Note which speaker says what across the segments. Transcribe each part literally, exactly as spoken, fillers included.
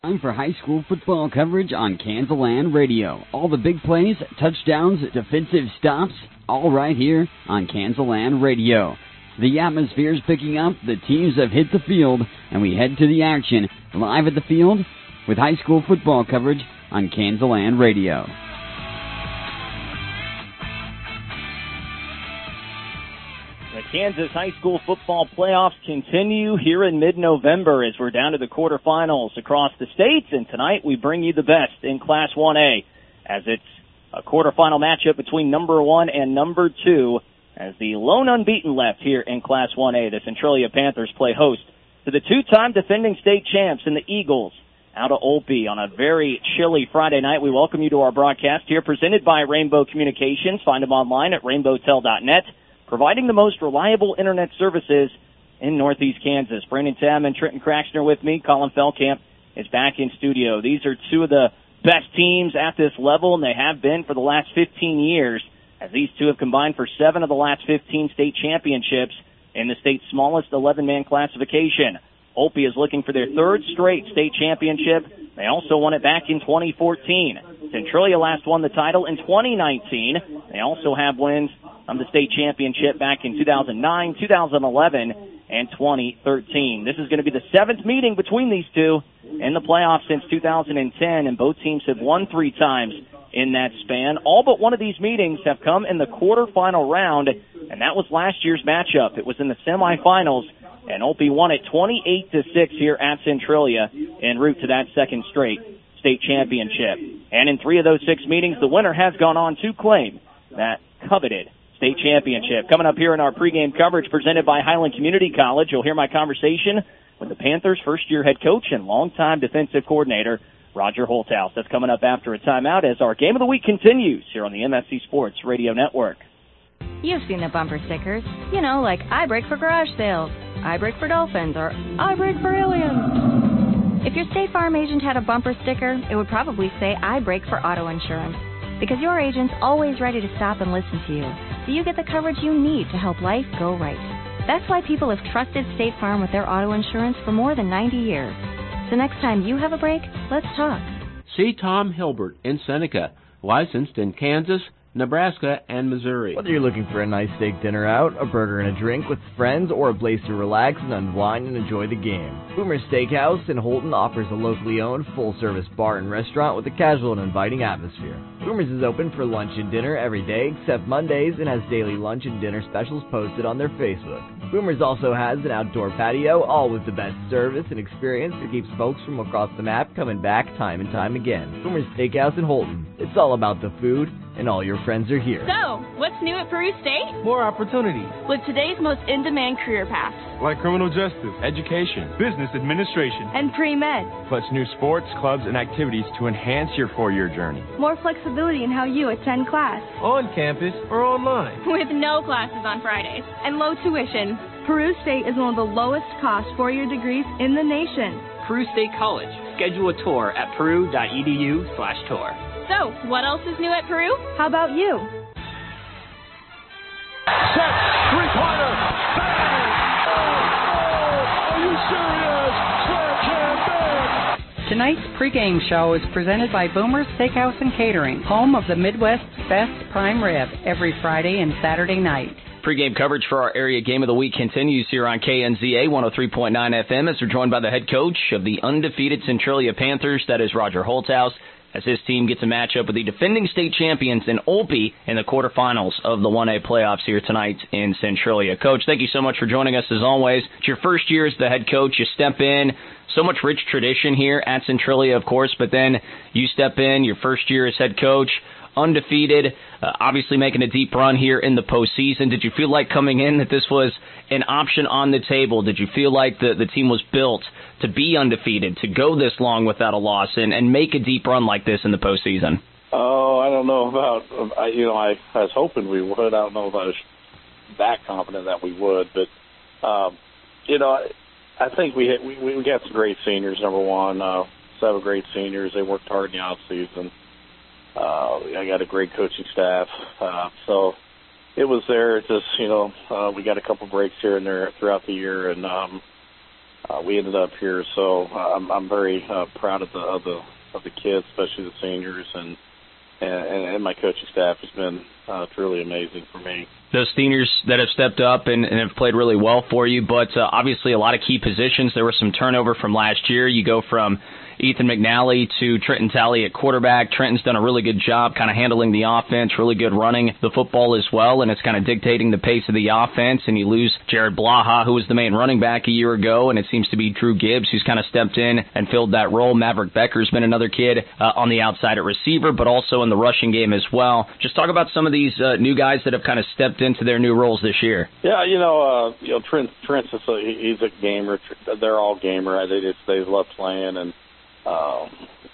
Speaker 1: Time for high school football coverage on Kansaland Radio. All the big plays, touchdowns, defensive stops, all right here on Kansaland Radio. The atmosphere's picking up, the teams have hit the field, and we head to the action live at the field with high school football coverage on Kansaland Radio.
Speaker 2: The Kansas High School football playoffs continue here in mid-November as we're down to the quarterfinals across the states, and tonight we bring you the best in Class one A as it's a quarterfinal matchup between number one and number two as the lone unbeaten left here in Class one A. The Centralia Panthers play host to the two-time defending state champs in the Eagles out of Olpe on a very chilly Friday night. We welcome you to our broadcast here presented by Rainbow Communications. Find them online at rainbow tel dot net. Providing the most reliable internet services in Northeast Kansas. Brandon Tam and Trenton Craxner with me. Colin Feldkamp is back in studio. These are two of the best teams at this level, and they have been for the last fifteen years, as these two have combined for seven of the last fifteen state championships in the state's smallest eleven-man classification. Olpe is looking for their third straight state championship. They also won it back in twenty fourteen. Centralia last won the title in twenty nineteen. They also have wins on the state championship back in two thousand nine, two thousand eleven, and twenty thirteen. This is going to be the seventh meeting between these two in the playoffs since two thousand ten, and both teams have won three times in that span. All but one of these meetings have come in the quarterfinal round, and that was last year's matchup. It was in the semifinals, and Olpe won it twenty-eight to six here at Centralia en route to that second straight state championship. And in three of those six meetings, the winner has gone on to claim that coveted state championship. Coming up here in our pregame coverage presented by Highland Community College, you'll hear my conversation with the Panthers' first-year head coach and longtime defensive coordinator, Roger Holthouse. That's coming up after a timeout as our Game of the Week continues here on the M S C Sports Radio Network.
Speaker 3: You've seen the bumper stickers, you know, like I brake for garage sales, I brake for dolphins, or I brake for aliens. If your State Farm agent had a bumper sticker, it would probably say I brake for auto insurance, because your agent's always ready to stop and listen to you, so you get the coverage you need to help life go right. That's why people have trusted State Farm with their auto insurance for more than ninety years. So next time you have a break, let's talk.
Speaker 4: See Tom Hilbert in Seneca, licensed in Kansas, Nebraska, and Missouri.
Speaker 5: Whether you're looking for a nice steak dinner out, a burger and a drink with friends, or a place to relax and unwind and enjoy the game, Boomer's Steakhouse in Holton offers a locally owned, full-service bar and restaurant with a casual and inviting atmosphere. Boomer's is open for lunch and dinner every day except Mondays and has daily lunch and dinner specials posted on their Facebook. Boomer's also has an outdoor patio, all with the best service and experience that keeps folks from across the map coming back time and time again. Boomer's Steakhouse in Holton. It's all about the food, and all your friends are here.
Speaker 6: So, what's new at Peru State?
Speaker 7: More opportunities.
Speaker 6: With today's most in-demand career paths.
Speaker 7: Like criminal justice, education, business administration,
Speaker 6: and pre-med.
Speaker 7: Plus new sports, clubs, and activities to enhance your four-year journey.
Speaker 6: More flexibility in how you attend class.
Speaker 7: On campus or online.
Speaker 6: With no classes on Fridays and low tuition. Peru State is one of the lowest cost four-year degrees in the nation.
Speaker 8: Peru State College. Schedule a tour at peru dot e d u slash tour.
Speaker 6: So, what else is new at Peru? How about you?
Speaker 9: Set, three-pointer, bang! Oh, are you serious? Sledgehammer bang!
Speaker 10: Tonight's pregame show is presented by Boomer's Steakhouse and Catering, home of the Midwest's best prime rib, every Friday and Saturday night.
Speaker 2: Pregame coverage for our area game of the week continues here on K N Z A one oh three point nine F M as we're joined by the head coach of the undefeated Centralia Panthers, that is Roger Holthouse, as his team gets a matchup with the defending state champions in Olpe in the quarterfinals of the one A playoffs here tonight in Centralia. Coach, thank you so much for joining us as always. It's your first year as the head coach. You step in. So much rich tradition here at Centralia, of course, but then you step in, your first year as head coach, undefeated, uh, obviously making a deep run here in the postseason. Did you feel like coming in that this was an option on the table? Did you feel like the, the team was built to be undefeated, to go this long without a loss, and, and make a deep run like this in the postseason?
Speaker 11: Oh, I don't know about, I, you know, I, I was hoping we would. I don't know if I was that confident that we would, but, um, you know, I, I think we, had, we we got some great seniors, number one. Uh, seven great seniors. They worked hard in the offseason. Uh, I got a great coaching staff. Uh, so it was there. It's just, you know, uh, we got a couple breaks here and there throughout the year. And, um, uh, we ended up here. So uh, I'm, I'm very uh, proud of the of the of the kids, especially the seniors, and and, and my coaching staff has been uh, truly amazing for me.
Speaker 2: Those seniors that have stepped up and, and have played really well for you, but uh, obviously a lot of key positions. There was some turnover from last year. You go from Ethan McNally to Trenton Talley at quarterback. Trenton's done a really good job kind of handling the offense, really good running the football as well, and it's kind of dictating the pace of the offense. And you lose Jared Blaha, who was the main running back a year ago, and it seems to be Drew Gibbs, who's kind of stepped in and filled that role. Maverick Becker's been another kid uh, on the outside at receiver, but also in the rushing game as well. Just talk about some of these uh, new guys that have kind of stepped into their new roles this year.
Speaker 11: Yeah, you know, uh, you know, Trent, Trent's a, he's a gamer. They're all gamer. They just they love playing, and um,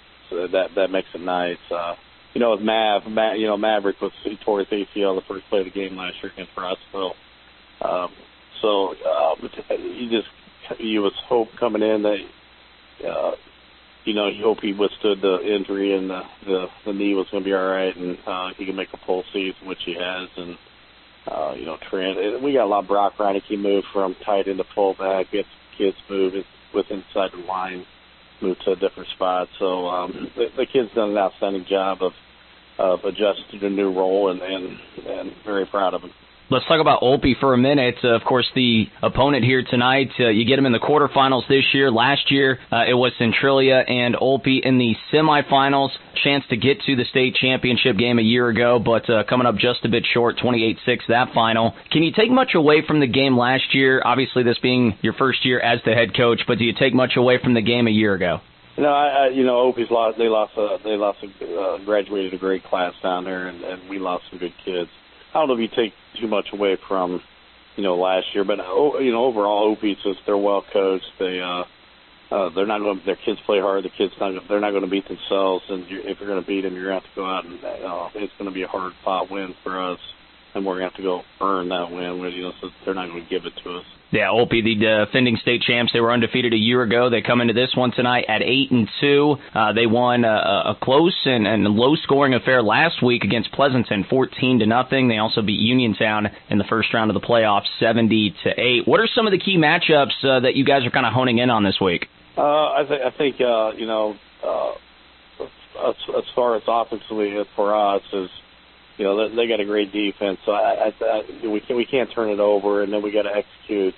Speaker 11: so that that makes it nice. Uh, you know, with Mav, Mav, you know, Maverick was he tore his A C L the first play of the game last year against Rossville. Um, so uh, you just you was hope coming in that uh, you know you hope he withstood the injury and the the, the knee was going to be all right, and uh, he can make a full season, which he has, and. Uh, you know, Trent. We got a lot of Brock Reineke moved from tight end to fullback. Get kids moved with inside the line, moved to a different spot. So um, the, the kids done an outstanding job of of adjusting to a new role, and, and and very proud of them.
Speaker 2: Let's talk about Olpe for a minute. Uh, of course, the opponent here tonight, uh, you get them in the quarterfinals this year. Last year, uh, it was Centralia and Olpe in the semifinals. Chance to get to the state championship game a year ago, but uh, coming up just a bit short, twenty-eight six, that final. Can you take much away from the game last year? Obviously, this being your first year as the head coach, but do you take much away from the game a year ago?
Speaker 11: You know, I, I, you know, Opie's lost. They lost. A, they lost. A, uh, graduated a great class down there, and, and we lost some good kids. I don't know if you take too much away from, you know, last year, but you know, overall, Opie's just they're well coached. They, uh, uh, they're not going. Their kids play hard. The kids not. They're not going to beat themselves. And you, if you're going to beat them, you're going to have to go out and uh, it's going to be a hard fought win for us, and we're going to have to go earn that win. You know, so they're not going to give it to us.
Speaker 2: Yeah, Olpe, the defending state champs, they were undefeated a year ago. They come into this one tonight at eight and two. Uh, they won a, a close and, and low-scoring affair last week against Pleasanton, fourteen to nothing. They also beat Uniontown in the first round of the playoffs, seventy to eight. What are some of the key matchups uh, that you guys are kind of honing in on this week?
Speaker 11: Uh, I, th- I think uh, you know, uh, as, as far as offensively for us is. You know, they, they got a great defense, so I, I, I, we, can, we can't turn it over, and then we got to execute,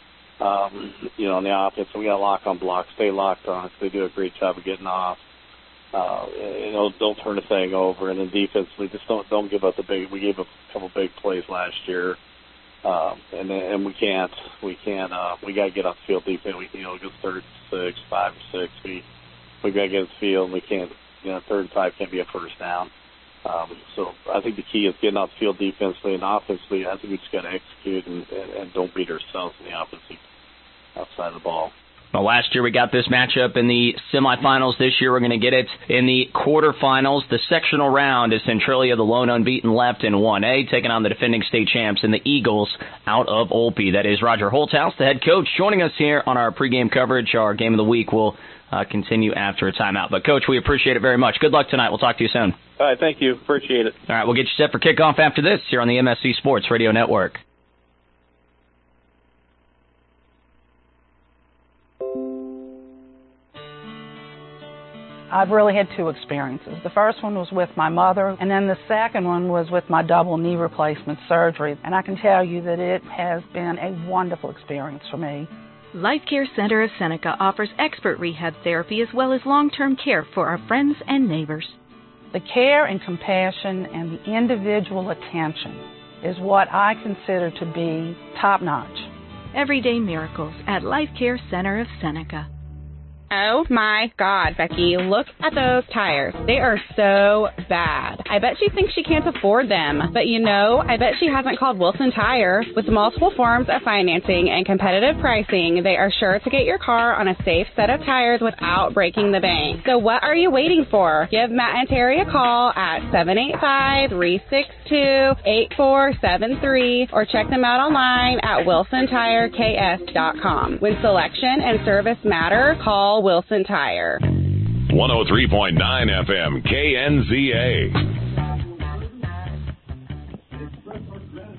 Speaker 11: um, you know, on the offense. So we got to lock on blocks, stay locked on. They do a great job of getting off. Uh, you know, don't turn the thing over, and then defensively, just don't don't give up the big. We gave up a couple big plays last year, um, and and we can't we can't uh, we got to get off the field defense. We you know go third and six, five and six. We we got to get off the field. We can't you know third and five can't be a first down. Um, so I think the key is getting off the field defensively and offensively. I think we just got to execute and, and, and don't beat ourselves in the offensive outside of the ball.
Speaker 2: Well, last year we got this matchup in the semifinals. This year we're going to get it in the quarterfinals. The sectional round is Centralia, the lone unbeaten left in one A, taking on the defending state champs and the Eagles out of Olpe. That is Roger Holthouse, the head coach, joining us here on our pregame coverage. Our game of the week will uh, continue after a timeout. But, Coach, we appreciate it very much. Good luck tonight. We'll talk to you soon.
Speaker 11: All right, thank you. Appreciate it.
Speaker 2: All right, we'll get you set for kickoff after this here on the M S C Sports Radio Network.
Speaker 12: I've really had two experiences. The first one was with my mother, and then the second one was with my double knee replacement surgery. And I can tell you that it has been a wonderful experience for me.
Speaker 13: Life Care Center of Seneca offers expert rehab therapy as well as long-term care for our friends and neighbors.
Speaker 12: The care and compassion and the individual attention is what I consider to be top-notch.
Speaker 13: Everyday miracles at Life Care Center of Seneca.
Speaker 14: Oh my God, Becky, look at those tires. They are so bad. I bet she thinks she can't afford them. But you know, I bet she hasn't called Wilson Tire. With multiple forms of financing and competitive pricing, they are sure to get your car on a safe set of tires without breaking the bank. So what are you waiting for? Give Matt and Terry a call at seven eight five, three six two, eight four seven three or check them out online at wilson tire k s dot com. When selection and service matter, call Wilson Tire.
Speaker 15: one oh three point nine F M K N Z A.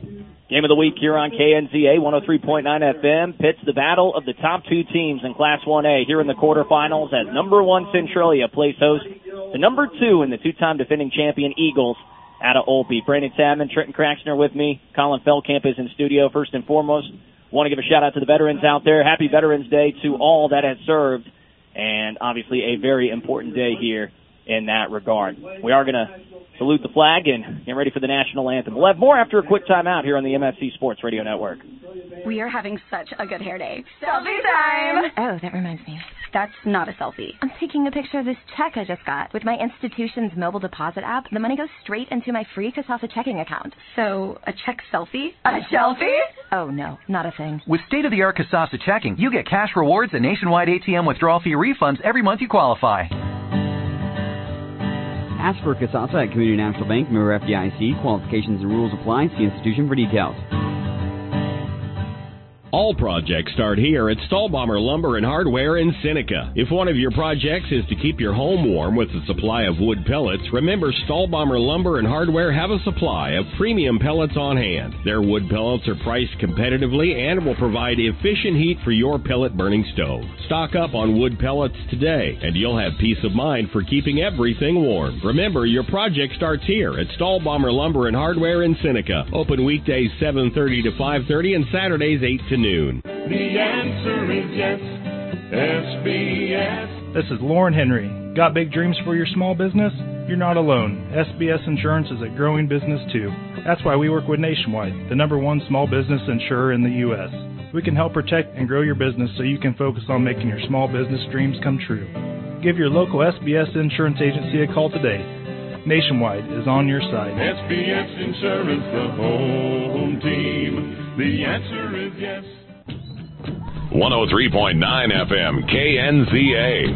Speaker 2: Game of the week here on K N Z A one oh three point nine F M pits the battle of the top two teams in Class one A here in the quarterfinals as number one Centralia plays host to number two in the two-time defending champion Eagles out of Olpe. Brandon Chapman, Trenton Craxner with me. Colin Feldkamp is in studio. First and foremost, want to give a shout-out to the veterans out there. Happy Veterans Day to all that has served, and obviously a very important day here in that regard. We are going to salute the flag and get ready for the national anthem. We'll have more after a quick timeout here on the M S C Sports Radio Network.
Speaker 16: We are having such a good hair day. Selfie time!
Speaker 17: Oh, that reminds me.
Speaker 16: That's not a selfie.
Speaker 17: I'm taking a picture of this check I just got. With my institution's mobile deposit app, the money goes straight into my free Kasasa checking account.
Speaker 16: So, a check selfie?
Speaker 17: A selfie? Oh, no, not a thing.
Speaker 18: With state-of-the-art Kasasa checking, you get cash rewards and nationwide A T M withdrawal fee refunds every month you qualify.
Speaker 1: Ask for Kasasa at Community National Bank, member F D I C. Qualifications and rules apply. See institution for details.
Speaker 19: All projects start here at Stahlbommer Lumber and Hardware in Seneca. If one of your projects is to keep your home warm with a supply of wood pellets, remember Stahlbommer Lumber and Hardware have a supply of premium pellets on hand. Their wood pellets are priced competitively and will provide efficient heat for your pellet burning stove. Stock up on wood pellets today, and you'll have peace of mind for keeping everything warm. Remember, your project starts here at Stahlbommer Lumber and Hardware in Seneca. Open weekdays seven thirty to five thirty and Saturdays eight to noon.
Speaker 20: The answer is yes, S B S.
Speaker 21: This is Lauren Henry. Got big dreams for your small business? You're not alone. S B S Insurance is a growing business too. That's why we work with Nationwide, the number one small business insurer in the U S We can help protect and grow your business so you can focus on making your small business dreams come true. Give your local S B S Insurance agency a call today. Nationwide is on your side.
Speaker 20: S B S Insurance, the home team. The answer is yes.
Speaker 15: one oh three point nine F M, K N Z A.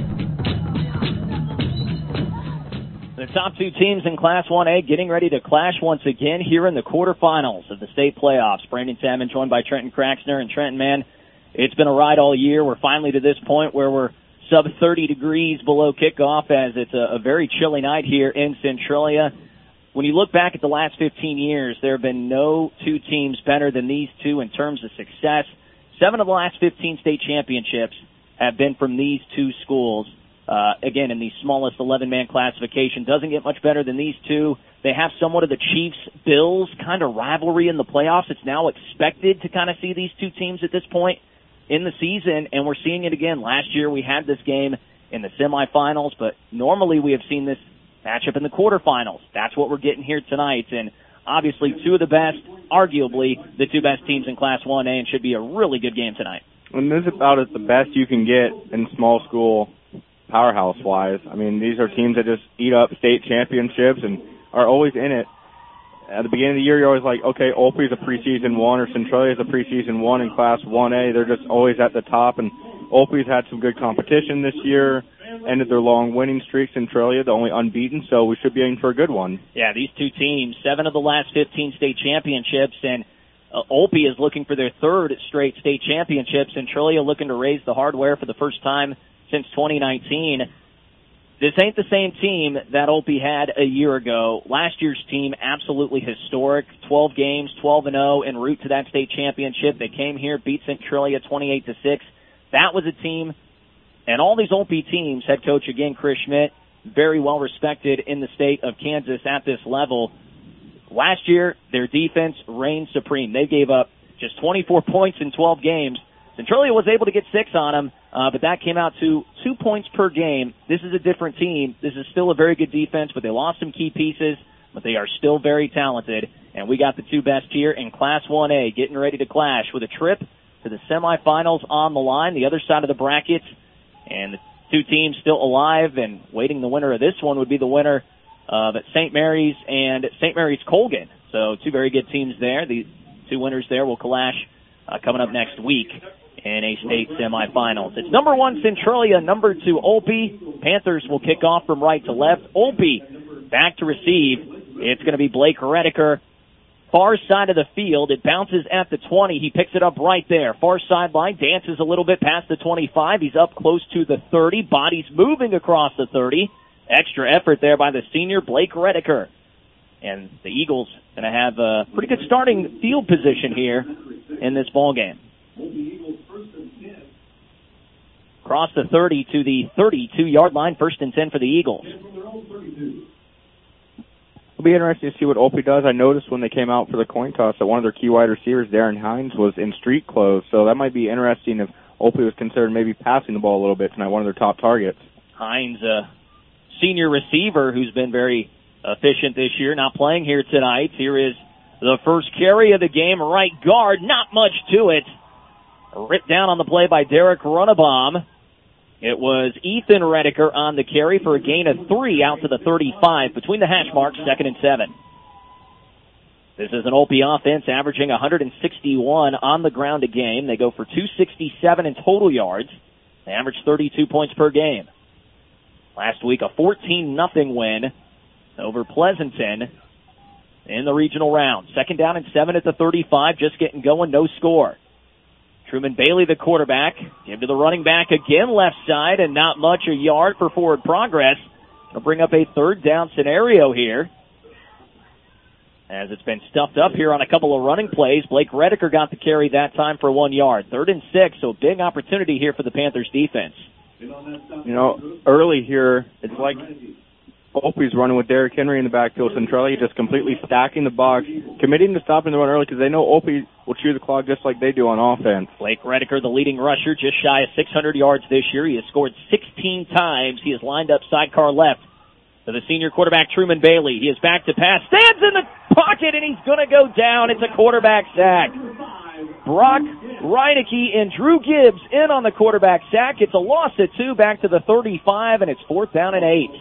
Speaker 2: The top two teams in Class one A getting ready to clash once again here in the quarterfinals of the state playoffs. Brandon Salmon joined by Trenton Craxner. And Trenton, man, it's been a ride all year. We're finally to this point where we're sub thirty degrees below kickoff as it's a, a very chilly night here in Centralia. When you look back at the last fifteen years, there have been no two teams better than these two in terms of success. Seven of the last fifteen state championships have been from these two schools. Uh, again, in the smallest eleven-man classification. Doesn't get much better than these two. They have somewhat of the Chiefs-Bills kind of rivalry in the playoffs. It's now expected to kind of see these two teams at this point in the season, and we're seeing it again. Last year we had this game in the semifinals, but normally we have seen this matchup in the quarterfinals. That's what we're getting here tonight, and obviously two of the best, arguably the two best teams in Class one A, and should be a really good game tonight.
Speaker 22: And this is about as the best you can get in small school powerhouse-wise. I mean, these are teams that just eat up state championships and are always in it. At the beginning of the year, you're always like, okay, Olpe is a preseason one, or Centralia is a preseason one in Class one A. They're just always at the top, and Olpe's had some good competition this year. Ended their long winning streak. Centralia, the only unbeaten, so we should be aiming for a good one.
Speaker 2: Yeah, these two teams, seven of the last fifteen state championships, and uh, Olpe is looking for their third straight state championship. Centralia looking to raise the hardware for the first time since twenty nineteen. This ain't the same team that Olpe had a year ago. Last year's team, absolutely historic. twelve games, twelve and oh, en route to that state championship. They came here, beat Centralia twenty-eight to six. That was a team. And all these Olpe teams, head coach again, Chris Schmidt, very well respected in the state of Kansas at this level. Last year, their defense reigned supreme. They gave up just twenty-four points in twelve games. Centralia was able to get six on them, uh, but that came out to two points per game. This is a different team. This is still a very good defense, but they lost some key pieces, but they are still very talented. And we got the two best here in Class one A getting ready to clash with a trip to the semifinals on the line, the other side of the bracket. And the two teams still alive and waiting. The winner of this one would be the winner of Saint Mary's and Saint Mary's Colgan. So two very good teams there. The two winners there will clash uh, coming up next week in a state semifinals. It's number one Centralia, number two Olpe. Panthers will kick off from right to left. Olpe back to receive. It's going to be Blake Redeker. Far side of the field, it bounces at the twenty. He picks it up right there. Far sideline, dances a little bit past the twenty-five. He's up close to the thirty. Body's moving across the thirty. Extra effort there by the senior, Blake Redeker. And the Eagles going to have a pretty good starting field position here in this ball game. Across the thirty to the thirty-two-yard line, first and ten for the Eagles.
Speaker 22: It'll be interesting to see what Opie does. I noticed when they came out for the coin toss that one of their key wide receivers, Darren Hines, was in street clothes. So that might be interesting if Opie was considered maybe passing the ball a little bit tonight, one of their top targets.
Speaker 2: Hines, a senior receiver who's been very efficient this year, not playing here tonight. Here is the first carry of the game, right guard, not much to it. Ripped down on the play by Derek Runabaum. It was Ethan Redeker on the carry for a gain of three out to the thirty-five between the hash marks, second and seven. This is an Opie offense averaging one hundred sixty-one on the ground a game. They go for two sixty-seven in total yards. They average thirty-two points per game. Last week, a fourteen nothing win over Pleasanton in the regional round. Second down and seven at the thirty-five, just getting going, no score. Truman Bailey, the quarterback, give to the running back again, left side, and not much, a yard for forward progress. It'll bring up a third down scenario here, as it's been stuffed up here on a couple of running plays. Blake Redeker got the carry that time for one yard. Third and six, so big opportunity here for the Panthers defense.
Speaker 22: You know, early here, it's like Opie's running with Derrick Henry in the backfield. Centralia just completely stacking the box, committing to stopping the run early because they know Opie will chew the clock just like they do on offense.
Speaker 2: Blake Redeker, the leading rusher, just shy of six hundred yards this year. He has scored sixteen times. He has lined up sidecar left to the senior quarterback, Truman Bailey. He is back to pass, stands in the pocket, and he's going to go down. It's a quarterback sack. Brock Reineke and Drew Gibbs in on the quarterback sack. It's a loss at two, back to the thirty-five, and it's fourth down and eight.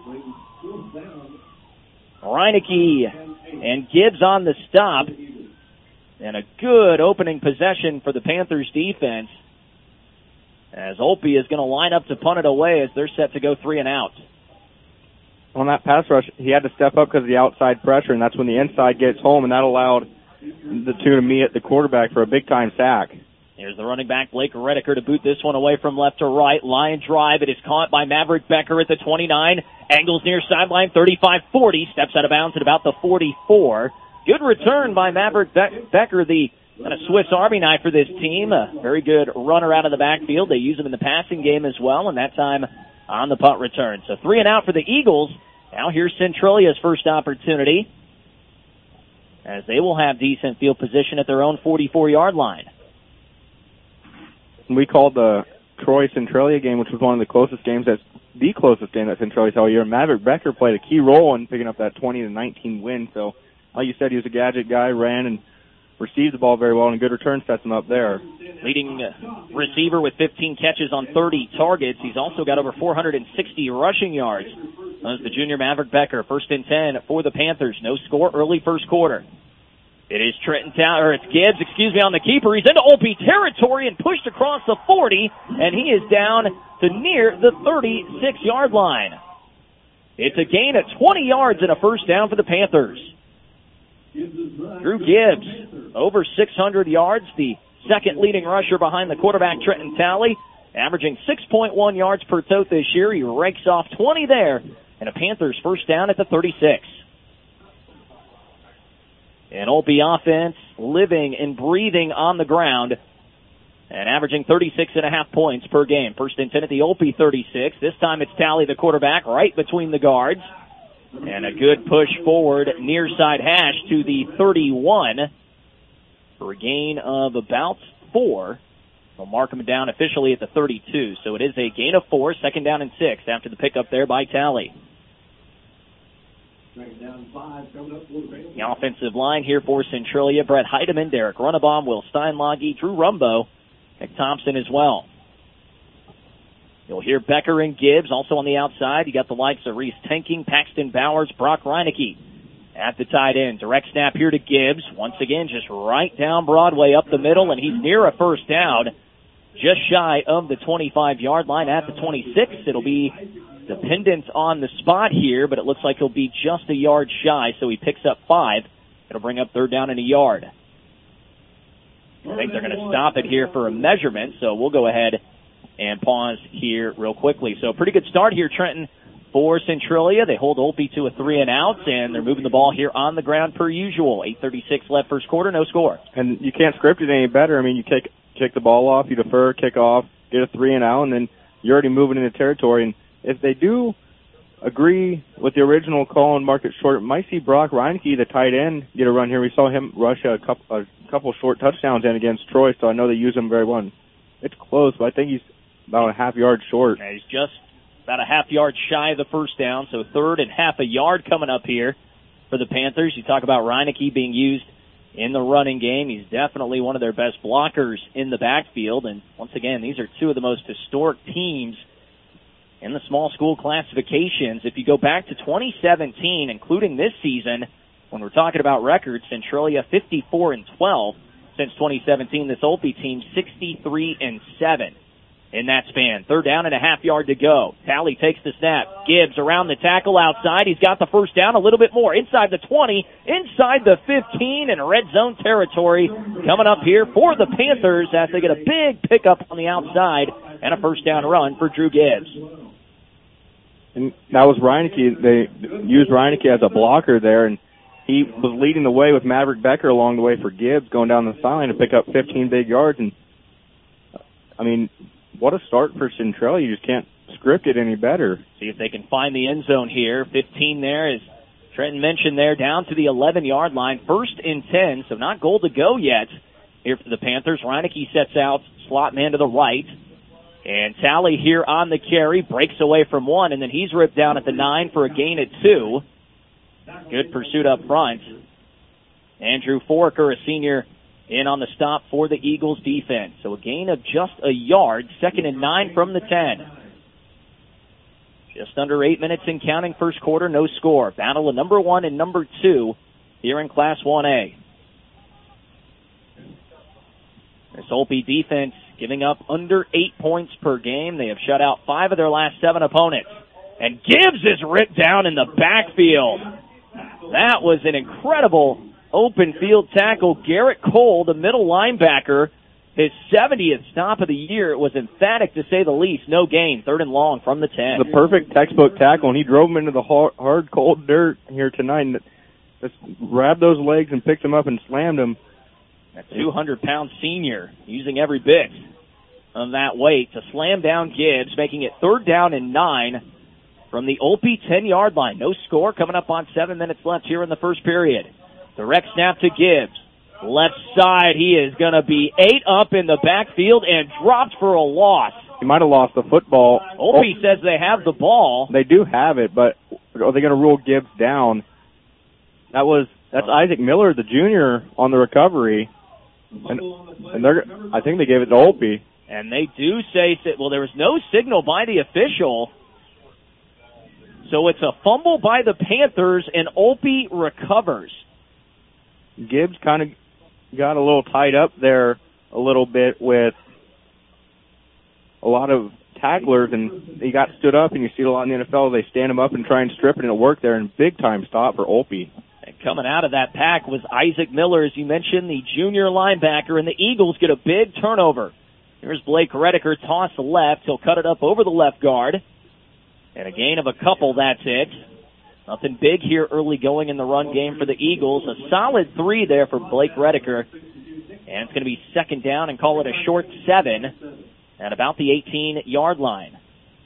Speaker 2: Reineke and Gibbs on the stop. And a good opening possession for the Panthers defense, as Opie is going to line up to punt it away as they're set to go three and out.
Speaker 22: On that pass rush, he had to step up because of the outside pressure, and that's when the inside gets home, and that allowed the two to meet at the quarterback for a big-time sack.
Speaker 2: Here's the running back, Blake Redeker, to boot this one away from left to right. Line drive. It is caught by Maverick Becker at the twenty-nine. Angles near sideline, thirty-five forty. Steps out of bounds at about the forty-four. Good return by Maverick Be- Becker, the kind of Swiss Army knife for this team. A very good runner out of the backfield. They use him in the passing game as well, and that time on the punt return. So three and out for the Eagles. Now here's Centralia's first opportunity, as they will have decent field position at their own forty-four-yard line.
Speaker 22: We called the Troy Centralia game, which was one of the closest games, that's the closest game that Centralia's all year. Maverick Becker played a key role in picking up that twenty to nineteen win. So, like you said, he was a gadget guy, ran and received the ball very well, and a good return sets him up there.
Speaker 2: Leading receiver with fifteen catches on thirty targets. He's also got over four hundred sixty rushing yards. That's the junior Maverick Becker. First and ten for the Panthers. No score early first quarter. It is Trenton Town, or it's Gibbs, excuse me, on the keeper. He's into Opie territory and pushed across the forty, and he is down to near the thirty-six-yard line. It's a gain of twenty yards and a first down for the Panthers. Drew Gibbs, over six hundred yards, the second leading rusher behind the quarterback, Trenton Talley, averaging six point one yards per tote this year. He rakes off twenty there, and a Panthers first down at the thirty-six. An Opie offense living and breathing on the ground and averaging thirty-six and a half points per game. First and ten at the Opie thirty-six. This time it's Talley, the quarterback, right between the guards. And a good push forward near side hash to the thirty-one for a gain of about four. They'll mark him down officially at the thirty-two. So it is a gain of four, second down and six after the pickup there by Talley. The offensive line here for Centralia, Brett Heidemann, Derek Runabaum, Will Steinlage, Drew Rumbo, Nick Thompson as well. You'll hear Becker and Gibbs also on the outside. You got the likes of Reese Tanking, Paxton Bowers, Brock Reineke at the tight end. Direct snap here to Gibbs. Once again, just right down Broadway up the middle, and he's near a first down. Just shy of the twenty-five-yard line at the twenty-six. It'll be dependent on the spot here, but it looks like he'll be just a yard shy, so he picks up five. It'll bring up third down and a yard. I think they're going to stop it here for a measurement, so we'll go ahead and pause here real quickly. So pretty good start here, Trenton, for Centralia. They hold Olpe to a three and out, and they're moving the ball here on the ground per usual. eight thirty-six left first quarter, no score.
Speaker 22: And you can't script it any better. I mean, you kick, kick the ball off, you defer, kick off, get a three and out, and then you're already moving into territory. And if they do agree with the original call and mark it short, might see Brock Reineke, the tight end, get a run here. We saw him rush a couple, a couple short touchdowns in against Troy, so I know they use him very well. It's close, but I think he's about a half yard short.
Speaker 2: Yeah, he's just about a half yard shy of the first down, so third and half a yard coming up here for the Panthers. You talk about Reineke being used in the running game. He's definitely one of their best blockers in the backfield, and once again, these are two of the most historic teams in the small school classifications. If you go back to twenty seventeen, including this season, when we're talking about records, Centralia fifty-four and twelve since twenty seventeen. This Olpe team sixty-three and seven in that span. Third down and a half yard to go. Talley takes the snap. Gibbs around the tackle outside. He's got the first down, a little bit more. Inside the twenty, inside the fifteen, in red zone territory. Coming up here for the Panthers as they get a big pickup on the outside and a first down run for Drew Gibbs.
Speaker 22: And that was Reineke. They used Reineke as a blocker there, and he was leading the way with Maverick Becker along the way for Gibbs, going down the sideline to pick up fifteen big yards. And I mean, what a start for Centralia. You just can't script it any better.
Speaker 2: See if they can find the end zone here. fifteen there, as Trenton mentioned there, down to the eleven-yard line. First and ten, so not goal to go yet here for the Panthers. Reineke sets out, slot man to the right. And Talley here on the carry, breaks away from one, and then he's ripped down at the nine for a gain at two. Good pursuit up front. Andrew Forker, a senior, in on the stop for the Eagles defense. So a gain of just a yard, second and nine from the ten. Just under eight minutes in counting, first quarter, no score. Battle of number one and number two here in Class one A. This Olpe defense giving up under eight points per game. They have shut out five of their last seven opponents. And Gibbs is ripped down in the backfield. That was an incredible open field tackle. Garrett Cole, the middle linebacker, his seventieth stop of the year. It was emphatic to say the least. No gain, third and long from the ten.
Speaker 22: The perfect textbook tackle, and he drove him into the hard, hard cold dirt here tonight and just grabbed those legs and picked him up and slammed him.
Speaker 2: A two hundred pound senior using every bit of that weight to slam down Gibbs, making it third down and nine from the Olpe ten-yard line. No score coming up on seven minutes left here in the first period. Direct snap to Gibbs. Left side, he is going to be eight up in the backfield and dropped for a loss.
Speaker 22: He might have lost the football.
Speaker 2: Olpe oh, says they have the ball.
Speaker 22: They do have it, but are they going to rule Gibbs down? That was That's Isaac Miller, the junior, on the recovery. And, and they're, I think they gave it to Olpe.
Speaker 2: And they do say, well, there was no signal by the official. So it's a fumble by the Panthers, and Olpe recovers.
Speaker 22: Gibbs kind of got a little tied up there a little bit with a lot of tacklers, and he got stood up, and you see it a lot in the N F L. They stand him up and try and strip it, and it worked there, and big-time stop for Olpe.
Speaker 2: And coming out of that pack was Isaac Miller, as you mentioned, the junior linebacker, and the Eagles get a big turnover. Here's Blake Redeker, toss left. He'll cut it up over the left guard. And a gain of a couple, that's it. Nothing big here early going in the run game for the Eagles. A solid three there for Blake Redeker. And it's going to be second down and call it a short seven at about the eighteen-yard line.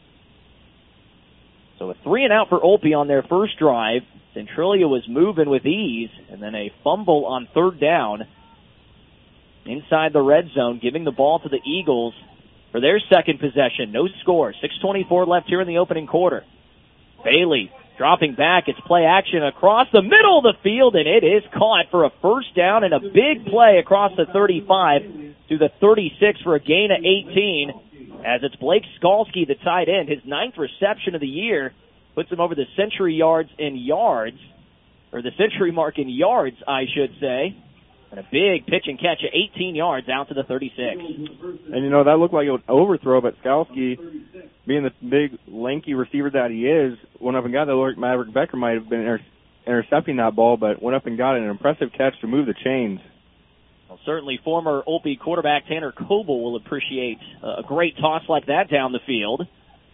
Speaker 2: So a three and out for Olpe on their first drive. Centralia was moving with ease, and then a fumble on third down inside the red zone, giving the ball to the Eagles for their second possession. No score. six twenty-four left here in the opening quarter. Bailey dropping back. It's play action across the middle of the field, and it is caught for a first down and a big play across the thirty-five to the thirty-six for a gain of eighteen, as it's Blake Skalski, the tight end. His ninth reception of the year puts him over the century yards in yards, or the century mark in yards, I should say. And a big pitch and catch of eighteen yards out to the thirty-six.
Speaker 22: And, you know, that looked like an overthrow, but Skalski, being the big, lanky receiver that he is, went up and got it. Looked like Maverick Becker might have been inter- intercepting that ball, but went up and got it. An impressive catch to move the chains.
Speaker 2: Well, certainly former Olpe quarterback Tanner Coble will appreciate a great toss like that down the field.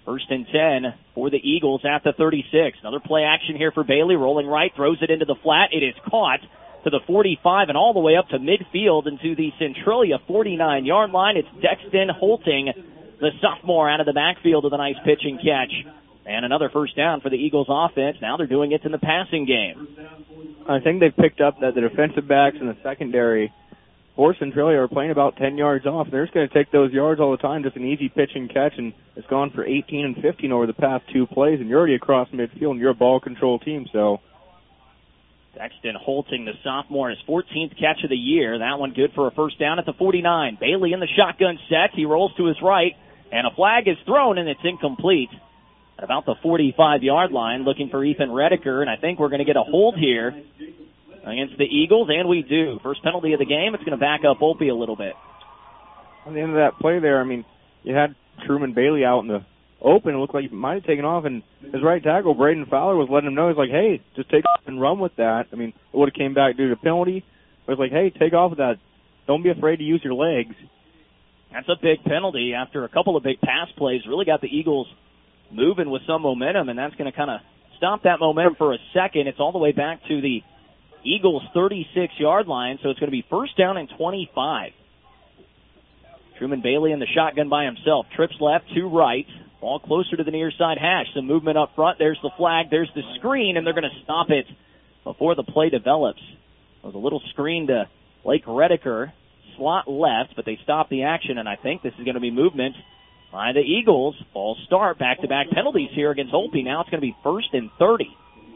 Speaker 2: First and ten for the Eagles at the thirty-six. Another play action here for Bailey, rolling right, throws it into the flat. It is caught to the forty-five and all the way up to midfield into the Centralia forty-nine-yard line. It's Dexton Holting, the sophomore, out of the backfield with a nice pitch and catch. And another first down for the Eagles offense. Now they're doing it in the passing game.
Speaker 22: I think they've picked up that the defensive backs in the secondary for Centralia are playing about ten yards off. They're just going to take those yards all the time, just an easy pitch and catch, and it's gone for eighteen and fifteen over the past two plays, and you're already across midfield, and you're a ball control team, so...
Speaker 2: Dexton Holting, the sophomore, his fourteenth catch of the year. That one good for a first down at the forty-nine. Bailey in the shotgun set. He rolls to his right, and a flag is thrown, and it's incomplete. At about the forty-five-yard line, looking for Ethan Redeker, and I think we're going to get a hold here against the Eagles, and we do. First penalty of the game. It's going to back up Opie a little bit.
Speaker 22: On the end of that play there, I mean, you had Truman Bailey out in the open. It looked like he might have taken off, and his right tackle, Braden Fowler, was letting him know. He's like, hey, just take off and run with that. I mean, it would have came back due to penalty. But it's like, hey, take off with that. Don't be afraid to use your legs.
Speaker 2: That's a big penalty after a couple of big pass plays. Really got the Eagles moving with some momentum, and that's going to kind of stop that momentum for a second. It's all the way back to the Eagles' thirty-six-yard line, so it's going to be first down and twenty-five. Truman Bailey in the shotgun by himself. Trips left, to right. Ball closer to the near side hash. Some movement up front. There's the flag. There's the screen, and they're going to stop it before the play develops. It was a little screen to Blake Redeker. Slot left, but they stopped the action, and I think this is going to be movement by the Eagles. Ball start. Back-to-back penalties here against Opie. Now it's going to be first and thirty.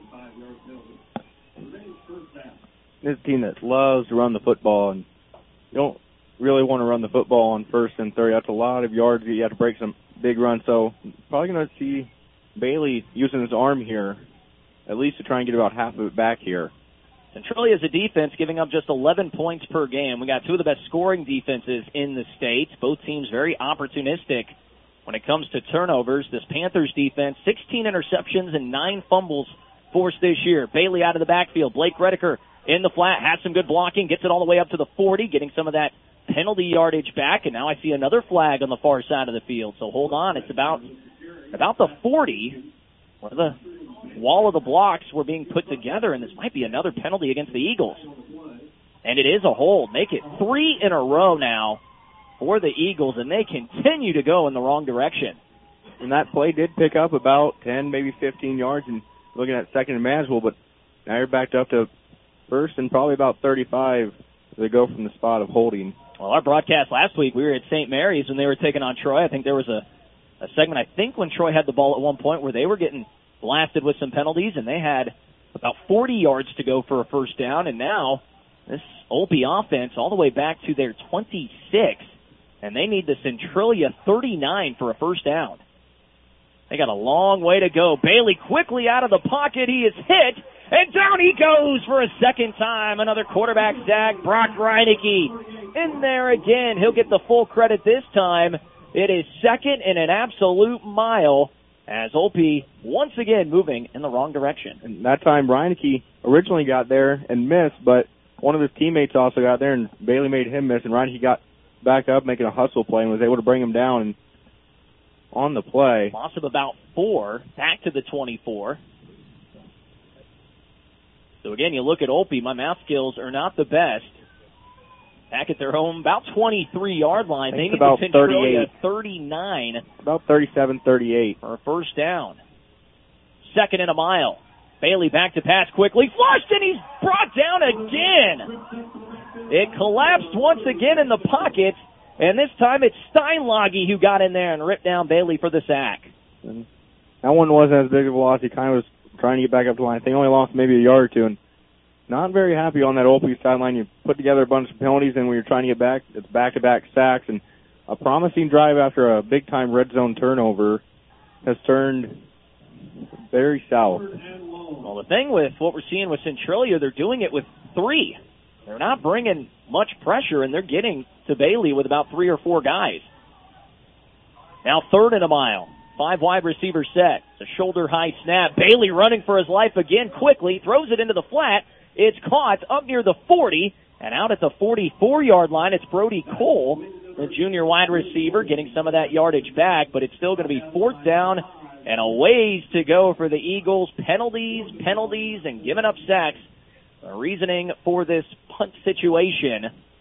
Speaker 22: This is a team that loves to run the football, and you don't really want to run the football on first and thirty. That's a lot of yards. You have to break some big runs. So probably going to see Bailey using his arm here, at least to try and get about half of it back here.
Speaker 2: Centralia is a defense giving up just eleven points per game. We got two of the best scoring defenses in the state. Both teams very opportunistic when it comes to turnovers. This Panthers defense, sixteen interceptions and nine fumbles forced this year. Bailey out of the backfield. Blake Redeker in the flat, has some good blocking, gets it all the way up to the forty, getting some of that penalty yardage back, and now I see another flag on the far side of the field. So hold on, it's about about the forty. One of the wall of the blocks were being put together, and this might be another penalty against the Eagles. And it is a hold. Make it three in a row now for the Eagles, and they continue to go in the wrong direction.
Speaker 22: And that play did pick up about ten, maybe fifteen yards, and looking at second and manageable, but now you're backed up to first and probably about thirty-five as they go from the spot of holding.
Speaker 2: Well, our broadcast last week, we were at Saint Mary's when they were taking on Troy. I think there was a, a segment, I think, when Troy had the ball at one point where they were getting blasted with some penalties, and they had about forty yards to go for a first down, and now this Opie offense all the way back to their twenty-six, and they need the Centralia thirty-nine for a first down. They got a long way to go. Bailey quickly out of the pocket. He is hit, and down he goes for a second time. Another quarterback sack. Brock Reinecke in there again. He'll get the full credit this time. It is second and an absolute mile as Opie once again moving in the wrong direction.
Speaker 22: And that time Reinecke originally got there and missed, but one of his teammates also got there, and Bailey made him miss, and Reinecke got back up making a hustle play and was able to bring him down and on the play.
Speaker 2: Loss of about four, back to the twenty-four. So again, you look at Opie, my math skills are not the best. Back at their home, about twenty-three-yard line. They need
Speaker 22: about
Speaker 2: to Centralia
Speaker 22: thirty-eight.
Speaker 2: thirty-nine.
Speaker 22: About thirty-seven thirty-eight.
Speaker 2: For a first down. Second and a mile. Bailey back to pass quickly. Flushed, and he's brought down again. It collapsed once again in the pocket, and this time it's Steinlage who got in there and ripped down Bailey for the sack.
Speaker 22: And that one wasn't as big of a loss. He kind of was trying to get back up the line. I think he only lost maybe a yard or two, and not very happy on that Opie sideline. You put together a bunch of penalties, and when you're trying to get back, it's back-to-back sacks. And a promising drive after a big-time red zone turnover has turned very south.
Speaker 2: Well, the thing with what we're seeing with Centralia, they're doing it with three. They're not bringing much pressure, and they're getting to Bailey with about three or four guys. Now third and a mile. Five wide receiver set. It's a shoulder-high snap. Bailey running for his life again quickly. Throws it into the flat. It's caught up near the forty, and out at the forty-four-yard line, it's Brody Cole the junior wide receiver, getting some of that yardage back, but it's still going to be fourth down and a ways to go for the Eagles. Penalties, penalties, and giving up sacks. The reasoning for this punt situation.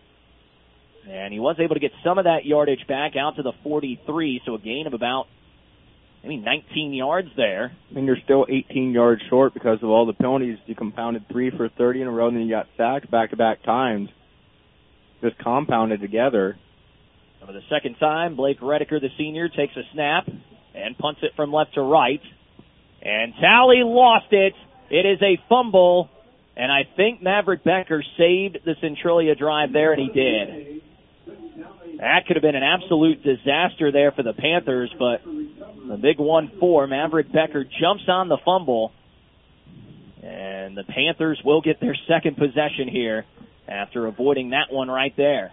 Speaker 2: And he was able to get some of that yardage back out to the forty-three, so a gain of about maybe nineteen yards there.
Speaker 22: I mean, you're still eighteen yards short because of all the penalties. You compounded three for thirty in a row, and then you got sacked back-to-back times. Just compounded together.
Speaker 2: For the second time, Blake Redeker, the senior, takes a snap and punts it from left to right. And Talley lost it. It is a fumble, and I think Maverick Becker saved the Centralia drive there, and he did. That could have been an absolute disaster there for the Panthers, but the big one four, Maverick Becker jumps on the fumble, and the Panthers will get their second possession here after avoiding that one right there.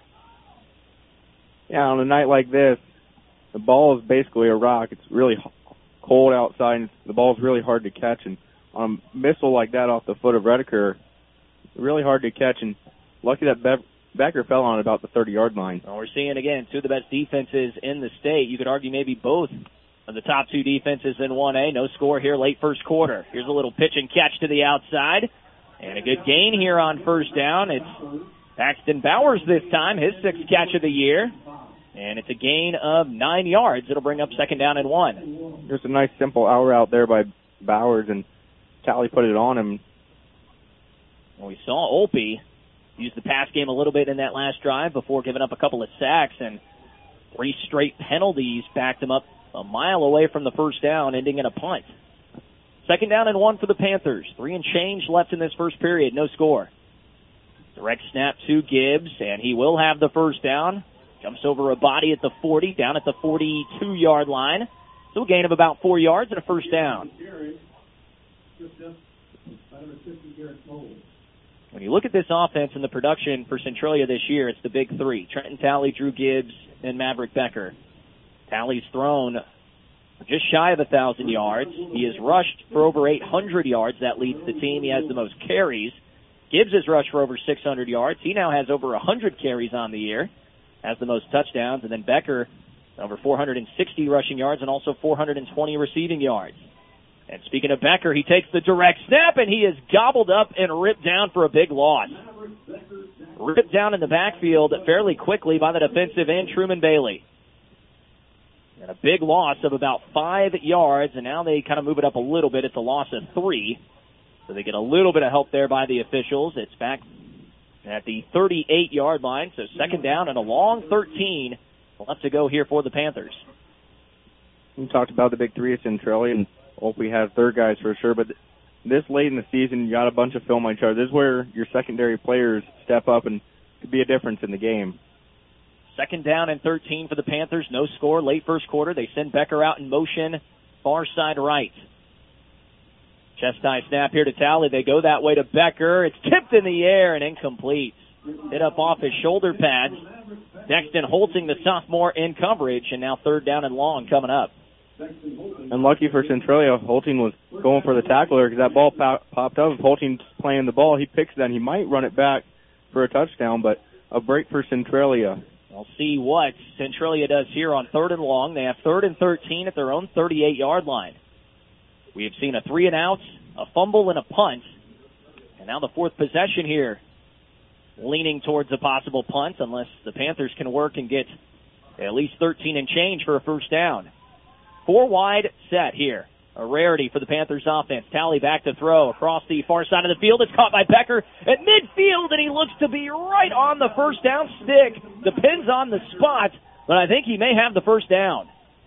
Speaker 22: Yeah, on a night like this, the ball is basically a rock. It's really cold outside, and the ball is really hard to catch, and on a missile like that off the foot of Redeker, really hard to catch, and lucky that Be- Becker fell on about the thirty-yard line.
Speaker 2: Well, we're seeing, again, two of the best defenses in the state. You could argue maybe both of the top two defenses in one A. No score here late first quarter. Here's a little pitch and catch to the outside. And a good gain here on first down. It's Paxton Bowers this time, his sixth catch of the year. And it's a gain of nine yards. It'll bring up second down and one.
Speaker 22: There's a nice simple hour out there by Bowers, and Talley put it on him.
Speaker 2: Well, we saw Olpe use the pass game a little bit in that last drive before giving up a couple of sacks, and three straight penalties backed him up a mile away from the first down, ending in a punt. Second down and one for the Panthers. Three and change left in this first period. No score. Direct snap to Gibbs, and he will have the first down. Jumps over a body at the forty, down at the forty-two-yard line. So a gain of about four yards and a first down. When you look at this offense and the production for Centralia this year, it's the big three. Trenton Talley, Drew Gibbs, and Maverick Becker. Talley's thrown just shy of one thousand yards. He has rushed for over eight hundred yards. That leads the team. He has the most carries. Gibbs has rushed for over six hundred yards. He now has over one hundred carries on the year. Has the most touchdowns. And then Becker, over four hundred sixty rushing yards and also four hundred twenty receiving yards. And speaking of Becker, he takes the direct snap, and he is gobbled up and ripped down for a big loss. Ripped down in the backfield fairly quickly by the defensive end, Truman Bailey. And a big loss of about five yards, and now they kind of move it up a little bit. It's a loss of three. So they get a little bit of help there by the officials. It's back at the thirty-eight-yard line, so second down and a long thirteen left to go here for the Panthers.
Speaker 22: We talked about the big three of Centralia, and hope we have third guys for sure, but this late in the season, you got a bunch of film on each other. This is where your secondary players step up and could be a difference in the game.
Speaker 2: Second down and thirteen for the Panthers. No score late first quarter. They send Becker out in motion, far side right. Chest high snap here to Talley. They go that way to Becker. It's tipped in the air and incomplete. Hit up off his shoulder pads. Dexton Holting, the sophomore, in coverage, and now third down and long coming up.
Speaker 22: And lucky for Centralia, Holting was going for the tackler because that ball pop, popped up. If Holting's playing the ball, he picks that. He might run it back for a touchdown, but a break for Centralia.
Speaker 2: We'll see what Centralia does here on third and long. They have third and thirteen at their own thirty-eight-yard line. We have seen a three and out, a fumble, and a punt. And now the fourth possession here, leaning towards a possible punt unless the Panthers can work and get at least thirteen and change for a first down. Four wide set here. A rarity for the Panthers offense. Talley back to throw across the far side of the field. It's caught by Becker at midfield, and he looks to be right on the first down stick. Depends on the spot, but I think he may have the first down.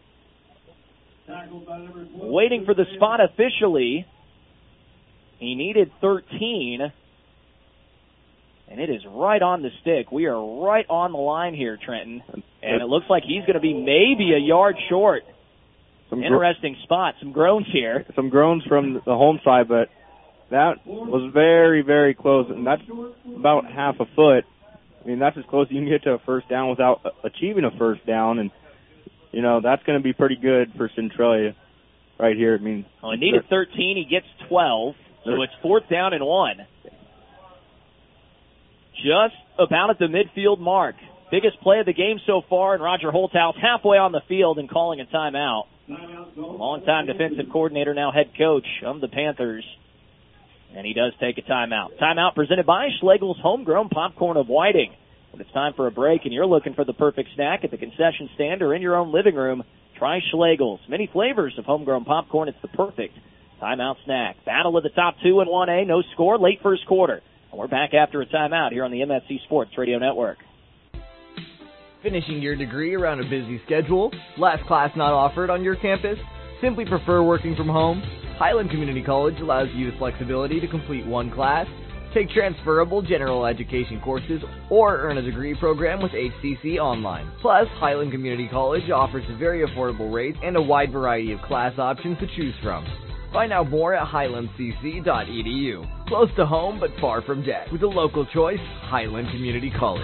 Speaker 2: Waiting for the spot officially. He needed thirteen, and it is right on the stick. We are right on the line here, Trenton, and it looks like he's going to be maybe a yard short. Some Interesting gro- spot. Some groans here.
Speaker 22: Some groans from the home side, but that was very, very close, and that's about half a foot. I mean, that's as close as you can get to a first down without achieving a first down, and, you know, that's going to be pretty good for Centralia right here. I mean,
Speaker 2: well, he needed thirteen. He gets twelve, so it's fourth down and one. Just about at the midfield mark. biggest play of the game so far, and Roger Holthouse halfway on the field and calling a timeout. Longtime defensive coordinator, now head coach of the Panthers. And he does take a timeout. Timeout presented by Schlegel's Homegrown Popcorn of Whiting. When it's time for a break and you're looking for the perfect snack at the concession stand or in your own living room, try Schlegel's. Many flavors of homegrown popcorn. It's the perfect timeout snack. Battle of the top two in one A. No score. Late first quarter. And we're back after a timeout here on the M S C Sports Radio Network.
Speaker 5: Finishing your degree around a busy schedule? Last class not offered on your campus? Simply prefer working from home? Highland Community College allows you the flexibility to complete one class, take transferable general education courses, or earn a degree program with H C C Online. Plus, Highland Community College offers a very affordable rates and a wide variety of class options to choose from. Find out more at highland c c dot e d u. Close to home but far from debt. With a local choice, Highland Community College.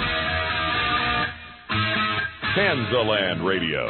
Speaker 15: Kansaland Radio.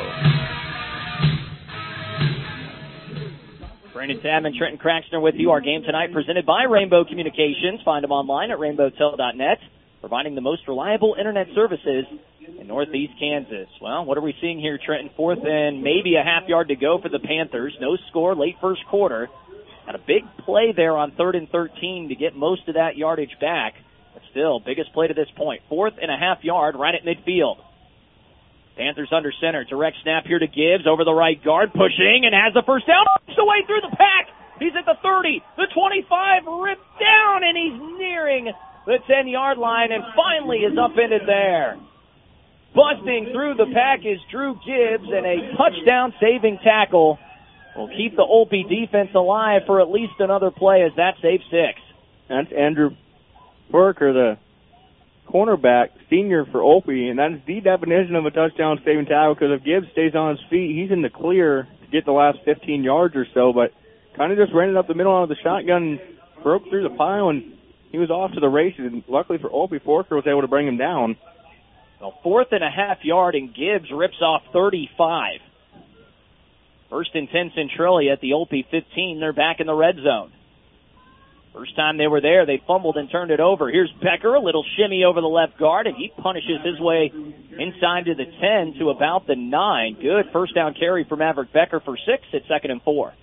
Speaker 2: Brandon Tadman, Trenton Craxner with you. Our game tonight presented by Rainbow Communications. Find them online at rainbow tel dot net, providing the most reliable internet services in Northeast Kansas. Well, what are we seeing here, Trenton? Fourth and maybe a half yard to go for the Panthers. No score, late first quarter. Had a big play there on third and thirteen to get most of that yardage back. But still, biggest play to this point. Fourth and a half yard right at midfield. Panthers under center. Direct snap here to Gibbs over the right guard. Pushing and has the first down. Rips away through the pack. He's at the thirty, the twenty-five, ripped down, and he's nearing the ten-yard line and finally is upended there. Busting through the pack is Drew Gibbs, and a touchdown-saving tackle will keep the Olpe defense alive for at least another play as that saves six.
Speaker 22: That's Andrew Burker, the cornerback, senior for Olpe, and that's the definition of a touchdown-saving tackle because if Gibbs stays on his feet, he's in the clear to get the last fifteen yards or so, but kind of just ran it up the middle on the shotgun, broke through the pile, and he was off to the races. And luckily for Olpe, Forker was able to bring him down.
Speaker 2: Well, fourth and a half yard, and Gibbs rips off thirty-five. First and ten Centralia at the Olpe fifteen. They're back in the red zone. First time they were there, they fumbled and turned it over. Here's Becker, a little shimmy over the left guard, and he punishes his way inside to the ten to about the nine. Good first down carry for Maverick Becker for six at second and four.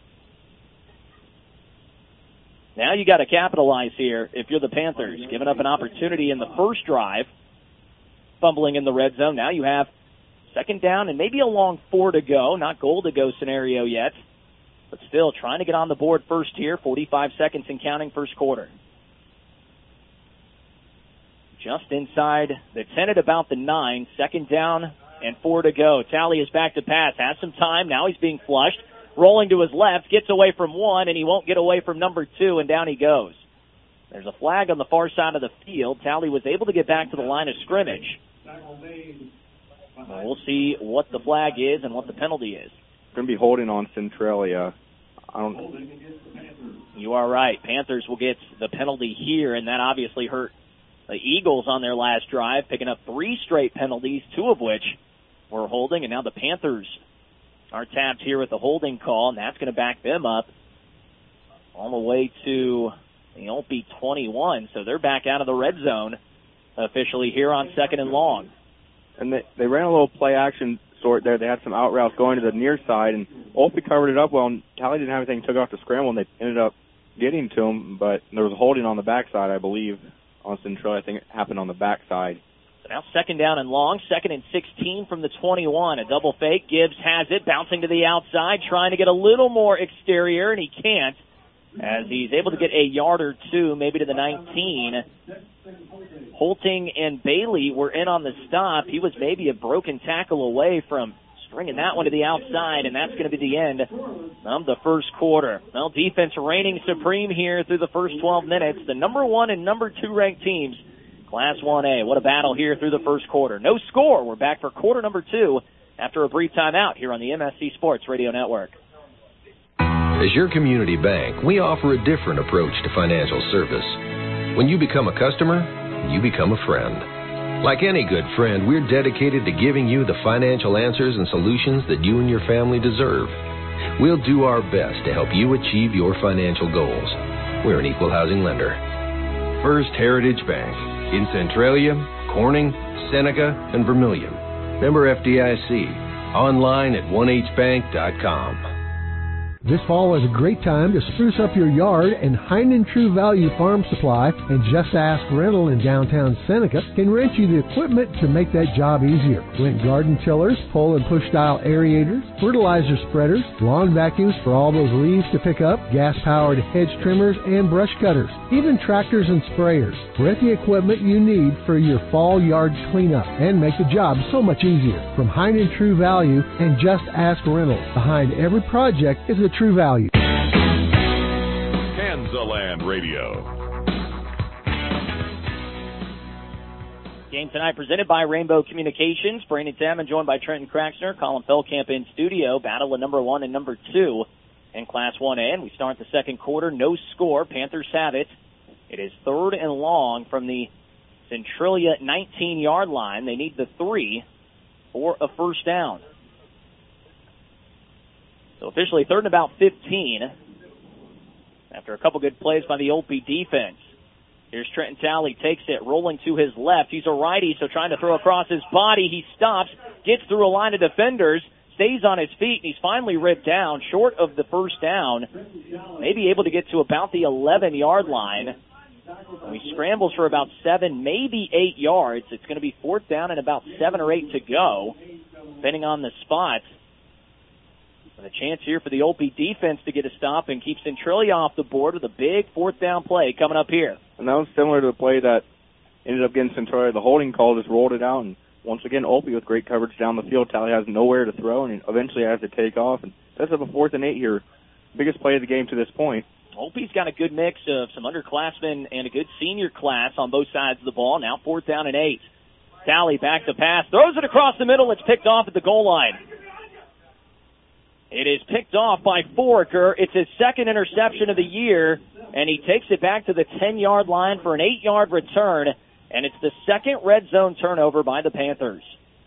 Speaker 2: Now you got to capitalize here if you're the Panthers, giving up an opportunity in the first drive, fumbling in the red zone. Now you have second down and maybe a long four to go, not goal to go scenario yet. But still, trying to get on the board first here, forty-five seconds and counting first quarter. Just inside the ten at about the nine, second down and four to go. Talley is back to pass, has some time, now he's being flushed. Rolling to his left, gets away from one, and he won't get away from number two, and down he goes. There's a flag on the far side of the field. Talley was able to get back to the line of scrimmage. We'll see what the flag is and what the penalty is.
Speaker 22: Going to be holding on Centralia. I don't.
Speaker 2: You are right. Panthers will get the penalty here, and that obviously hurt the Eagles on their last drive, picking up three straight penalties, two of which were holding, and now the Panthers are tapped here with the holding call, and that's going to back them up on the way to the Olpe twenty-one. So they're back out of the red zone officially here on second and long.
Speaker 22: And they, they ran a little play action sort there. They had some out routes going to the near side, and Olpe covered it up well, and Talley didn't have anything, took off the scramble, and they ended up getting to him, but there was a holding on the backside, I believe, on Centralia. I think it happened on the backside.
Speaker 2: So now second down and long, second and sixteen from the twenty-one. A double fake. Gibbs has it, bouncing to the outside, trying to get a little more exterior, and he can't, as he's able to get a yard or two, maybe to the nineteen. Holting and Bailey were in on the stop. He was maybe a broken tackle away from stringing that one to the outside, and that's going to be the end of the first quarter. Well, defense reigning supreme here through the first twelve minutes. The number one and number two ranked teams, Class one A. What a battle here through the first quarter. No score. We're back for quarter number two after a brief timeout here on the M S C Sports Radio Network.
Speaker 3: As your community bank, we offer a different approach to financial service. When you become a customer, you become a friend. Like any good friend, we're dedicated to giving you the financial answers and solutions that you and your family deserve. We'll do our best to help you achieve your financial goals. We're an equal housing lender. First Heritage Bank. In Centralia, Corning, Seneca, and Vermilion. Member F D I C. Online at one h bank dot com.
Speaker 4: This fall is a great time to spruce up your yard, and Heinemann True Value Farm Supply and Just Ask Rental in downtown Seneca can rent you the equipment to make that job easier. Rent garden tillers, pull and push style aerators, fertilizer spreaders, lawn vacuums for all those leaves to pick up, gas-powered hedge trimmers, and brush cutters, even tractors and sprayers. Rent the equipment you need for your fall yard cleanup and make the job so much easier. From Heinemann True Value and Just Ask Rental, behind every project is a True Value.
Speaker 15: Kansaland Radio.
Speaker 2: Game tonight presented by Rainbow Communications. Brandon Salmon joined by Trenton Kraxner. Colin Feldkamp in studio. Battle of number one and number two in Class one A. And we start the second quarter. No score. Panthers have it. It is third and long from the Centralia nineteen-yard line. They need the three for a first down. So officially third and about fifteen after a couple good plays by the O P defense. Here's Trenton Talley, takes it, rolling to his left. He's a righty, so trying to throw across his body. He stops, gets through a line of defenders, stays on his feet, and he's finally ripped down, short of the first down. Maybe able to get to about the eleven-yard line. And he scrambles for about seven, maybe eight yards. It's going to be fourth down and about seven or eight to go, depending on the spot. And a chance here for the O P defense to get a stop and keep Centralia off the board with a big fourth down play coming up here.
Speaker 22: And that was similar to the play that ended up getting Centralia the holding call, just rolled it out. And once again, O P with great coverage down the field. Talley has nowhere to throw, and eventually has to take off. And sets up a fourth and eight here. Biggest play of the game to this point.
Speaker 2: O P's got a good mix of some underclassmen and a good senior class on both sides of the ball. Now fourth down and eight. Talley back to pass, throws it across the middle. It's picked off at the goal line. It is picked off by Foraker. It's his second interception of the year, and he takes it back to the ten-yard line for an eight-yard return, and it's the second red zone turnover by the Panthers.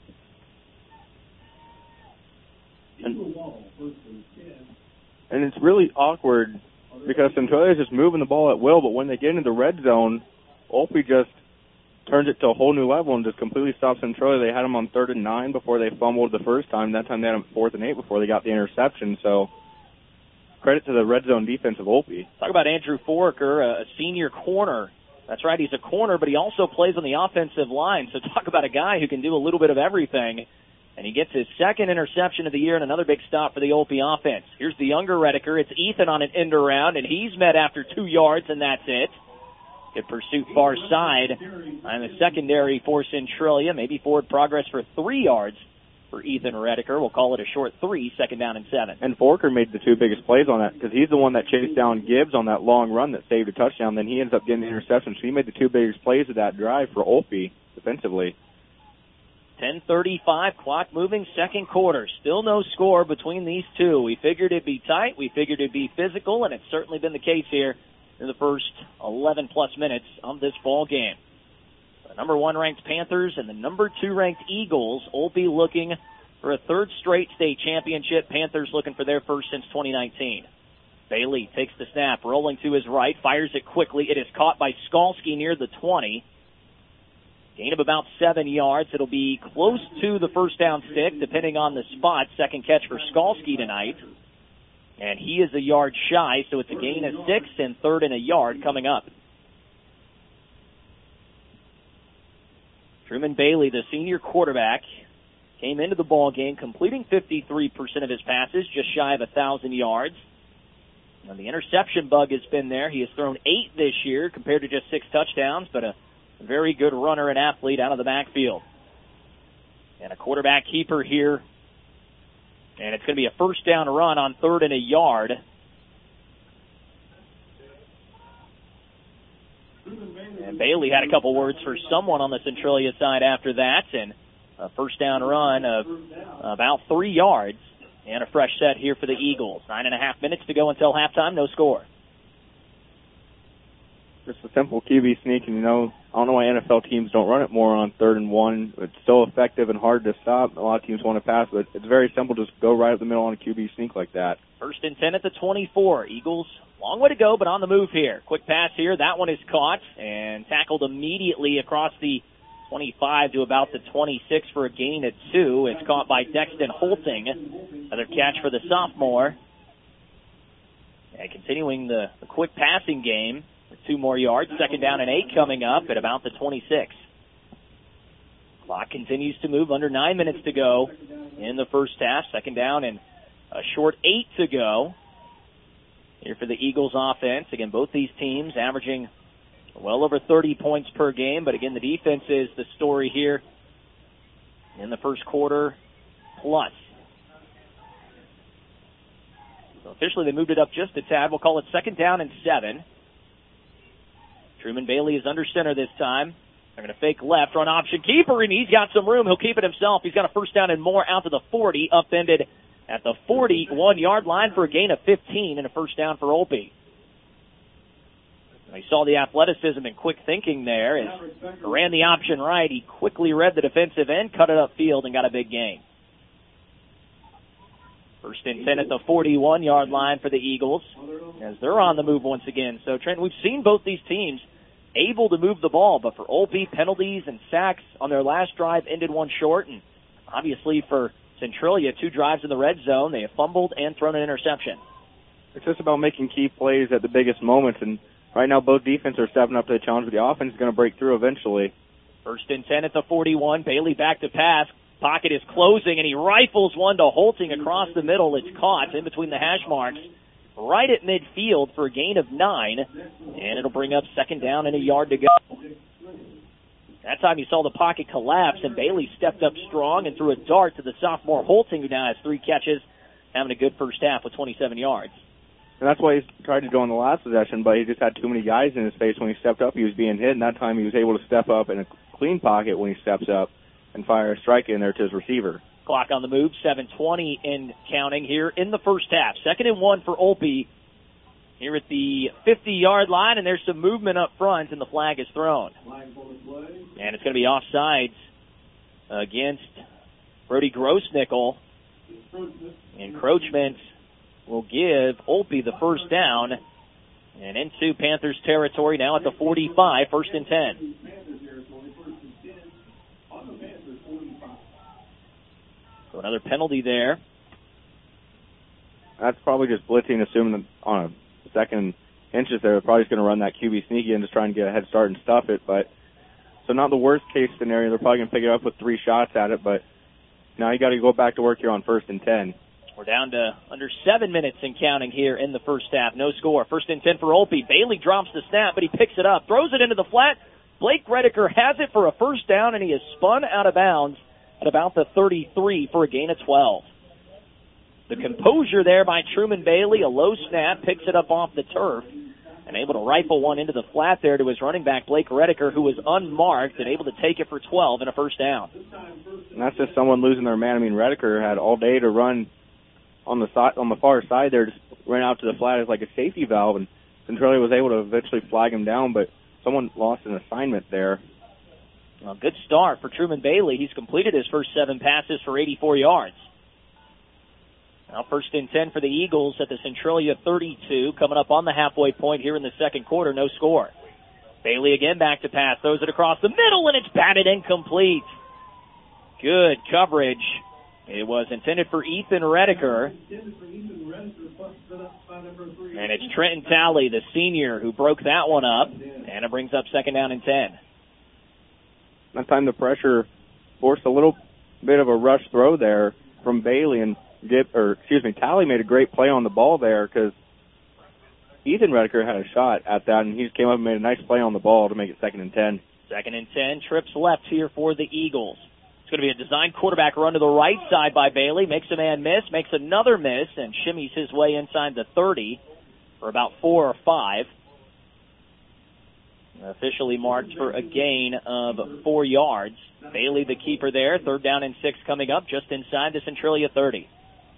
Speaker 22: And, and it's really awkward because Centralia is just moving the ball at will, but when they get into the red zone, O P just turns it to a whole new level and just completely stops Centralia. They had them on third and nine before they fumbled the first time. That time they had them fourth and eight before they got the interception. So credit to the red zone defense of O P.
Speaker 2: Talk about Andrew Foraker, a senior corner. That's right, he's a corner, but he also plays on the offensive line. So talk about a guy who can do a little bit of everything. And he gets his second interception of the year and another big stop for the O P offense. Here's the younger Redeker. It's Ethan on an end around, and he's met after two yards, and that's it. Good pursuit far side on the secondary for Centralia. Maybe forward progress for three yards for Ethan Redeker. We'll call it a short three, second down and seven.
Speaker 22: And Foraker made the two biggest plays on that because he's the one that chased down Gibbs on that long run that saved a touchdown. Then he ends up getting the interception. So he made the two biggest plays of that drive for O P defensively.
Speaker 2: ten thirty-five, clock moving, second quarter. Still no score between these two. We figured it'd be tight. We figured it'd be physical, and it's certainly been the case here in the first eleven-plus minutes of this ball game. The number one ranked Panthers and the number two ranked Eagles. O P looking for a third straight state championship. Panthers looking for their first since twenty nineteen. Bailey takes the snap, rolling to his right, fires it quickly. It is caught by Skalski near the twenty. Gain of about seven yards. It'll be close to the first down stick, depending on the spot. Second catch for Skalski tonight. And he is a yard shy, so it's a gain of six and third and a yard coming up. Truman Bailey, the senior quarterback, came into the ball game completing fifty-three percent of his passes, just shy of one thousand yards. And the interception bug has been there. He has thrown eight this year compared to just six touchdowns, but a very good runner and athlete out of the backfield. And a quarterback keeper here. And it's going to be a first down run on third and a yard. And Bailey had a couple words for someone on the Centralia side after that. And a first down run of about three yards. And a fresh set here for the Eagles. Nine and a half minutes to go until halftime. No score.
Speaker 22: Just a simple Q B sneak, and you know, I don't know why N F L teams don't run it more on third and one. It's so effective and hard to stop. A lot of teams want to pass, but it's very simple. Just go right up the middle on a Q B sneak like that.
Speaker 2: First and ten at the twenty-four. Eagles, long way to go, but on the move here. Quick pass here. That one is caught and tackled immediately across the twenty-five to about the twenty-six for a gain at two. It's caught by Dexton Holting. Another catch for the sophomore. And continuing the, the quick passing game with two more yards. Second down and eight coming up at about the twenty-six. Clock continues to move. Under nine minutes to go in the first half. Second down and a short eight to go here for the Eagles offense. Again, both these teams averaging well over thirty points per game. But again, the defense is the story here in the first quarter plus. So officially they moved it up just a tad. We'll call it second down and seven. Truman Bailey is under center this time. They're going to fake left, run option keeper, and he's got some room. He'll keep it himself. He's got a first down and more out to the forty, upended at the forty-one-yard line for a gain of fifteen and a first down for Olpe. He saw the athleticism and quick thinking there. As he ran the option right, he quickly read the defensive end, cut it upfield, and got a big gain. First and ten at the forty-one-yard line for the Eagles as they're on the move once again. So, Trent, we've seen both these teams able to move the ball, but for Olpe, penalties and sacks on their last drive ended one short. And obviously for Centralia, two drives in the red zone. They have fumbled and thrown an interception.
Speaker 22: It's just about making key plays at the biggest moments, and right now both defenses are stepping up to the challenge, but the offense is going to break through eventually.
Speaker 2: First and ten at the forty-one. Bailey back to pass. Pocket is closing, and he rifles one to Holting across the middle. It's caught in between the hash marks right at midfield for a gain of nine, and it'll bring up second down and a yard to go. That time you saw the pocket collapse, and Bailey stepped up strong and threw a dart to the sophomore Holting, who now has three catches, having a good first half with twenty-seven yards.
Speaker 22: And that's why he tried to go in the last possession, but he just had too many guys in his face. When he stepped up, he was being hit, and that time he was able to step up in a clean pocket when he steps up and fire a strike in there to his receiver.
Speaker 2: Clock on the move, seven twenty in counting here in the first half. Second and one for Olpe here at the fifty-yard line, and there's some movement up front, and the flag is thrown. And it's going to be offsides against Brody Grossnickel. Encroachment will give Olpe the first down, and into Panthers territory now at the forty-five, first and ten. So another penalty there.
Speaker 22: That's probably just blitzing, assuming that on a second inches there, they're probably just going to run that Q B sneaky and just trying to get a head start and stuff it. But so not the worst case scenario. They're probably going to pick it up with three shots at it. But now you got to go back to work here on first and ten.
Speaker 2: We're down to under seven minutes and counting here in the first half. No score. First and ten for Olpe. Bailey drops the snap, but he picks it up, throws it into the flat. Blake Redeker has it for a first down, and he is spun out of bounds at about the thirty-three for a gain of twelve. The composure there by Truman Bailey, a low snap, picks it up off the turf, and able to rifle one into the flat there to his running back, Blake Redeker, who was unmarked and able to take it for twelve and a first down.
Speaker 22: And that's just someone losing their man. I mean, Redeker had all day to run on the side, on the far side there, just ran out to the flat as like a safety valve, and Centralia was able to eventually flag him down, but someone lost an assignment there.
Speaker 2: Well, good start for Truman Bailey. He's completed his first seven passes for eighty-four yards. Now first and ten for the Eagles at the Centralia thirty-two, coming up on the halfway point here in the second quarter, no score. Bailey again back to pass, throws it across the middle, and it's batted incomplete. Good coverage. It was intended for Ethan Redeker. And it's Trenton Talley, the senior, who broke that one up, and it brings up second down and ten.
Speaker 22: That time the pressure forced a little bit of a rush throw there from Bailey, and Dip, or excuse me, Talley made a great play on the ball there because Ethan Redeker had a shot at that, and he just came up and made a nice play on the ball to make it second and ten.
Speaker 2: Second and ten, trips left here for the Eagles. It's going to be a design quarterback run to the right side by Bailey, makes a man miss, makes another miss, and shimmies his way inside the thirty for about four or five. Officially marked for a gain of four yards. Bailey, the keeper there. Third down and six coming up just inside the Centralia thirty.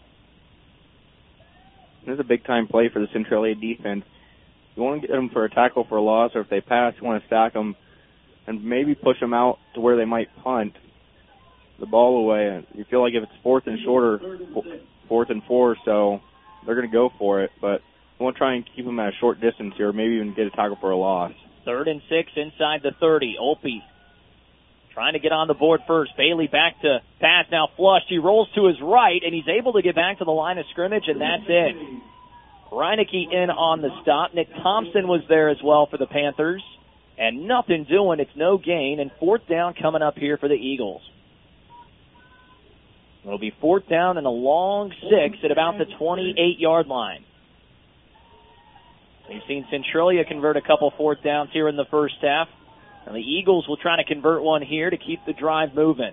Speaker 22: This is a big-time play for the Centralia defense. You want to get them for a tackle for a loss, or if they pass, you want to stack them and maybe push them out to where they might punt the ball away. And you feel like if it's fourth and shorter, fourth and four, so they're going to go for it. But you want to try and keep them at a short distance here, maybe even get a tackle for a loss.
Speaker 2: Third and six inside the thirty. Olpe trying to get on the board first. Bailey back to pass, now flushed. He rolls to his right, and he's able to get back to the line of scrimmage, and that's it. Reineke in on the stop. Nick Thompson was there as well for the Panthers. And nothing doing. It's no gain. And fourth down coming up here for the Eagles. It'll be fourth down and a long six at about the twenty-eight-yard line. We've seen Centralia convert a couple fourth downs here in the first half. And the Eagles will try to convert one here to keep the drive moving.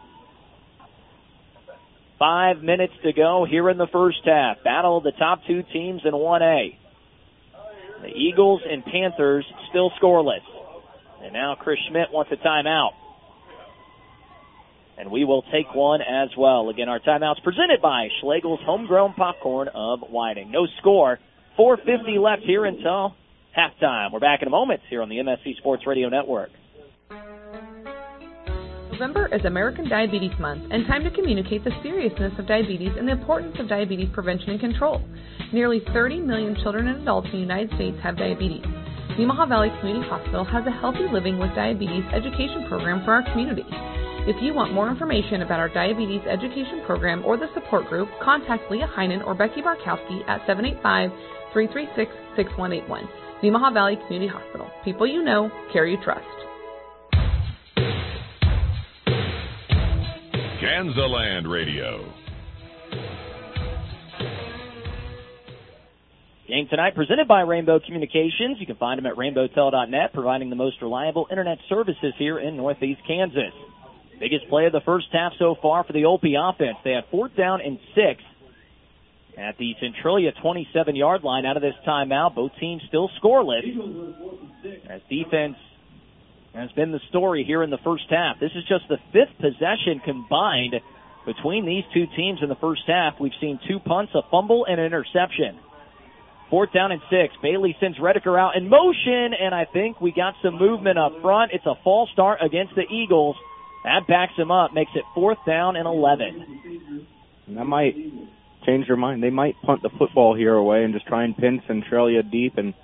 Speaker 2: Five minutes to go here in the first half. Battle of the top two teams in one A. The Eagles and Panthers still scoreless. And now Chris Schmidt wants a timeout. And we will take one as well. Again, our timeout's presented by Schlegel's Homegrown Popcorn of Whiting. No score. four fifty left here until halftime. We're back in a moment here on the M S C Sports Radio Network.
Speaker 7: November is American Diabetes Month and time to communicate the seriousness of diabetes and the importance of diabetes prevention and control. Nearly thirty million children and adults in the United States have diabetes. Nemaha Valley Community Hospital has a Healthy Living with Diabetes education program for our community. If you want more information about our diabetes education program or the support group, contact Leah Heinen or Becky Barkowski at seven eight five, three three six, six one eight one. Nemaha Valley Community Hospital. People you know, care you trust.
Speaker 15: Kansaland Radio.
Speaker 2: Game tonight presented by Rainbow Communications. You can find them at rainbow tel dot net, providing the most reliable internet services here in Northeast Kansas. Biggest play of the first half so far for the O P offense. They have fourth down and six at the Centralia twenty-seven-yard line out of this timeout. Both teams still scoreless as defense has been the story here in the first half. This is just the fifth possession combined between these two teams in the first half. We've seen two punts, a fumble, and an interception. Fourth down and six. Bailey sends Redeker out in motion, and I think we got some movement up front. It's a false start against the Eagles. That backs him up, makes it fourth down and eleven.
Speaker 22: And that might change their mind. They might punt the football here away and just try and pin Centralia deep and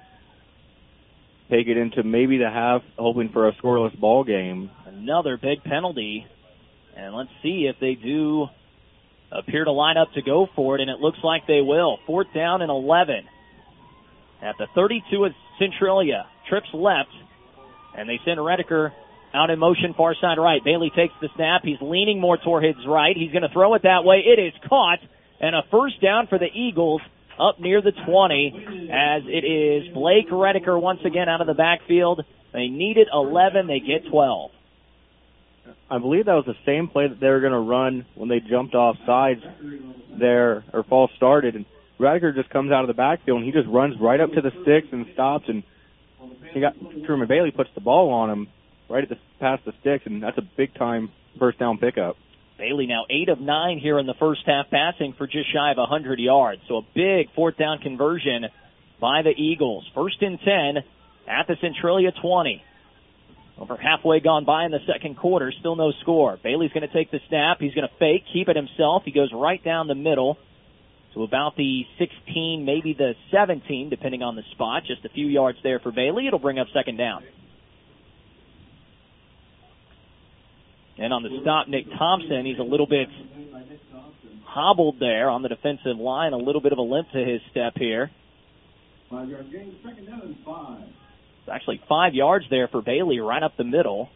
Speaker 22: take it into maybe the half, hoping for a scoreless ball game.
Speaker 2: Another big penalty. And let's see if they do appear to line up to go for it, and it looks like they will. Fourth down and eleven. At the thirty-two of Centralia. Trips left, and they send Redeker out in motion, far side right. Bailey takes the snap. He's leaning more toward his right. He's going to throw it that way. It is caught, and a first down for the Eagles up near the twenty, as it is Blake Redeker once again out of the backfield. They needed eleven. They get twelve.
Speaker 22: I believe that was the same play that they were going to run when they jumped off sides there, or false started, and Redeker just comes out of the backfield, and he just runs right up to the sticks and stops, and he got Truman Bailey puts the ball on him right at the past the sticks, and that's a big-time first down pickup.
Speaker 2: Bailey now eight of nine here in the first half, passing for just shy of one hundred yards. So a big fourth down conversion by the Eagles. First and ten at the Centralia twenty. Over halfway gone by in the second quarter, still no score. Bailey's going to take the snap. He's going to fake, keep it himself. He goes right down the middle to about the sixteen, maybe the seventeen, depending on the spot. Just a few yards there for Bailey. It'll bring up second down. And on the stop, Nick Thompson, he's a little bit hobbled there on the defensive line, a little bit of a limp to his step here. It's actually five yards there for Bailey, right up the middle.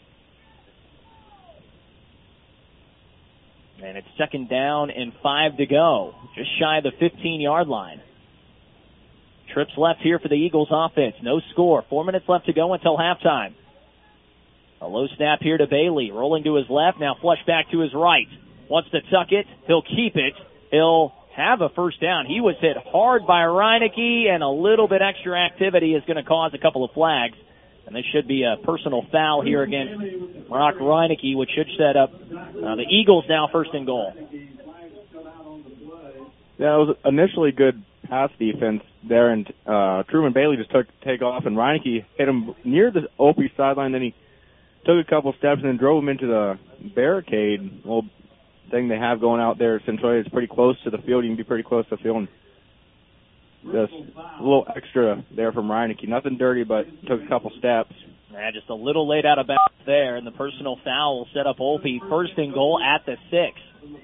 Speaker 2: And it's second down and five to go, just shy of the fifteen-yard line. Trips left here for the Eagles offense. No score. Four minutes left to go until halftime. A low snap here to Bailey, rolling to his left, now flush back to his right. Wants to tuck it. He'll keep it. He'll have a first down. He was hit hard by Reineke, and a little bit extra activity is going to cause a couple of flags. And this should be a personal foul here against Brock Reineke, which should set up uh, the Eagles now first and goal.
Speaker 22: Yeah, it was initially good pass defense there, and uh, Truman Bailey just took take off, and Reineke hit him near the O P sideline, then he took a couple steps and then drove him into the barricade. Little thing they have going out there, Centralia is pretty close to the field. You can be pretty close to the field. And just a little extra there from Reineke. Nothing dirty, but took a couple steps.
Speaker 2: Yeah, just a little late out of bounds there, and the personal foul will set up Olpe first and goal at the six.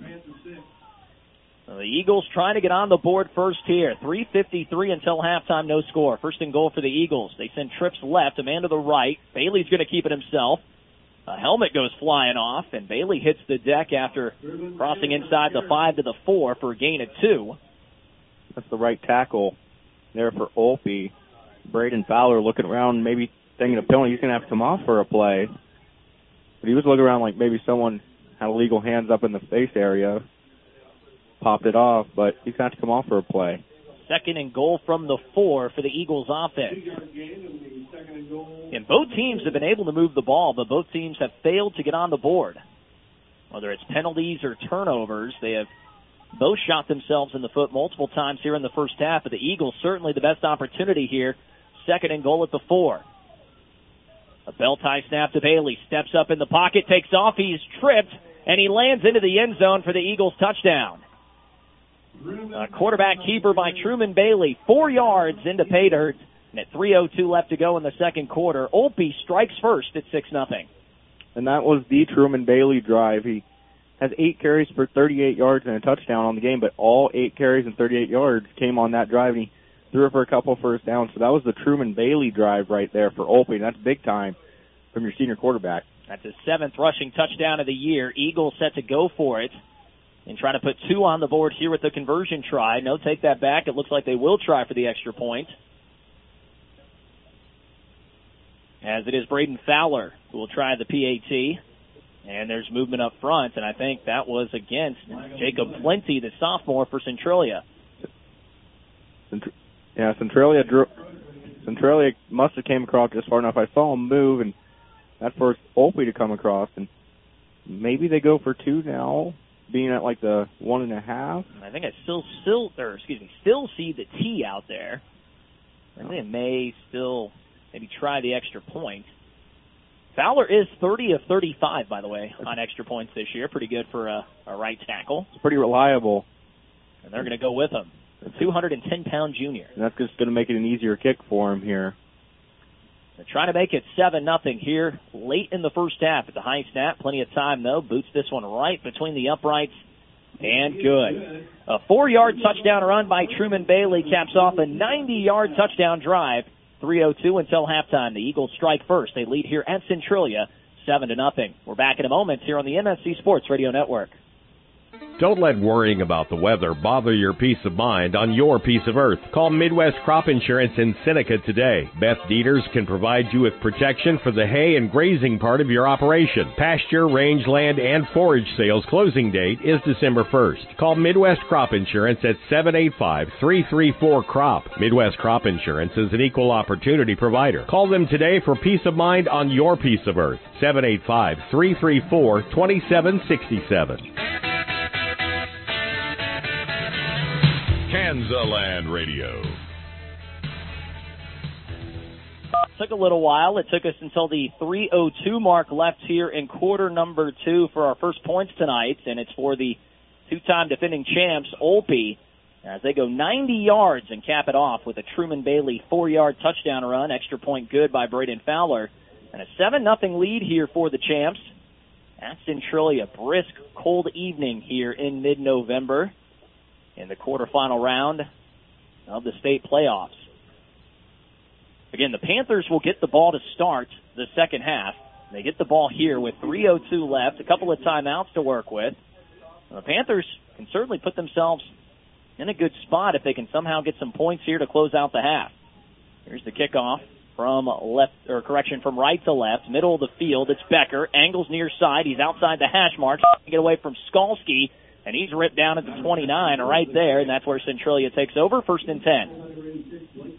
Speaker 2: So the Eagles trying to get on the board first here. three fifty-three until halftime, no score. First and goal for the Eagles. They send trips left, a man to the right. Bailey's going to keep it himself. A helmet goes flying off, and Bailey hits the deck after crossing inside the five to the four for a gain of two.
Speaker 22: That's the right tackle there for Olpe. Braden Fowler looking around, maybe thinking a penalty. He's going to have to come off for a play. But he was looking around like maybe someone had illegal hands up in the face area. Popped it off, but he's got to come off for a play.
Speaker 2: Second and goal from the four for the Eagles offense. And both teams have been able to move the ball, but both teams have failed to get on the board. Whether it's penalties or turnovers, they have both shot themselves in the foot multiple times here in the first half, but the Eagles certainly the best opportunity here. Second and goal at the four. A belt tie snap to Bailey. Steps up in the pocket, takes off, he's tripped, and he lands into the end zone for the Eagles touchdown. A quarterback keeper by Truman Bailey, four yards into pay dirt, and at three oh two left to go in the second quarter, Olpe strikes first at six nothing.
Speaker 22: And that was the Truman Bailey drive. He has eight carries for thirty-eight yards and a touchdown on the game, but all eight carries and thirty-eight yards came on that drive, and he threw it for a couple first downs. So that was the Truman Bailey drive right there for Olpe, and that's big time from your senior quarterback.
Speaker 2: That's his seventh rushing touchdown of the year. Eagles set to go for it and try to put two on the board here with the conversion try. No, take that back. It looks like they will try for the extra point. As it is Braden Fowler who will try the P A T. And there's movement up front, and I think that was against Jacob Plenty, the sophomore for Centralia.
Speaker 22: Yeah, Centralia drew, Centralia must have came across just far enough. I saw him move, and that forced Olpe to come across, and maybe they go for two now, being at like the one and a half.
Speaker 2: I think I still, still, or excuse me, still see the T out there. I think they may still maybe try the extra point. Fowler is thirty of thirty-five, by the way, on extra points this year. Pretty good for a, a right tackle.
Speaker 22: It's pretty reliable.
Speaker 2: And they're going to go with him. The two hundred ten pound junior.
Speaker 22: And that's just going to make it an easier kick for him here.
Speaker 2: They're trying to make it seven nothing here late in the first half. It's a high snap. Plenty of time, though. Boots this one right between the uprights. And good. A four-yard touchdown run by Truman Bailey caps off a ninety-yard touchdown drive. three oh two until halftime. The Eagles strike first. They lead here at Centralia, seven to nothing. We're back in a moment here on the M S C Sports Radio Network.
Speaker 19: Don't let worrying about the weather bother your peace of mind on your piece of earth. Call Midwest Crop Insurance in Seneca today. Beth Dieters can provide you with protection for the hay and grazing part of your operation. Pasture, rangeland, and forage sales closing date is December first. Call Midwest Crop Insurance at seven eight five, three three four, C R O P. Midwest Crop Insurance is an equal opportunity provider. Call them today for peace of mind on your piece of earth. seven eight five, three three four, two seven six seven.
Speaker 15: Kansaland Radio.
Speaker 2: Took a little while. It took us until the three oh two mark left here in quarter number two for our first points tonight, and it's for the two-time defending champs, Olpe, as they go ninety yards and cap it off with a Truman Bailey four-yard touchdown run, extra point good by Braden Fowler, and a seven nothing lead here for the champs. At Centralia, brisk, cold evening here in mid-November in the quarterfinal round of the state playoffs. Again, the Panthers will get the ball to start the second half. They get the ball here with three oh two left, a couple of timeouts to work with. The Panthers can certainly put themselves in a good spot if they can somehow get some points here to close out the half. Here's the kickoff from left, or correction, from right to left, middle of the field. It's Becker, angles near side. He's outside the hash mark, trying to get away from Skalski. And he's ripped down at the twenty-nine right there, and that's where Centralia takes over, first and ten.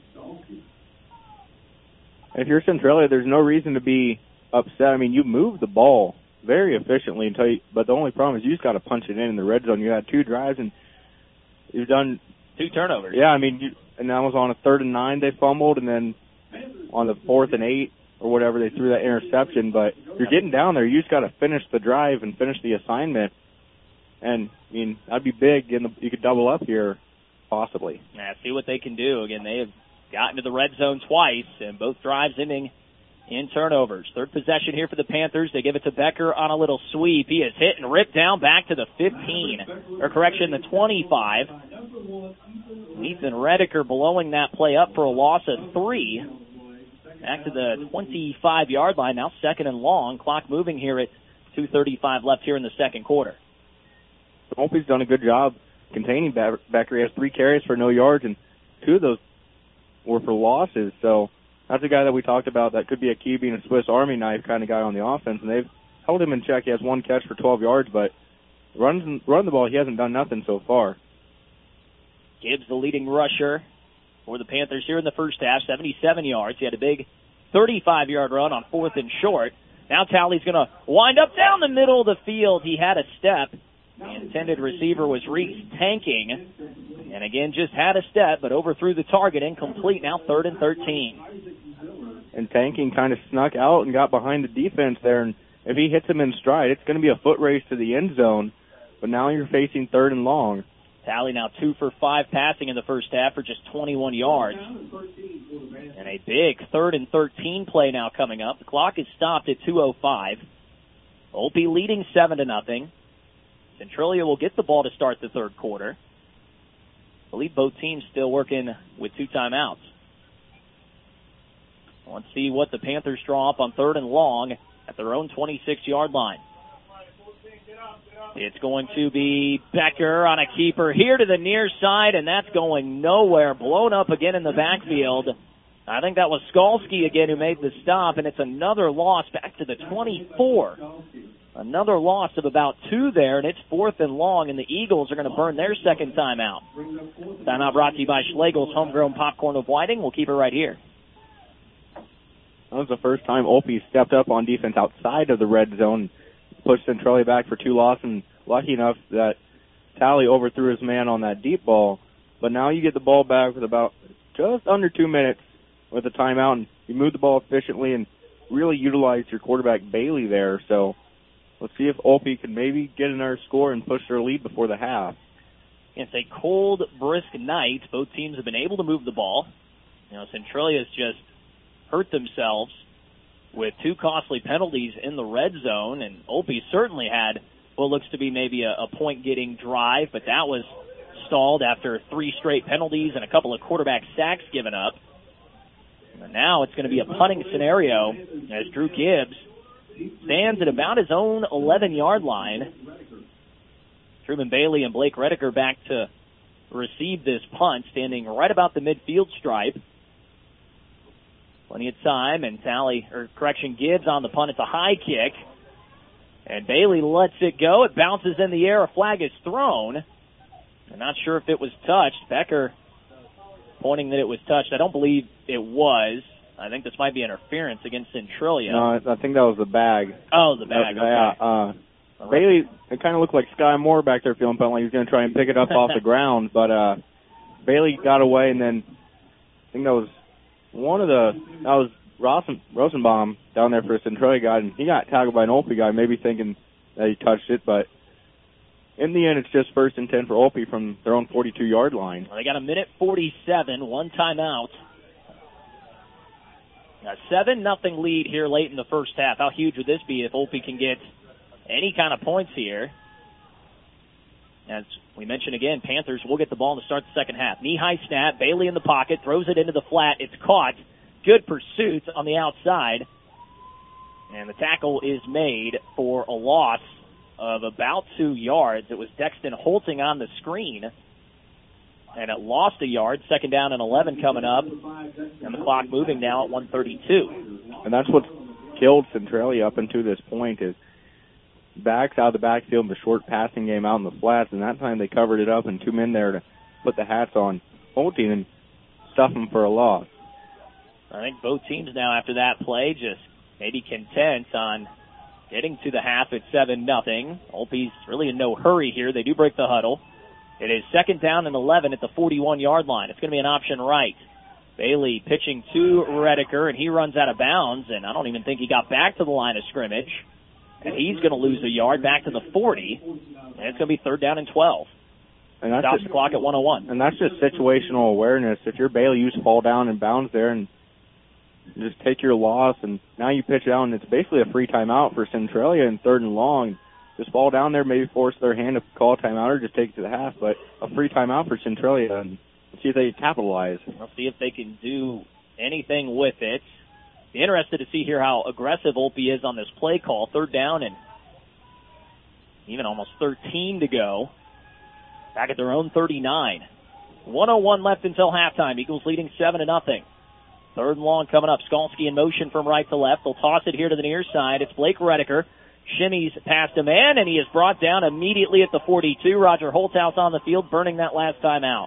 Speaker 22: If you're Centralia, there's no reason to be upset. I mean, you moved the ball very efficiently, until you, but the only problem is you just got to punch it in in the red zone. You had two drives, and you've done
Speaker 2: two turnovers.
Speaker 22: Yeah, I mean, you, and that was on a third and nine they fumbled, and then on the fourth and eight or whatever they threw that interception. But you're getting down there. You just got to finish the drive and finish the assignment. And, I mean, that'd be big. And you could double up here, possibly.
Speaker 2: Yeah, see what they can do. Again, they have gotten to the red zone twice, and both drives ending in turnovers. Third possession here for the Panthers. They give it to Becker on a little sweep. He is hit and ripped down back to the fifteen, or correction, the twenty-five. Ethan Redeker blowing that play up for a loss of three. Back to the twenty-five-yard line, now second and long. Clock moving here at two thirty-five left here in the second quarter.
Speaker 22: Opie's done a good job containing Becker. He has three carries for no yards, and two of those were for losses. So that's a guy that we talked about that could be a key, being a Swiss Army knife kind of guy on the offense, and they've held him in check. He has one catch for twelve yards, but runs run the ball, he hasn't done nothing so far.
Speaker 2: Gibbs, the leading rusher for the Panthers here in the first half, seventy-seven yards. He had a big thirty-five-yard run on fourth and short. Now Talley's going to wind up down the middle of the field. He had a step. The intended receiver was Reese Tanking. And again, just had a step, but overthrew the target, incomplete. Now third and thirteen.
Speaker 22: And Tanking kind of snuck out and got behind the defense there. And if he hits him in stride, it's going to be a foot race to the end zone. But now you're facing third and long.
Speaker 2: Talley now two for five passing in the first half for just twenty-one yards. And a big third and thirteen play now coming up. The clock is stopped at two oh five. Opie leading seven to nothing. Centralia will get the ball to start the third quarter. I believe both teams still working with two timeouts. Let's see what the Panthers draw up on third and long at their own twenty-six-yard line. It's going to be Becker on a keeper here to the near side, and that's going nowhere. Blown up again in the backfield. I think that was Skalski again who made the stop, and it's another loss back to the twenty-four. Another loss of about two there, and it's fourth and long, and the Eagles are going to burn their second timeout. Timeout brought to you by Schlegel's Homegrown Popcorn of Whiting. We'll keep it right here.
Speaker 22: That was the first time Opie stepped up on defense outside of the red zone, pushed Centralia back for two losses, and lucky enough that Talley overthrew his man on that deep ball. But now you get the ball back with about just under two minutes with a timeout, and you move the ball efficiently and really utilize your quarterback Bailey there. So let's see if Opie can maybe get another score and push their lead before the half.
Speaker 2: It's a cold, brisk night. Both teams have been able to move the ball. You know, Centralia's just hurt themselves with two costly penalties in the red zone, and Opie certainly had what looks to be maybe a, a point-getting drive, but that was stalled after three straight penalties and a couple of quarterback sacks given up. And now it's going to be a punting scenario as Drew Gibbs stands at about his own eleven-yard line. Truman Bailey and Blake Redeker back to receive this punt, standing right about the midfield stripe. Plenty of time, and Talley, or correction, Gibbs on the punt. It's a high kick, and Bailey lets it go. It bounces in the air. A flag is thrown. I'm not sure if it was touched. Becker pointing that it was touched. I don't believe it was. I think this might be interference against Centralia.
Speaker 22: No, I think that was the bag.
Speaker 2: Oh, the bag,
Speaker 22: uh,
Speaker 2: okay.
Speaker 22: Uh, uh, Bailey, it kind of looked like Sky Moore back there feeling like he was going to try and pick it up off the ground, but uh, Bailey got away, and then I think that was one of the, that was Rosen, Rosenbaum down there for a Centralia guy, and he got tackled by an Opie guy, maybe thinking that he touched it, but in the end, it's just first and ten for Opie from their own forty-two-yard line.
Speaker 2: Well, they got a minute forty-seven, one timeout. A seven nothing lead here late in the first half. How huge would this be if Opie can get any kind of points here? As we mentioned again, Panthers will get the ball to start the second half. Knee-high snap, Bailey in the pocket, throws it into the flat. It's caught. Good pursuit on the outside. And the tackle is made for a loss of about two yards. It was Dexton Holting on the screen. And it lost a yard. Second down and eleven coming up. And the clock moving now at one thirty-two.
Speaker 22: And that's what's killed Centralia up until this point is backs out of the backfield in the short passing game out in the flats. And that time they covered it up and two men there to put the hats on Holting and stuff them for a loss.
Speaker 2: I think both teams now after that play just maybe content on getting to the half at seven nothing. Opie's really in no hurry here. They do break the huddle. It is second down and eleven at the forty-one-yard line. It's going to be an option right. Bailey pitching to Redeker, and he runs out of bounds, and I don't even think he got back to the line of scrimmage. And he's going to lose a yard back to the forty, and it's going to be third down and twelve.
Speaker 22: And that's
Speaker 2: Stops
Speaker 22: just,
Speaker 2: the clock at one oh one.
Speaker 22: And that's just situational awareness. If you're Bailey, you just fall down and bounds there, and just take your loss, and now you pitch out, and it's basically a free timeout for Centralia in third and long. Just ball down there, maybe force their hand to call a timeout or just take it to the half, but a free timeout for Centralia, and see if they can capitalize.
Speaker 2: We'll see if they can do anything with it. Be interested to see here how aggressive Olpe is on this play call. Third down and even almost thirteen to go. Back at their own thirty-nine. one oh one left until halftime. Eagles leading seven to nothing. Third and long coming up. Skalski in motion from right to left. They'll toss it here to the near side. It's Blake Redeker. Shimmies past a man, and he is brought down immediately at the forty-two. Roger Holthouse on the field, burning that last time out.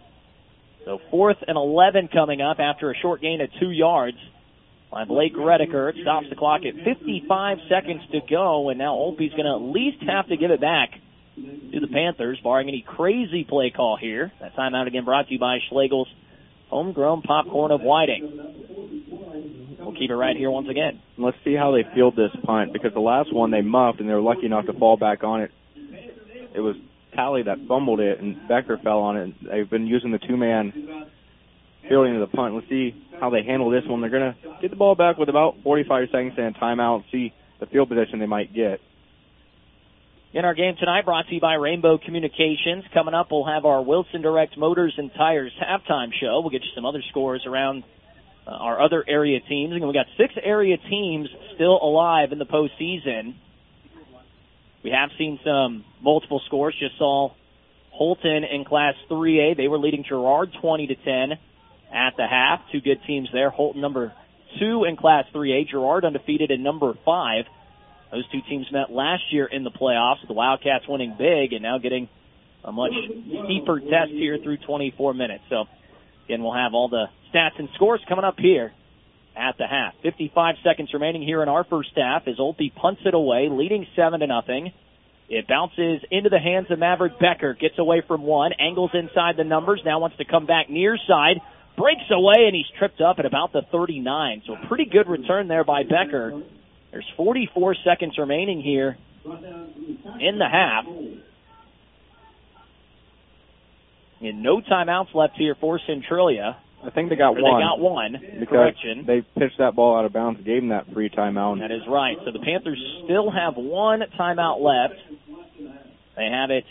Speaker 2: So fourth and eleven coming up after a short gain of two yards by Blake Redeker. It stops the clock at fifty-five seconds to go, and now Olpe's going to at least have to give it back to the Panthers, barring any crazy play call here. That timeout again brought to you by Schlegel's Homegrown Popcorn of Whiting. We'll keep it right here once again.
Speaker 22: Let's see how they field this punt, because the last one they muffed, and they were lucky enough to fall back on it. It was Talley that fumbled it, and Becker fell on it. They've been using the two-man fielding of the punt. Let's see how they handle this one. They're going to get the ball back with about forty-five seconds and a timeout, see the field position they might get.
Speaker 2: In our game tonight, brought to you by Rainbow Communications. Coming up, we'll have our Wilson Direct Motors and Tires halftime show. We'll get you some other scores around uh, our other area teams. And we've got six area teams still alive in the postseason. We have seen some multiple scores. Just saw Holton in Class three A. They were leading Girard twenty to ten at the half. Two good teams there. Holton number two in Class three A. Girard undefeated in number five. Those two teams met last year in the playoffs, with the Wildcats winning big and now getting a much steeper test here through twenty-four minutes. So, again, we'll have all the stats and scores coming up here at the half. fifty-five seconds remaining here in our first half as Olpe punts it away, leading seven to nothing. It bounces into the hands of Maverick Becker, gets away from one, angles inside the numbers, now wants to come back near side, breaks away, and he's tripped up at about the thirty-nine. So a pretty good return there by Becker. There's forty-four seconds remaining here in the half. And no timeouts left here for Centralia.
Speaker 22: I think they got
Speaker 2: or
Speaker 22: one.
Speaker 2: They got one.
Speaker 22: Because
Speaker 2: Correction.
Speaker 22: they pitched that ball out of bounds and gave them that free timeout.
Speaker 2: That is right. So the Panthers still have one timeout left. They have it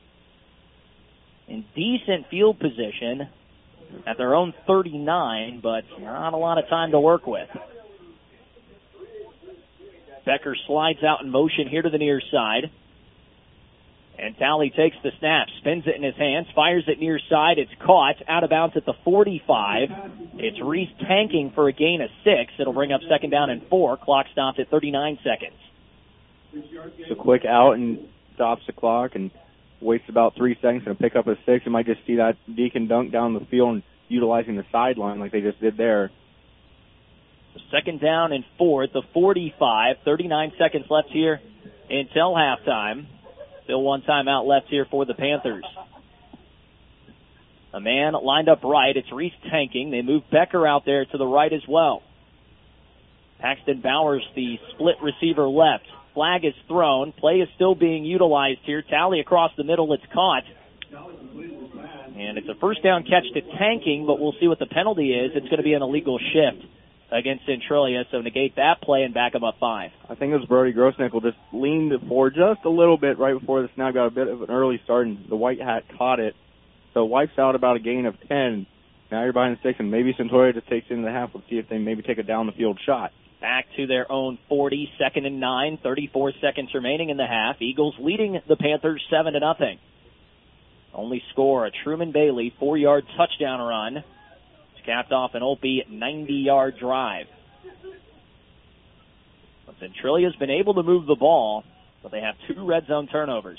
Speaker 2: in decent field position at their own thirty-nine, but not a lot of time to work with. Becker slides out in motion here to the near side. And Talley takes the snap, spins it in his hands, fires it near side. It's caught, out of bounds at the forty-five. It's Reese tanking for a gain of six. It'll bring up second down and four. Clock stopped at thirty-nine seconds.
Speaker 22: It's a quick out and stops the clock and waits about three seconds and pick up a six. You might just see that Deacon dunk down the field and utilizing the sideline like they just did there.
Speaker 2: Second down and four at the forty-five. thirty-nine seconds left here until halftime. Still one timeout left here for the Panthers. A man lined up right. It's Reese tanking. They move Becker out there to the right as well. Paxton Bowers, the split receiver left. Flag is thrown. Play is still being utilized here. Talley across the middle. It's caught. And it's a first down catch to tanking, but we'll see what the penalty is. It's going to be an illegal shift against Centralia, so negate that play and back them up five.
Speaker 22: I think it was Brody Grossnickel just leaned forward just a little bit right before the snap, got a bit of an early start, and the White Hat caught it. So wipes out about a gain of ten. Now you're behind six, and maybe Centralia just takes it into the half. Let's see if they maybe take a down-the-field shot.
Speaker 2: Back to their own forty, second and nine, thirty-four seconds remaining in the half. Eagles leading the Panthers seven to nothing. Only score, a Truman Bailey four-yard touchdown run. Capped off an Olpe ninety-yard drive. But Centralia's been able to move the ball, but they have two red zone turnovers.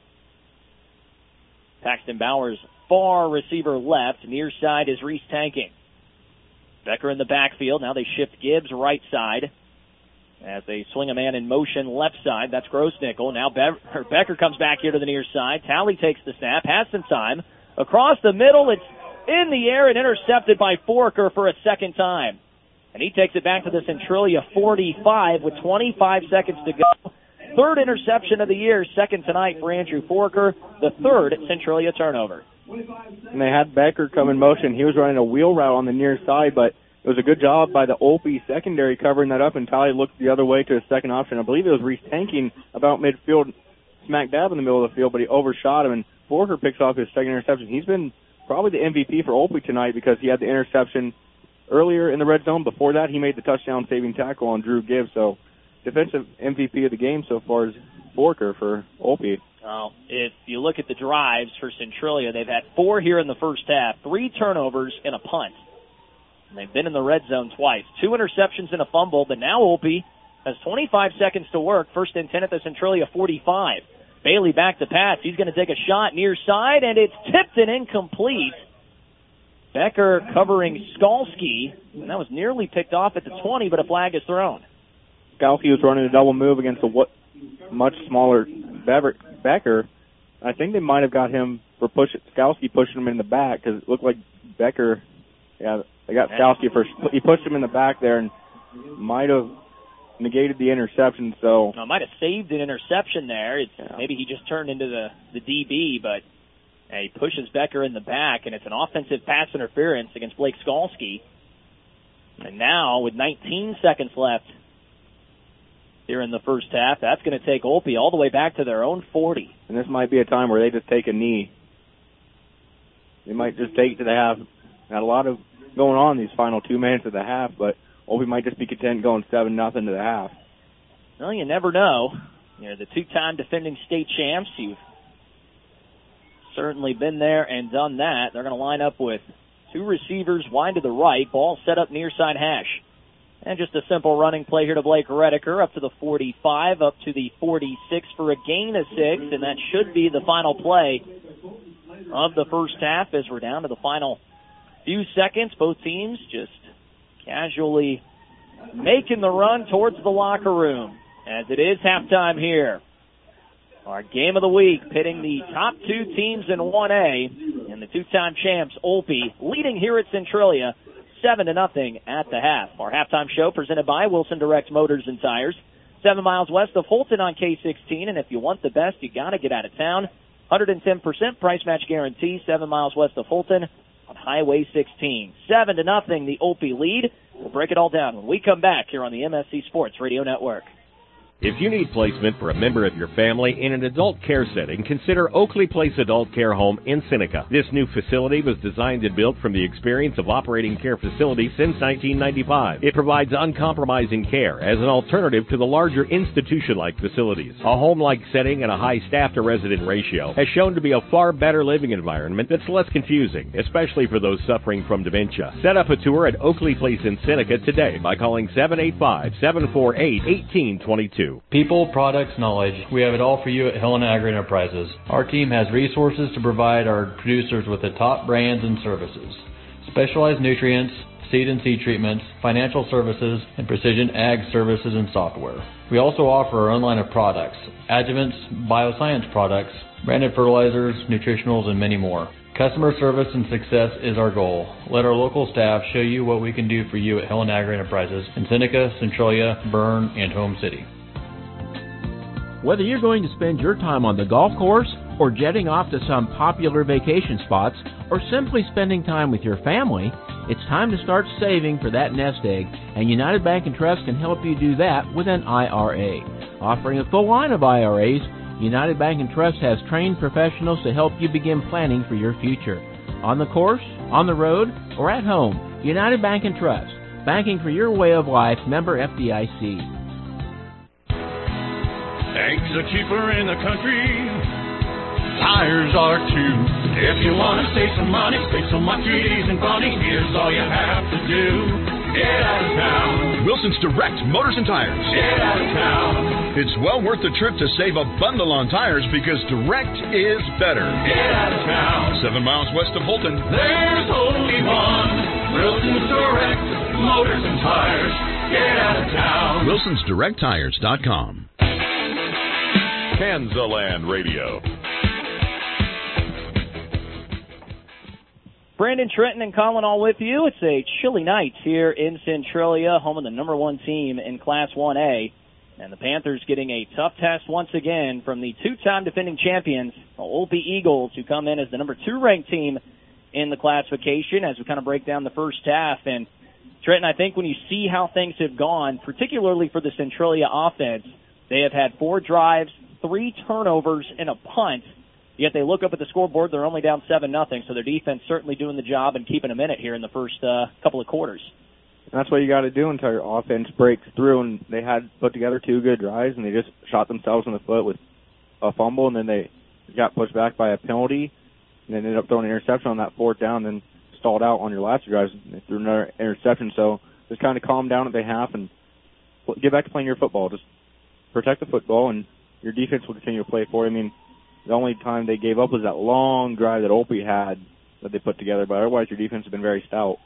Speaker 2: Paxton Bowers, far receiver left. Near side is Reese tanking. Becker in the backfield. Now they shift Gibbs right side as they swing a man in motion left side. That's Grossnickel. Now Be- Becker comes back here to the near side. Talley takes the snap. Has some time. Across the middle, it's in the air and intercepted by Forker for a second time. And he takes it back to the Centralia forty-five with twenty-five seconds to go. Third interception of the year, second tonight for Andrew Forker, the third Centralia turnover.
Speaker 22: And they had Becker come in motion. He was running a wheel route on the near side, but it was a good job by the Olpe secondary covering that up, and Tally looked the other way to his second option. I believe it was Reese Tanking about midfield, smack dab in the middle of the field, but he overshot him, and Forker picks off his second interception. He's been probably the M V P for Olpe tonight because he had the interception earlier in the red zone. Before that, he made the touchdown-saving tackle on Drew Gibbs. So defensive M V P of the game so far is Forker for Olpe.
Speaker 2: Well, if you look at the drives for Centralia, they've had four here in the first half, three turnovers and a punt. And they've been in the red zone twice. Two interceptions and a fumble, but now Olpe has twenty-five seconds to work. First and ten at the Centralia forty-five. Bailey back to pass. He's going to take a shot near side, and it's tipped and incomplete. Becker covering Skalski, and that was nearly picked off at the twenty, but a flag is thrown.
Speaker 22: Skalski was running a double move against a what, much smaller Becker. I think they might have got him for pushing Skalski pushing him in the back because it looked like Becker. Yeah, they got Skalski for he pushed him in the back there and might have negated the interception. So
Speaker 2: no, might have saved an interception there. It's,
Speaker 22: yeah.
Speaker 2: Maybe he just turned into the the D B, but uh, he pushes Becker in the back, and it's an offensive pass interference against Blake Skalski. And now with nineteen seconds left here in the first half, that's going to take Olpe all the way back to their own forty.
Speaker 22: And this might be a time where they just take a knee. They might just take it to the half. Got a lot of going on these final two minutes of the half, but Olpe might just be content going seven nothing to the half.
Speaker 2: Well, you never know. You're the two-time defending state champs. You've certainly been there and done that. They're going to line up with two receivers wide to the right. Ball set up near side hash. And just a simple running play here to Blake Redeker up to the forty-five, up to the forty-six for a gain of six, and that should be the final play of the first half as we're down to the final few seconds. Both teams just casually making the run towards the locker room as it is halftime here. Our game of the week pitting the top two teams in one A and the two-time champs Olpe leading here at Centralia seven to nothing at the half. Our halftime show presented by Wilson Direct Motors and Tires, seven miles west of Fulton on K sixteen, and if you want the best, you got to get out of town. one hundred ten percent price match guarantee, seven miles west of Fulton on Highway sixteen. Seven to nothing, the Olpe lead. We'll break it all down when we come back here on the M S C Sports Radio Network.
Speaker 19: If you need placement for a member of your family in an adult care setting, consider Oakley Place Adult Care Home in Seneca. This new facility was designed and built from the experience of operating care facilities since nineteen ninety-five. It provides uncompromising care as an alternative to the larger institution-like facilities. A home-like setting and a high staff-to-resident ratio has shown to be a far better living environment that's less confusing, especially for those suffering from dementia. Set up a tour at Oakley Place in Seneca today by calling seven eight five, seven four eight, one eight two two.
Speaker 6: People, products, knowledge. We have it all for you at Helena Agri Enterprises. Our team has resources to provide our producers with the top brands and services. Specialized nutrients, seed and seed treatments, financial services, and precision ag services and software. We also offer our own line of products, adjuvants, bioscience products, branded fertilizers, nutritionals, and many more. Customer service and success is our goal. Let our local staff show you what we can do for you at Helena Agri Enterprises in Seneca, Centralia, Bern, and Home City.
Speaker 8: Whether you're going to spend your time on the golf course or jetting off to some popular vacation spots or simply spending time with your family, it's time to start saving for that nest egg, and United Bank and Trust can help you do that with an I R A. Offering a full line of I R As, United Bank and Trust has trained professionals to help you begin planning for your future. On the course, on the road, or at home, United Bank and Trust. Banking for your way of life, member F D I C.
Speaker 20: Eggs are cheaper in the country. Tires are too. If you want to save some money, save some on trees and bunny, here's all you have to do. Get out of town.
Speaker 23: Wilson's Direct Motors and Tires.
Speaker 20: Get out of town.
Speaker 23: It's well worth the trip to save a bundle on tires because Direct is better.
Speaker 20: Get out of town.
Speaker 23: Seven miles west of Fulton.
Speaker 20: There's only one. Wilson's Direct Motors and Tires. Get out of town.
Speaker 23: Wilsons Direct Tires dot com.
Speaker 15: Kansaland Radio.
Speaker 2: Brandon Trenton and Colin all with you. It's a chilly night here in Centralia, home of the number one team in Class one A. And the Panthers getting a tough test once again from the two-time defending champions, the Olpe Eagles, who come in as the number two ranked team in the classification as we kind of break down the first half. And Trenton, I think when you see how things have gone, particularly for the Centralia offense, they have had four drives, three turnovers, and a punt. Yet they look up at the scoreboard, they're only down seven nothing, so their defense certainly doing the job and keeping them in it here in the first uh, couple of quarters.
Speaker 22: And that's what you got to do until your offense breaks through, and they had put together two good drives, and they just shot themselves in the foot with a fumble, and then they got pushed back by a penalty, and then ended up throwing an interception on that fourth down, and then stalled out on your last two drives, and they threw another interception. So just kind of calm down at the half and get back to playing your football. Just protect the football, and your defense will continue to play for you. I mean, the only time they gave up was that long drive that Opie had that they put together, but otherwise your defense has been very stout.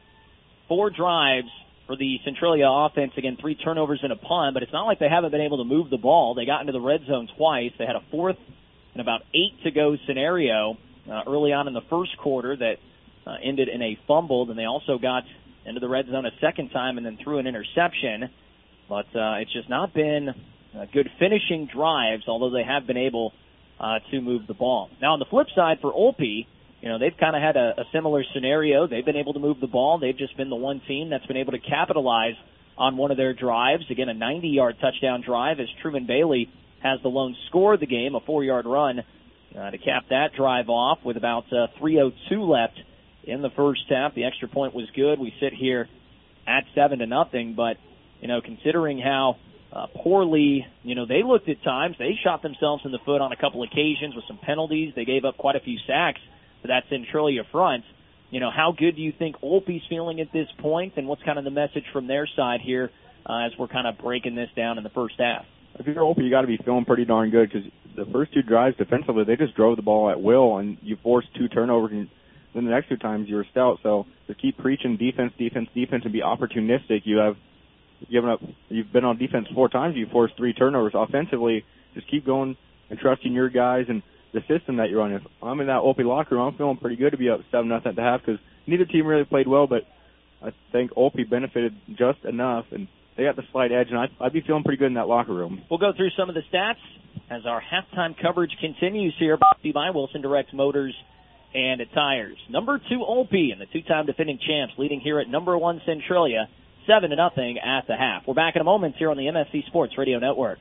Speaker 2: Four drives for the Centralia offense. Again, three turnovers and a punt, but it's not like they haven't been able to move the ball. They got into the red zone twice. They had a fourth and about eight to go scenario uh, early on in the first quarter that uh, ended in a fumble. Then they also got into the red zone a second time and then threw an interception. But uh, it's just not been uh, good finishing drives, although they have been able uh, to move the ball. Now, on the flip side for Olpe, you know, they've kind of had a, a similar scenario. They've been able to move the ball. They've just been the one team that's been able to capitalize on one of their drives. Again, a ninety-yard touchdown drive as Truman Bailey has the lone score of the game, a four-yard run uh, to cap that drive off with about uh, three oh two left in the first half. The extra point was good. We sit here at seven to nothing, but, you know, considering how Uh, poorly, you know, they looked at times. They shot themselves in the foot on a couple occasions with some penalties. They gave up quite a few sacks for that Centralia front. You know, how good do you think Olpe's feeling at this point, and what's kind of the message from their side here uh, as we're kind of breaking this down in the first half?
Speaker 22: If you're Olpe, you got to be feeling pretty darn good because the first two drives defensively, they just drove the ball at will, and you forced two turnovers, and then the next two times you were stout. So to keep preaching defense, defense, defense, and be opportunistic, you have given up. You've been on defense four times. You forced three turnovers. Offensively, just keep going and trusting your guys and the system that you're on. If I'm in that Opie locker room, I'm feeling pretty good to be up seven nothing at the half because neither team really played well, but I think Opie benefited just enough, and they got the slight edge, and I'd, I'd be feeling pretty good in that locker room.
Speaker 2: We'll go through some of the stats as our halftime coverage continues here by Wilson Direct Motors and Tires. Number two Opie and the two-time defending champs leading here at number one Centralia. Seven to nothing at the half. We're back in a moment here on the M F C Sports Radio Network.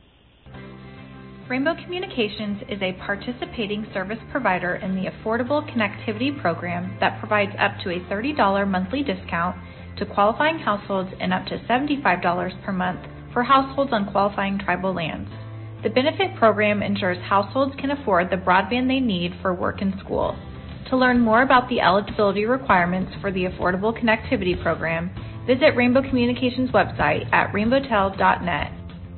Speaker 9: Rainbow Communications is a participating service provider in the Affordable Connectivity Program that provides up to a thirty dollars monthly discount to qualifying households and up to seventy-five dollars per month for households on qualifying tribal lands. The benefit program ensures households can afford the broadband they need for work and school. To learn more about the eligibility requirements for the Affordable Connectivity Program, visit Rainbow Communications website at rainbow tel dot net.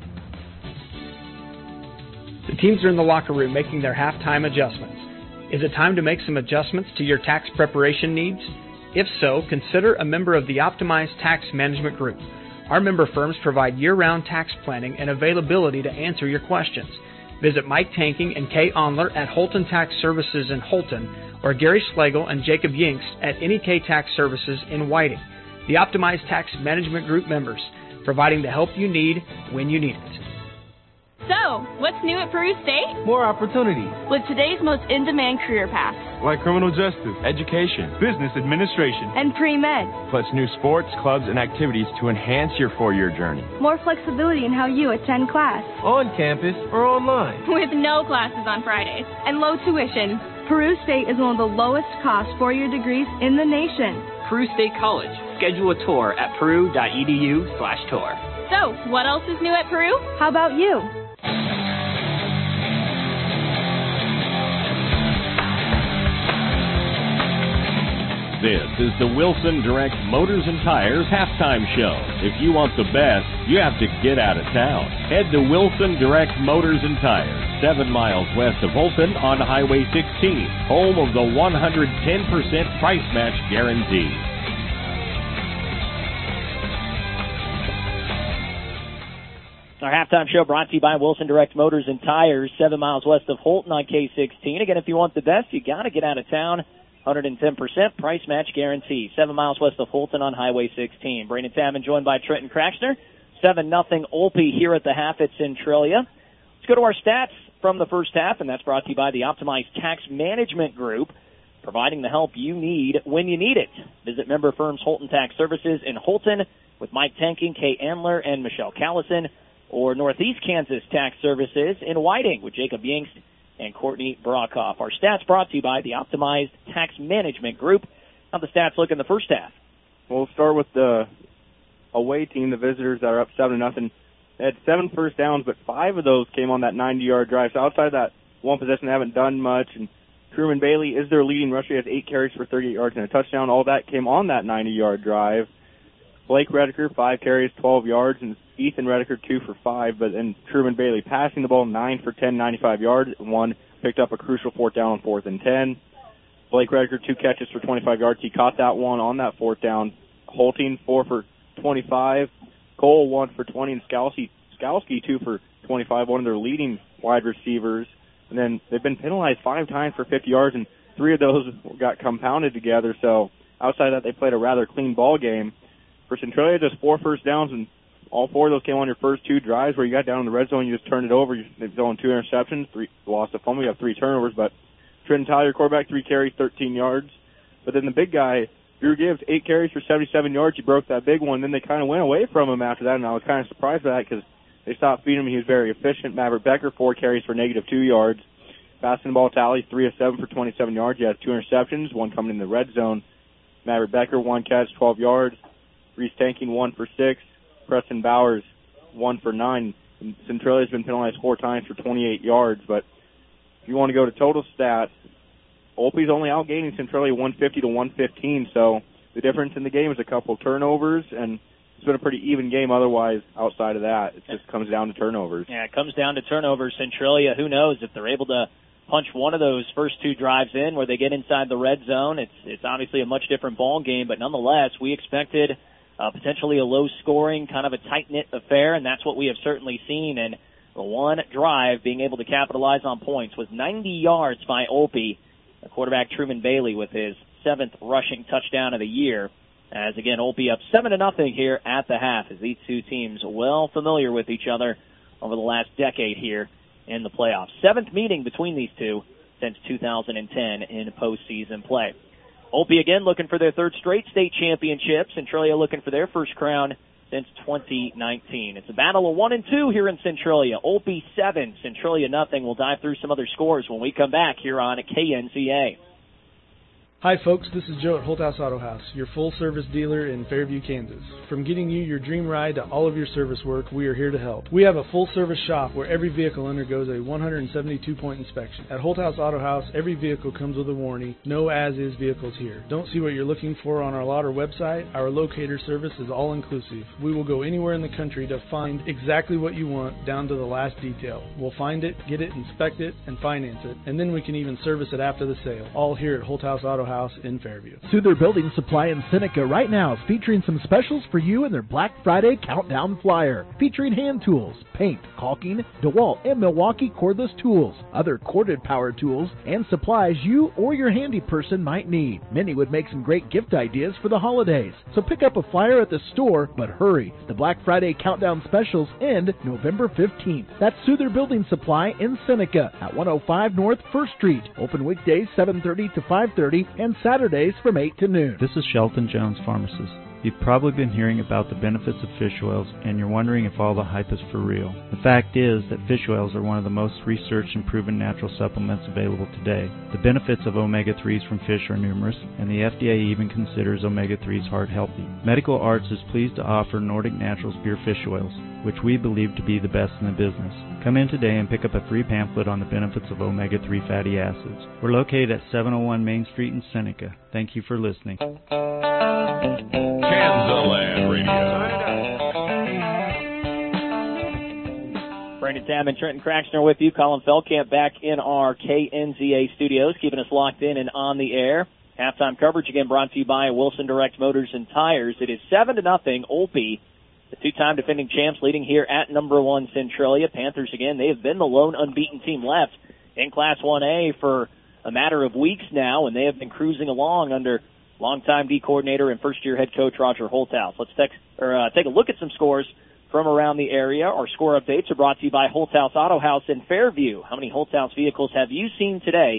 Speaker 10: The teams are in the locker room making their halftime adjustments. Is it time to make some adjustments to your tax preparation needs? If so, consider a member of the Optimized Tax Management Group. Our member firms provide year-round tax planning and availability to answer your questions. Visit Mike Tanking and Kay Onler at Holton Tax Services in Holton, or Gary Schlegel and Jacob Yinks at Any K Tax Services in Whiting. The Optimized Tax Management Group members, providing the help you need when you need it.
Speaker 11: So, what's new at Peru State?
Speaker 24: More opportunities.
Speaker 11: With today's most in-demand career paths.
Speaker 24: Like criminal justice, education, business administration,
Speaker 11: and pre-med.
Speaker 24: Plus new sports, clubs, and activities to enhance your four-year journey.
Speaker 11: More flexibility in how you attend class.
Speaker 24: On campus or online.
Speaker 11: With no classes on Fridays. And low tuition. Peru State is one of the lowest cost four-year degrees in the nation.
Speaker 25: Peru State College. Schedule a tour at peru.edu slash tour.
Speaker 11: So, what else is new at Peru? How about you?
Speaker 19: This is the Wilson Direct Motors and Tires halftime show. If you want the best, you have to get out of town. Head to Wilson Direct Motors and Tires, seven miles west of Holton on Highway sixteen, home of the one hundred ten percent price match guarantee.
Speaker 2: Our halftime show brought to you by Wilson Direct Motors and Tires, seven miles west of Holton on K sixteen. Again, if you want the best, you got to get out of town. one hundred ten percent price match guarantee. Seven miles west of Holton on Highway sixteen. Brandon Salmon joined by Trenton Craxner. seven nothing Olpe here at the half at Centralia. Let's go to our stats from the first half, and that's brought to you by the Optimized Tax Management Group. providing the help you need when you need it. Visit member firms Holton Tax Services in Holton with Mike Tanking, Kay Andler, and Michelle Callison, or Northeast Kansas Tax Services in Whiting with Jacob Yingst and Courtney Brockhoff. Our stats brought to you by the Optimized Tax Management Group. How the stats look in the first half?
Speaker 22: We'll start with the away team, the visitors that are up seven to nothing. They had seven first downs, but five of those came on that ninety-yard drive. So outside of that one possession, they haven't done much. And Truman Bailey is their leading rusher. He has eight carries for thirty-eight yards and a touchdown. All that came on that ninety-yard drive. Blake Redeker, five carries, twelve yards, and Ethan Redeker, two for five. But then Truman Bailey passing the ball, nine for ten, ninety-five yards. One picked up a crucial fourth down on fourth and ten. Blake Redeker, two catches for twenty-five yards. He caught that one on that fourth down. Holting, four for twenty-five. Cole, one for twenty. And Skalski, Skalski, two for twenty-five, one of their leading wide receivers. And then they've been penalized five times for fifty yards, and three of those got compounded together. So outside of that, they played a rather clean ball game. For Centralia, just four first downs, and all four of those came on your first two drives where you got down in the red zone, you just turned it over. They've thrown two interceptions, three lost a fumble. You have three turnovers, but Trenton Tyler, quarterback, three carries, thirteen yards. But then the big guy, Drew Gibbs, eight carries for seventy-seven yards. He broke that big one. Then they kind of went away from him after that, and I was kind of surprised by that because they stopped feeding him. He was very efficient. Maverick Becker, four carries for negative two yards. Passing the ball tally, three of seven for twenty-seven yards. He has two interceptions, one coming in the red zone. Maverick Becker, one catch, twelve yards. Reese Tanking, one for six. Preston Bowers, one for nine. And Centralia's been penalized four times for twenty-eight yards. But if you want to go to total stats, Olpey's only outgaining Centralia one fifty to one fifteen. So the difference in the game is a couple turnovers, and it's been a pretty even game otherwise outside of that. It just comes down to turnovers.
Speaker 2: Yeah, it comes down to turnovers. Centralia, who knows if they're able to punch one of those first two drives in where they get inside the red zone. It's it's obviously a much different ball game, but nonetheless, we expected uh, potentially a low-scoring, kind of a tight-knit affair, and that's what we have certainly seen. And the one drive being able to capitalize on points was ninety yards by Olpey. The quarterback Truman Bailey with his seventh rushing touchdown of the year. As again, Olpey up seven to nothing here at the half, as these two teams well familiar with each other over the last decade here in the playoffs. Seventh meeting between these two since two thousand ten in postseason play. Olpey again looking for their third straight state championship. Centralia looking for their first crown since twenty nineteen. It's a battle of one and two here in Centralia. Olpey seven, Centralia nothing. We'll dive through some other scores when we come back here on K N C A.
Speaker 12: Hi folks, this is Joe at Holthouse Auto House, your full-service dealer in Fairview, Kansas. From getting you your dream ride to all of your service work, we are here to help. We have a full-service shop where every vehicle undergoes a one hundred seventy-two point inspection. At Holthouse Auto House, every vehicle comes with a warranty. No as-is vehicles here. Don't see what you're looking for on our lot or website? Our locator service is all-inclusive. We will go anywhere in the country to find exactly what you want, down to the last detail. We'll find it, get it, inspect it, and finance it, and then we can even service it after the sale. All here at Holthouse Auto House in Fairview.
Speaker 13: Souther Building Supply in Seneca right now is featuring some specials for you in their Black Friday Countdown Flyer, featuring hand tools, paint, caulking, DeWalt, and Milwaukee cordless tools, other corded power tools, and supplies you or your handy person might need. Many would make some great gift ideas for the holidays, so pick up a flyer at the store, but hurry. The Black Friday Countdown specials end November fifteenth. That's Souther Building Supply in Seneca at one oh five North First Street. Open weekdays seven thirty to five thirty and Saturdays from eight to noon.
Speaker 14: This is Shelton Jones, pharmacist. You've probably been hearing about the benefits of fish oils, and you're wondering if all the hype is for real. The fact is that fish oils are one of the most researched and proven natural supplements available today. The benefits of omega threes from fish are numerous, and the F D A even considers omega threes heart healthy. Medical Arts is pleased to offer Nordic Naturals Pure Fish Oils, which we believe to be the best in the business. Come in today and pick up a free pamphlet on the benefits of omega three fatty acids. We're located at seven oh one Main Street in Seneca. Thank you for listening.
Speaker 15: Kansaland Radio.
Speaker 2: Brandon Tam and Trenton Craxner with you. Colin Feldkamp back in our K N Z A studios, keeping us locked in and on the air. Halftime coverage again brought to you by Wilson Direct Motors and Tires. It is seven to nothing. Olpey, the two-time defending champs, leading here at number one Centralia. Panthers again. They have been the lone unbeaten team left in Class one A for a matter of weeks now, and they have been cruising along under longtime D coordinator and first-year head coach Roger Holthouse. Let's take, or, uh, take a look at some scores from around the area. Our score updates are brought to you by Holthouse Auto House in Fairview. How many Holthouse vehicles have you seen today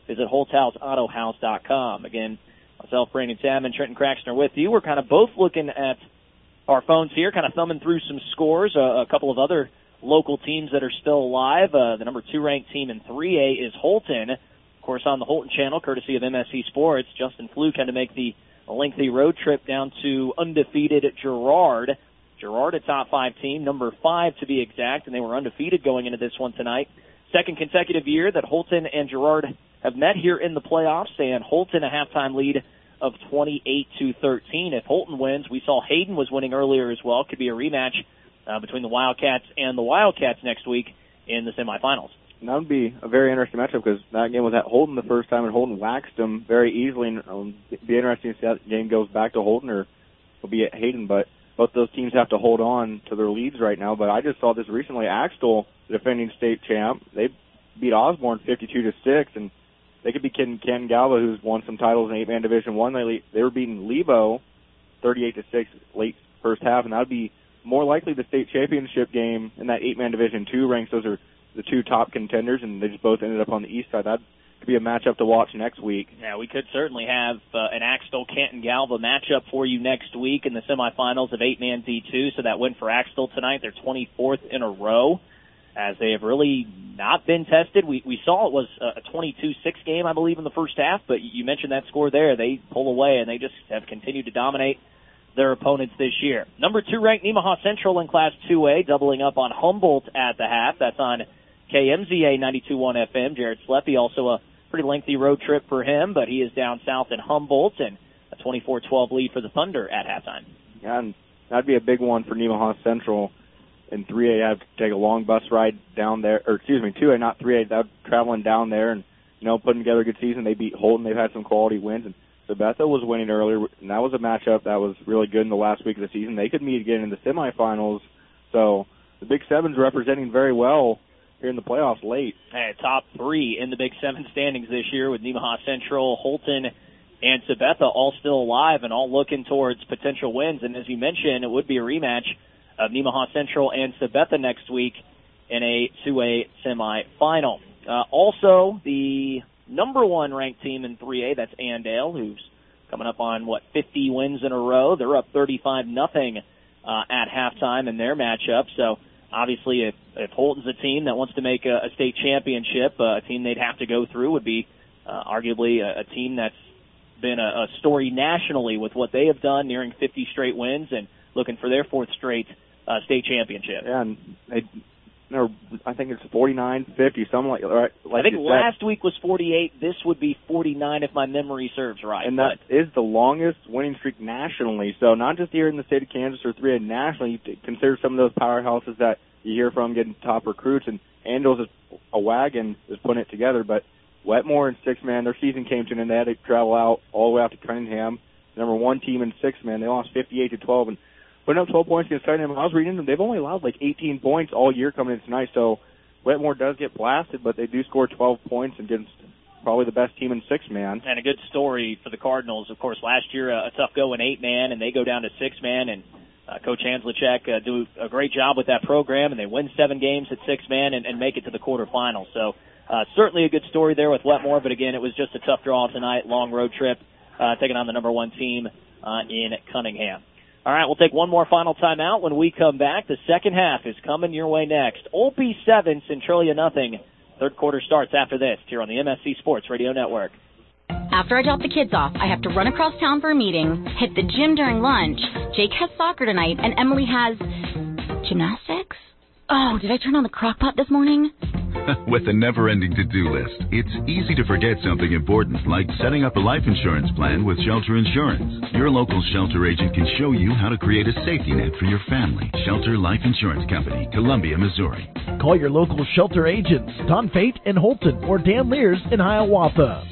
Speaker 2: visit holthouse auto house dot com. Again, myself, Brandon Salmon, Trenton Craxton with you. We're kind of both looking at our phones here, kind of thumbing through some scores. Uh, a couple of other local teams that are still alive. Uh, the number two ranked team in three A is Holton. Of course, on the Holton channel, courtesy of M S C Sports, Justin Fluke had to make the lengthy road trip down to undefeated Girard. Girard, a top five team, number five to be exact, and they were undefeated going into this one tonight. Second consecutive year that Holton and Girard have met here in the playoffs, and Holton a halftime lead of twenty-eight to thirteen. If Holton wins, we saw Hayden was winning earlier as well. Could be a rematch uh, between the Wildcats and the Wildcats next week in the semifinals.
Speaker 22: And that would be a very interesting matchup because that game was at Holton the first time, and Holton waxed them very easily. And um, it'd be interesting to see how that game goes back to Holton or will be at Hayden. But both those teams have to hold on to their leads right now. But I just saw this recently. Axtell, the defending state champ, they beat Osborne fifty-two to six, and they could be kidding Ken Galva, who's won some titles in eight-man Division One. They they were beating Lebo thirty-eight to six late first half, and that would be more likely the state championship game in that eight-man Division Two ranks. Those are the two top contenders, and they just both ended up on the east side. That could be a matchup to watch next week.
Speaker 2: Yeah, we could certainly have uh, an Axtell Canton Galva matchup for you next week in the semifinals of eight-man D two. So that win for Axtell tonight, their twenty-fourth in a row, as they have really not been tested. We we saw it was a twenty-two six game, I believe, in the first half, but you mentioned that score there. They pull away, and they just have continued to dominate their opponents this year. Number two ranked Nemaha Central in Class two A, doubling up on Humboldt at the half. That's on K M Z A ninety-two point one F M. Jared Sleppy, also a pretty lengthy road trip for him, but he is down south in Humboldt, and a twenty-four twelve lead for the Thunder at halftime.
Speaker 22: Yeah, and that'd be a big one for Nemaha Central. In three A, I have to take a long bus ride down there, or excuse me, two A, not three A. They're traveling down there and, you know, putting together a good season. They beat Holton. They've had some quality wins, and Sabetha was winning earlier, and that was a matchup that was really good in the last week of the season. They could meet again in the semifinals, so the Big Seven's representing very well here in the playoffs late.
Speaker 2: Hey, top three in the Big Seven standings this year with Nemaha Central, Holton, and Sabetha all still alive and all looking towards potential wins. And as you mentioned, it would be a rematch of Nemaha Central and Sabetha next week in a two A semifinal. Uh, also, the number one ranked team in three A, that's Andale, who's coming up on, what, fifty wins in a row. They're up thirty-five nothing uh, at halftime in their matchup. So, obviously, if, if Holton's a team that wants to make a, a state championship, uh, a team they'd have to go through would be uh, arguably a, a team that's been a, a story nationally with what they have done, nearing fifty straight wins and looking for their fourth straight uh, state championship.
Speaker 22: Yeah, and they, no, I think it's forty-nine fifty, something like, right, like
Speaker 2: I think
Speaker 22: you
Speaker 2: last
Speaker 22: said.
Speaker 2: week was forty-eight. This would be forty-nine if my memory serves right.
Speaker 22: And that
Speaker 2: but.
Speaker 22: is the longest winning streak nationally. So not just here in the state of Kansas or three A nationally. You consider some of those powerhouses that you hear from getting top recruits, and Andals is a wagon is putting it together. But Wetmore and six man, their season came to an end. They had to travel out all the way out to Cunningham. Number one team in six man, they lost fifty-eight to twelve, and putting up twelve points against Cunningham. I was reading them; they've only allowed like eighteen points all year coming in tonight. So Wetmore does get blasted, but they do score twelve points against probably the best team in six man.
Speaker 2: And a good story for the Cardinals, of course. Last year, a, a tough go in eight man, and they go down to six man, and uh, Coach Hanslachek uh, do a great job with that program, and they win seven games at six man and, and make it to the quarterfinals. So uh, certainly a good story there with Wetmore, but again, it was just a tough draw tonight, long road trip, uh, taking on the number one team uh, in Cunningham. All right, we'll take one more final timeout. When we come back, the second half is coming your way next. Olpe seven, Centralia nothing. Third quarter starts after this here on the M S C Sports Radio Network.
Speaker 1: After I drop the kids off, I have to run across town for a meeting, hit the gym during lunch. Jake has soccer tonight, and Emily has gymnastics? Oh, did I turn on the crock pot this morning?
Speaker 16: With a never-ending to-do list, it's easy to forget something important, like setting up a life insurance plan with Shelter Insurance. Your local Shelter agent can show you how to create a safety net for your family. Shelter Life Insurance Company, Columbia, Missouri.
Speaker 13: Call your local Shelter agents, Don Fate in Holton or Dan Lears in Hiawatha.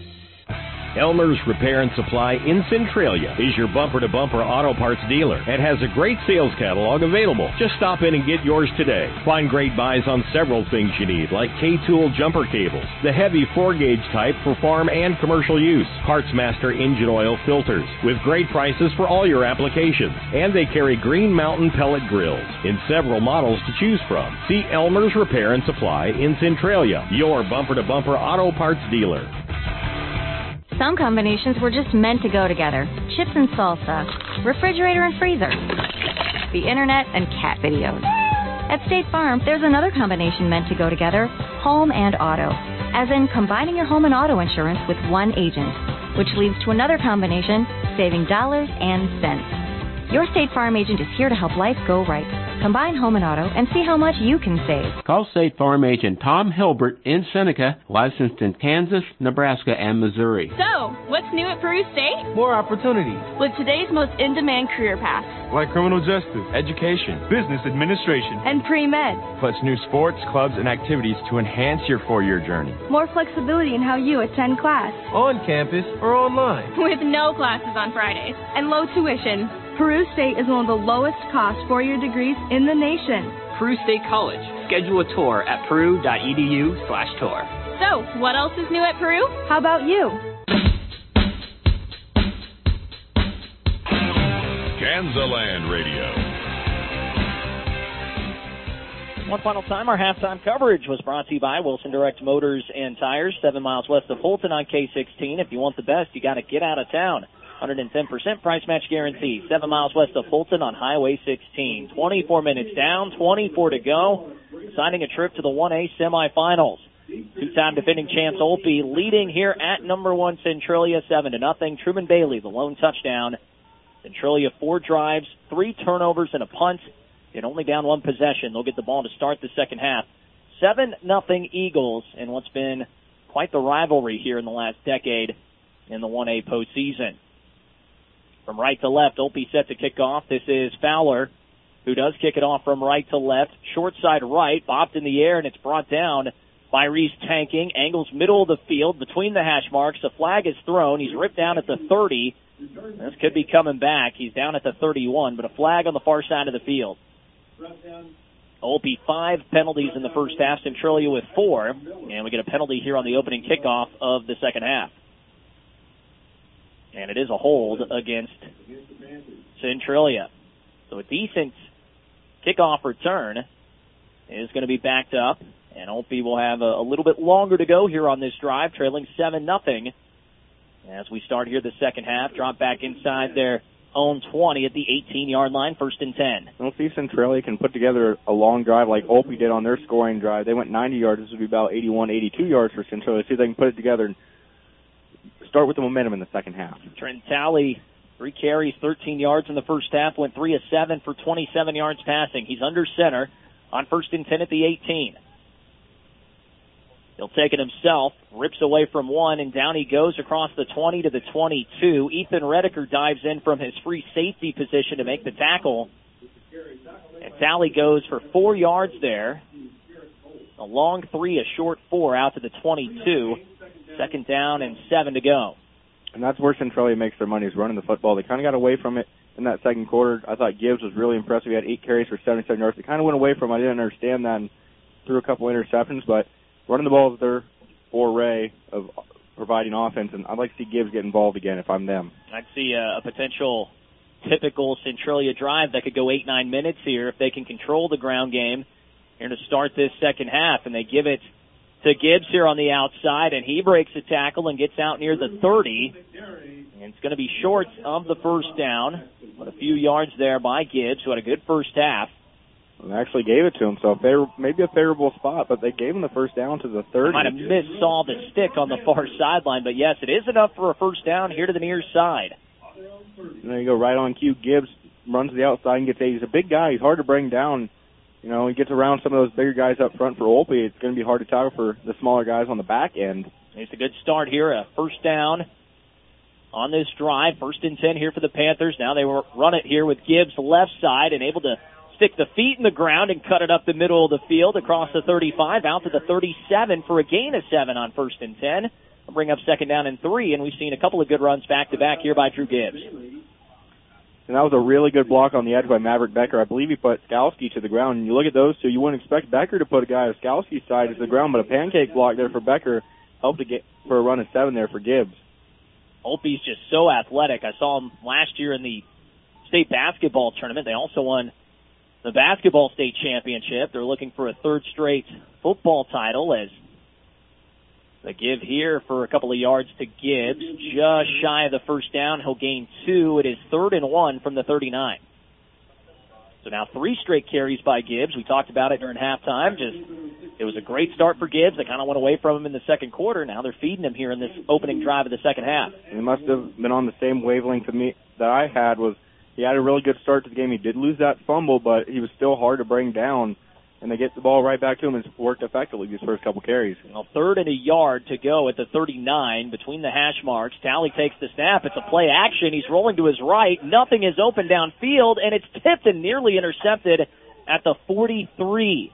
Speaker 19: Elmer's Repair and Supply in Centralia is your bumper-to-bumper auto parts dealer and has a great sales catalog available. Just stop in and get yours today. Find great buys on several things you need, like K-Tool jumper cables, the heavy four-gauge type for farm and commercial use, PartsMaster engine oil filters, with great prices for all your applications. And they carry Green Mountain pellet grills in several models to choose from. See Elmer's Repair and Supply in Centralia, your bumper-to-bumper auto parts dealer.
Speaker 1: Some combinations were just meant to go together. Chips and salsa, refrigerator and freezer, the internet and cat videos. At State Farm, there's another combination meant to go together, home and auto, as in combining your home and auto insurance with one agent, which leads to another combination, saving dollars and cents. Your State Farm agent is here to help life go right. Combine home and auto and see how much you can save.
Speaker 3: Call State Farm agent Tom Hilbert in Seneca, licensed in Kansas, Nebraska, and Missouri.
Speaker 11: So, what's new at Peru State?
Speaker 5: More opportunities.
Speaker 11: With today's most in-demand career paths.
Speaker 24: Like criminal justice, education, business administration,
Speaker 11: and pre-med.
Speaker 24: Plus new sports, clubs, and activities to enhance your four-year journey.
Speaker 11: More flexibility in how you attend class.
Speaker 5: On campus or online.
Speaker 11: With no classes on Fridays and low tuition. Peru State is one of the lowest cost four-year degrees in the nation.
Speaker 25: Peru State College. Schedule a tour at peru.edu slash tour.
Speaker 11: So, what else is new at Peru? How about you?
Speaker 15: Kansaland Radio.
Speaker 2: One final time, our halftime coverage was brought to you by Wilson Direct Motors and Tires, seven miles west of Fulton on K sixteen. If you want the best, you got to get out of town. one hundred ten percent price match guarantee, seven miles west of Fulton on Highway sixteen. twenty-four minutes down, twenty-four to go, signing a trip to the one A semifinals. Two-time defending champs Olpe leading here at number one Centralia, seven to nothing. Truman Bailey, the lone touchdown. Centralia, four drives, three turnovers, and a punt. And only down one possession. They'll get the ball to start the second half. seven nothing Eagles in what's been quite the rivalry here in the last decade in the one A postseason. From right to left, Olpe set to kick off. This is Fowler, who does kick it off from right to left. Short side right, bobbed in the air, and it's brought down by Reese Tanking. Angles middle of the field between the hash marks. The flag is thrown. He's ripped down at the thirty. This could be coming back. He's down at the thirty-one, but a flag on the far side of the field. Olpe, five penalties in the first half. Centralia with four. And we get a penalty here on the opening kickoff of the second half. And it is a hold against Centralia. So a decent kickoff return is going to be backed up. And Olpe will have a, a little bit longer to go here on this drive, trailing seven nothing. As we start here the second half, drop back inside their own twenty at the eighteen-yard line, first and ten.
Speaker 22: We'll see if Centralia can put together a long drive like Olpe did on their scoring drive. They went ninety yards. This would be about eighty-one, eighty-two yards for Centralia. See if they can put it together and start with the momentum in the second half.
Speaker 2: Trent Talley, three carries, thirteen yards in the first half, went three of seven for twenty-seven yards passing. He's under center on first and ten at the eighteen. He'll take it himself, rips away from one, and down he goes across the twenty to the twenty-two. Ethan Redeker dives in from his free safety position to make the tackle. And Talley goes for four yards there. A long three, a short four out to the twenty-two. Second down and seven to go.
Speaker 22: And that's where Centralia makes their money, is running the football. They kind of got away from it in that second quarter. I thought Gibbs was really impressive. He had eight carries for seventy-seven yards. They kind of went away from it. I didn't understand that and threw a couple interceptions, but running the ball is their foray of providing offense, and I'd like to see Gibbs get involved again if I'm them.
Speaker 2: I'd see a, a potential typical Centralia drive that could go eight, nine minutes here if they can control the ground game here to start this second half, and they give it to Gibbs here on the outside, and he breaks a tackle and gets out near the thirty. And it's going to be short of the first down, but a few yards there by Gibbs, who had a good first half.
Speaker 22: They actually gave it to him, so favor- maybe a favorable spot, but they gave him the first down to the thirty.
Speaker 2: I might have missed saw the stick on the far sideline, but yes, it is enough for a first down here to the near side.
Speaker 22: And there you go, right on cue. Gibbs runs to the outside and gets eight. He's a big guy. He's hard to bring down. You know, he gets around some of those bigger guys up front for Olpe. It's going to be hard to tackle for the smaller guys on the back end.
Speaker 2: It's a good start here, a first down on this drive. First and ten here for the Panthers. Now they will run it here with Gibbs left side and able to stick the feet in the ground and cut it up the middle of the field across the thirty-five out to the thirty-seven for a gain of seven on first and ten. We'll bring up second down and three, and we've seen a couple of good runs back-to-back here by Drew Gibbs.
Speaker 22: And that was a really good block on the edge by Maverick Becker. I believe he put Skalski to the ground. And you look at those two, you wouldn't expect Becker to put a guy on Skalski's side to the ground, but a pancake block there for Becker helped to get for a run of seven there for Gibbs.
Speaker 2: Olpe's just so athletic. I saw him last year in the state basketball tournament. They also won the basketball state championship. They're looking for a third straight football title as The give here for a couple of yards to Gibbs, just shy of the first down. He'll gain two. It is third and one from the thirty-nine. So now three straight carries by Gibbs. We talked about it during halftime. Just it was a great start for Gibbs. They kind of went away from him in the second quarter. Now they're feeding him here in this opening drive of the second half.
Speaker 22: He must have been on the same wavelength of me that I had. Was he had a really good start to the game. He did lose that fumble, but he was still hard to bring down. And they get the ball right back to him, and it's worked effectively these first couple carries.
Speaker 2: Well, third and a yard to go at the thirty-nine between the hash marks. Talley takes the snap. It's a play action. He's rolling to his right. Nothing is open downfield, and it's tipped and nearly intercepted at the forty-three.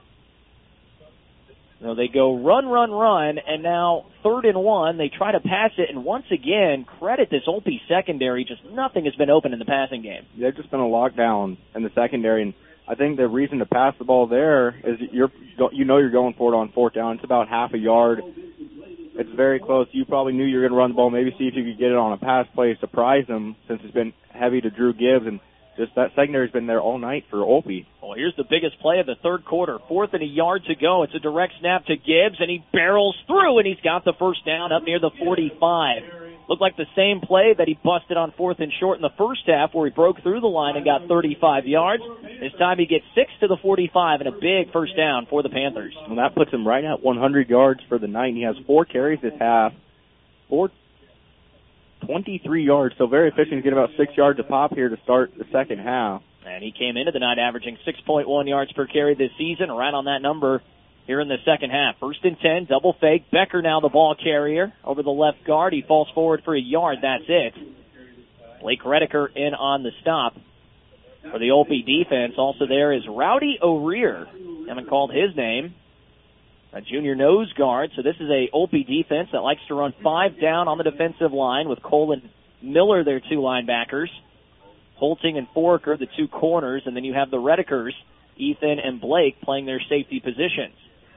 Speaker 2: So they go run, run, run, and now third and one. They try to pass it, and once again, credit this Olpe secondary. Just nothing has been open in the passing game.
Speaker 22: They've just been a lockdown in the secondary, and I think the reason to pass the ball there is you're, you know you're going for it on fourth down. It's about half a yard. It's very close. You probably knew you were going to run the ball, maybe see if you could get it on a pass play, surprise them, since it's been heavy to Drew Gibbs, and just that secondary's been there all night for Olpe.
Speaker 2: Well, here's the biggest play of the third quarter. Fourth and a yard to go. It's a direct snap to Gibbs, and he barrels through, and he's got the first down up near the forty-five. Looked like the same play that he busted on fourth and short in the first half where he broke through the line and got thirty-five yards. This time he gets six to the forty-five and a big first down for the Panthers.
Speaker 22: Well, that puts him right at one hundred yards for the night. He has four carries this half, four, twenty-three yards, so very efficient. He's getting about six yards a pop here to start the second half.
Speaker 2: And he came into the night averaging six point one yards per carry this season, right on that number here in the second half. First and ten, double fake. Becker now the ball carrier over the left guard. He falls forward for a yard. That's it. Blake Redeker in on the stop for the Olpe defense. Also there is Rowdy O'Rear. Haven't called his name. A junior nose guard. So this is a Olpe defense that likes to run five down on the defensive line with Cole and Miller, their two linebackers. Holting and Foraker, the two corners. And then you have the Redekers, Ethan and Blake, playing their safety positions.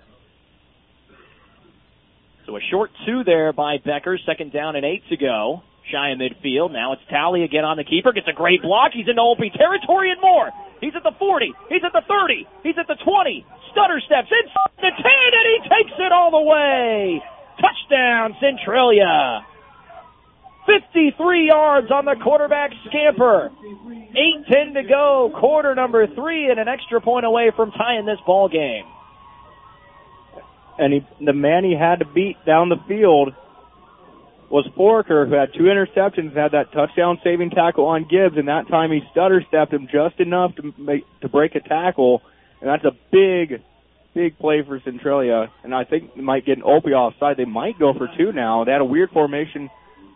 Speaker 2: So a short two there by Becker. Second down and eight to go. Shy of midfield. Now it's Talley again on the keeper. Gets a great block. He's into Olpe territory and more. He's at the forty. He's at the thirty. He's at the twenty. Stutter steps inside the ten, and he takes it all the way. Touchdown, Centralia. fifty-three yards on the quarterback scamper. eight ten to go. Quarter number three, and an extra point away from tying this ball game.
Speaker 22: And he, the man he had to beat down the field was Foraker, who had two interceptions, had that touchdown-saving tackle on Gibbs, and that time he stutter-stepped him just enough to make to break a tackle, and that's a big, big play for Centralia. And I think they might get an Olpe offside. They might go for two now. They had a weird formation.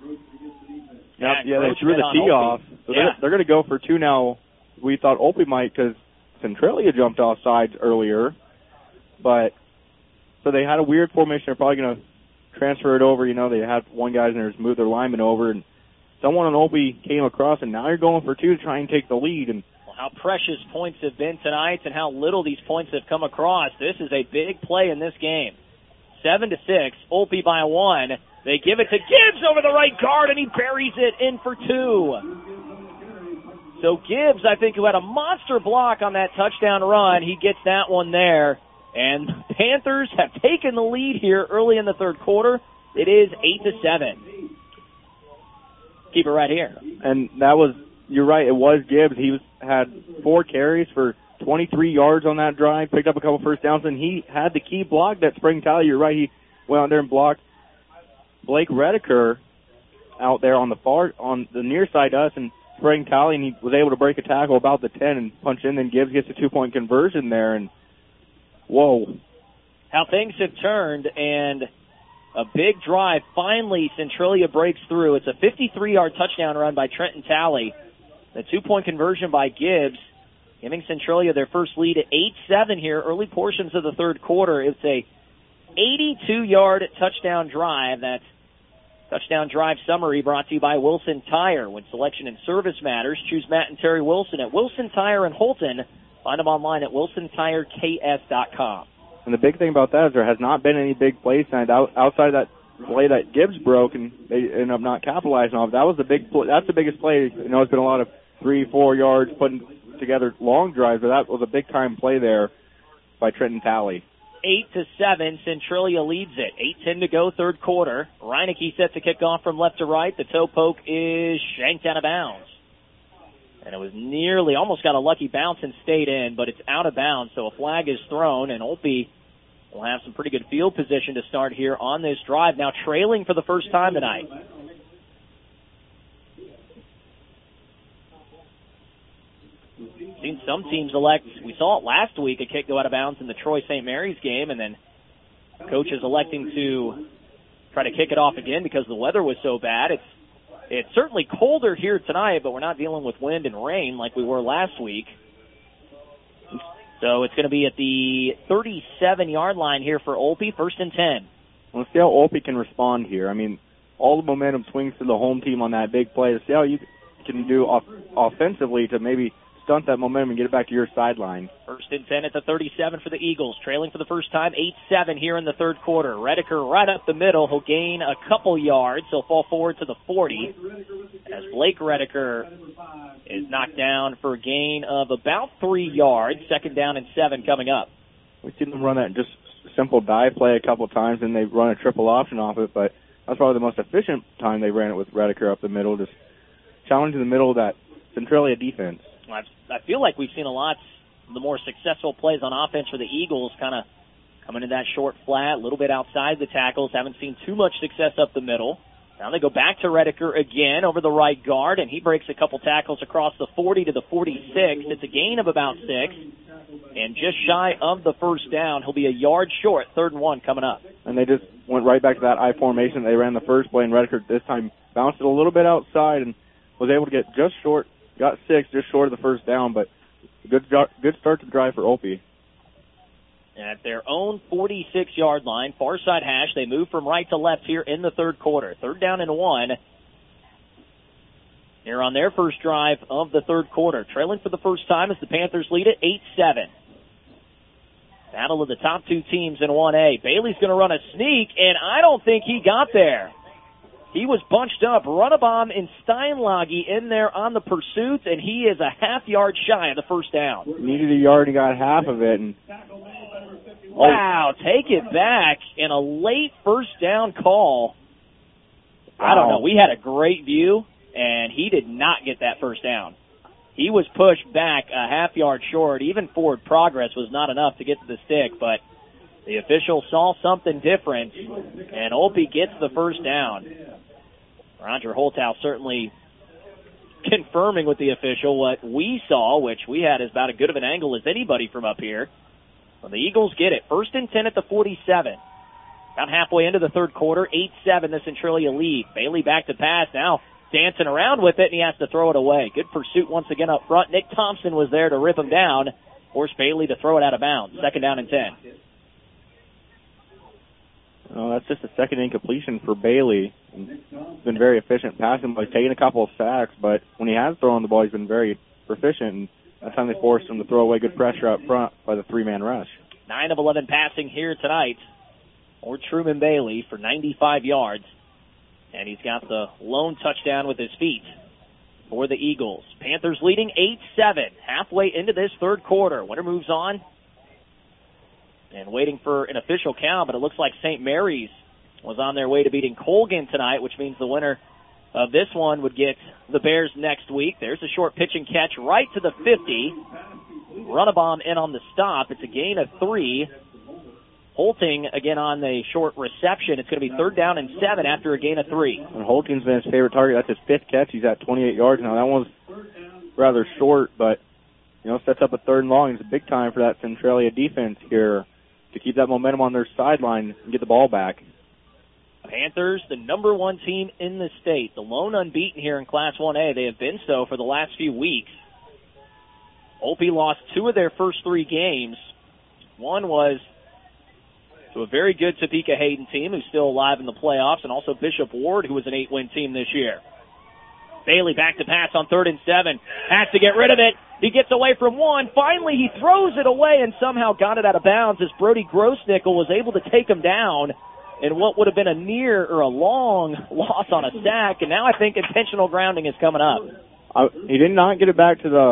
Speaker 2: Yeah,
Speaker 22: yeah they threw the tee off. So yeah. They're, they're going to go for two now. We thought Olpe might because Centralia jumped off sides earlier, but... So they had a weird formation. They're probably going to transfer it over. You know, they had one guy in there just move their lineman over, and someone on Olpe came across, and now you're going for two to try and take the lead. And
Speaker 2: well, how precious points have been tonight and how little these points have come across. This is a big play in this game. Seven to six, Olpe by one. They give it to Gibbs over the right guard, and he buries it in for two. So Gibbs, I think, who had a monster block on that touchdown run, he gets that one there. And the Panthers have taken the lead here early in the third quarter. It is eight to seven. Keep it right here.
Speaker 22: And that was, you're right, it was Gibbs. He was, had four carries for twenty-three yards on that drive, picked up a couple first downs, and he had the key block that Spring Talley. You're right, he went out there and blocked Blake Redeker out there on the far, on the near side to us, and Spring Talley, and he was able to break a tackle about the ten and punch in. Then Gibbs gets a two-point conversion there, and whoa.
Speaker 2: How things have turned, and a big drive. Finally, Centralia breaks through. It's a fifty-three-yard touchdown run by Trenton Talley. The two-point conversion by Gibbs, giving Centralia their first lead at eight seven here, early portions of the third quarter. It's a eighty-two-yard touchdown drive. That's touchdown drive summary brought to you by Wilson Tire. When selection and service matters, choose Matt and Terry Wilson at Wilson Tire in Holton. Find them online at wilson tire k s dot com.
Speaker 22: And the big thing about that is there has not been any big plays tonight outside of that play that Gibbs broke, and they ended up not capitalizing on it. That was the big play. That's the biggest play. You know, it's been a lot of three, four yards putting together long drives, but that was a big time play there by Trenton Talley.
Speaker 2: eight to seven. Centralia leads it. eight ten to go, third quarter. Reineke set to kick off from left to right. The toe poke is shanked out of bounds. And it was nearly, almost got a lucky bounce and stayed in, but it's out of bounds, so a flag is thrown, and Olpe will have some pretty good field position to start here on this drive. Now trailing for the first time tonight. Seen some teams elect, we saw it last week, a kick go out of bounds in the Troy Saint Mary's game, and then coaches electing to try to kick it off again because the weather was so bad. It's It's certainly colder here tonight, but we're not dealing with wind and rain like we were last week. So it's going to be at the thirty-seven-yard line here for Olpe, first and ten.
Speaker 22: Let's see how Olpe can respond here. I mean, all the momentum swings to the home team on that big play. Let's see how you can do off- offensively to maybe stunt that momentum and get it back to your sideline.
Speaker 2: First and ten at the thirty-seven for the Eagles, trailing for the first time, eight seven here in the third quarter. Redeker right up the middle. He'll gain a couple yards. He'll fall forward to the forty as Blake Redeker is knocked down for a gain of about three yards. Second down and seven coming up.
Speaker 22: We've seen them run that just simple dive play a couple times, and they run a triple option off it, but that's probably the most efficient time they ran it with Redeker up the middle, just challenging the middle of that Centralia defense.
Speaker 2: I feel like we've seen a lot of the more successful plays on offense for the Eagles kind of coming in that short flat, a little bit outside the tackles. Haven't seen too much success up the middle. Now they go back to Redeker again over the right guard, and he breaks a couple tackles across the forty to the forty-six. It's a gain of about six, and just shy of the first down. He'll be a yard short, third and one coming up.
Speaker 22: And they just went right back to that I formation they ran the first play, and Redeker this time bounced it a little bit outside and was able to get just short. Got six, just short of the first down, but good good start to the drive for Olpe.
Speaker 2: At their own forty-six-yard line, far side hash, they move from right to left here in the third quarter. Third down and one. Here on their first drive of the third quarter. Trailing for the first time as the Panthers lead it eight seven. Battle of the top two teams in one A. Bailey's going to run a sneak, and I don't think he got there. He was bunched up. Runabaum and Steinlage in there on the pursuit, and he is a half yard shy of the first down.
Speaker 22: Needed a yard and got half of it. And
Speaker 2: wow, take it back in a late first down call. Wow. I don't know. We had a great view, and he did not get that first down. He was pushed back a half yard short. Even forward progress was not enough to get to the stick, but the official saw something different, and Olpe gets the first down. Roger Holthouse certainly confirming with the official what we saw, which we had as about as good of an angle as anybody from up here. Well, the Eagles get it. First and ten at the forty-seven. About halfway into the third quarter, eight seven, the Centralia lead. Bailey back to pass, now dancing around with it, and he has to throw it away. Good pursuit once again up front. Nick Thompson was there to rip him down, force Bailey to throw it out of bounds. Second down and ten.
Speaker 22: Oh, that's just a second incompletion for Bailey. He's been very efficient passing, but he's taken a couple of sacks, but when he has thrown the ball, he's been very proficient, and that's time they forced him to throw away good pressure up front by the three-man rush.
Speaker 2: nine of eleven passing here tonight, or Truman Bailey for ninety-five yards, and he's got the lone touchdown with his feet for the Eagles. Panthers leading eight seven, halfway into this third quarter. Winner moves on. And waiting for an official count, but it looks like Saint Mary's was on their way to beating Colgan tonight, which means the winner of this one would get the Bears next week. There's a short pitch and catch right to the fifty. Runabaum in on the stop. It's a gain of three. Holting again on the short reception. It's going to be third down and seven after a gain of three.
Speaker 22: And Holting's been his favorite target. That's his fifth catch. He's at twenty-eight yards now. That one's rather short, but you know, sets up a third and long. It's a big time for that Centralia defense here to keep that momentum on their sideline and get the ball back.
Speaker 2: Panthers, the number one team in the state, the lone unbeaten here in Class one A. They have been so for the last few weeks. Olpe lost two of their first three games. One was to a very good Topeka Hayden team who's still alive in the playoffs, and also Bishop Ward, who was an eight-win team this year. Bailey back to pass on third and seven. Has to get rid of it. He gets away from one. Finally, he throws it away and somehow got it out of bounds as Brody Grossnickel was able to take him down in what would have been a near or a long loss on a sack. And now I think intentional grounding is coming up.
Speaker 22: Uh, he did not get it back to the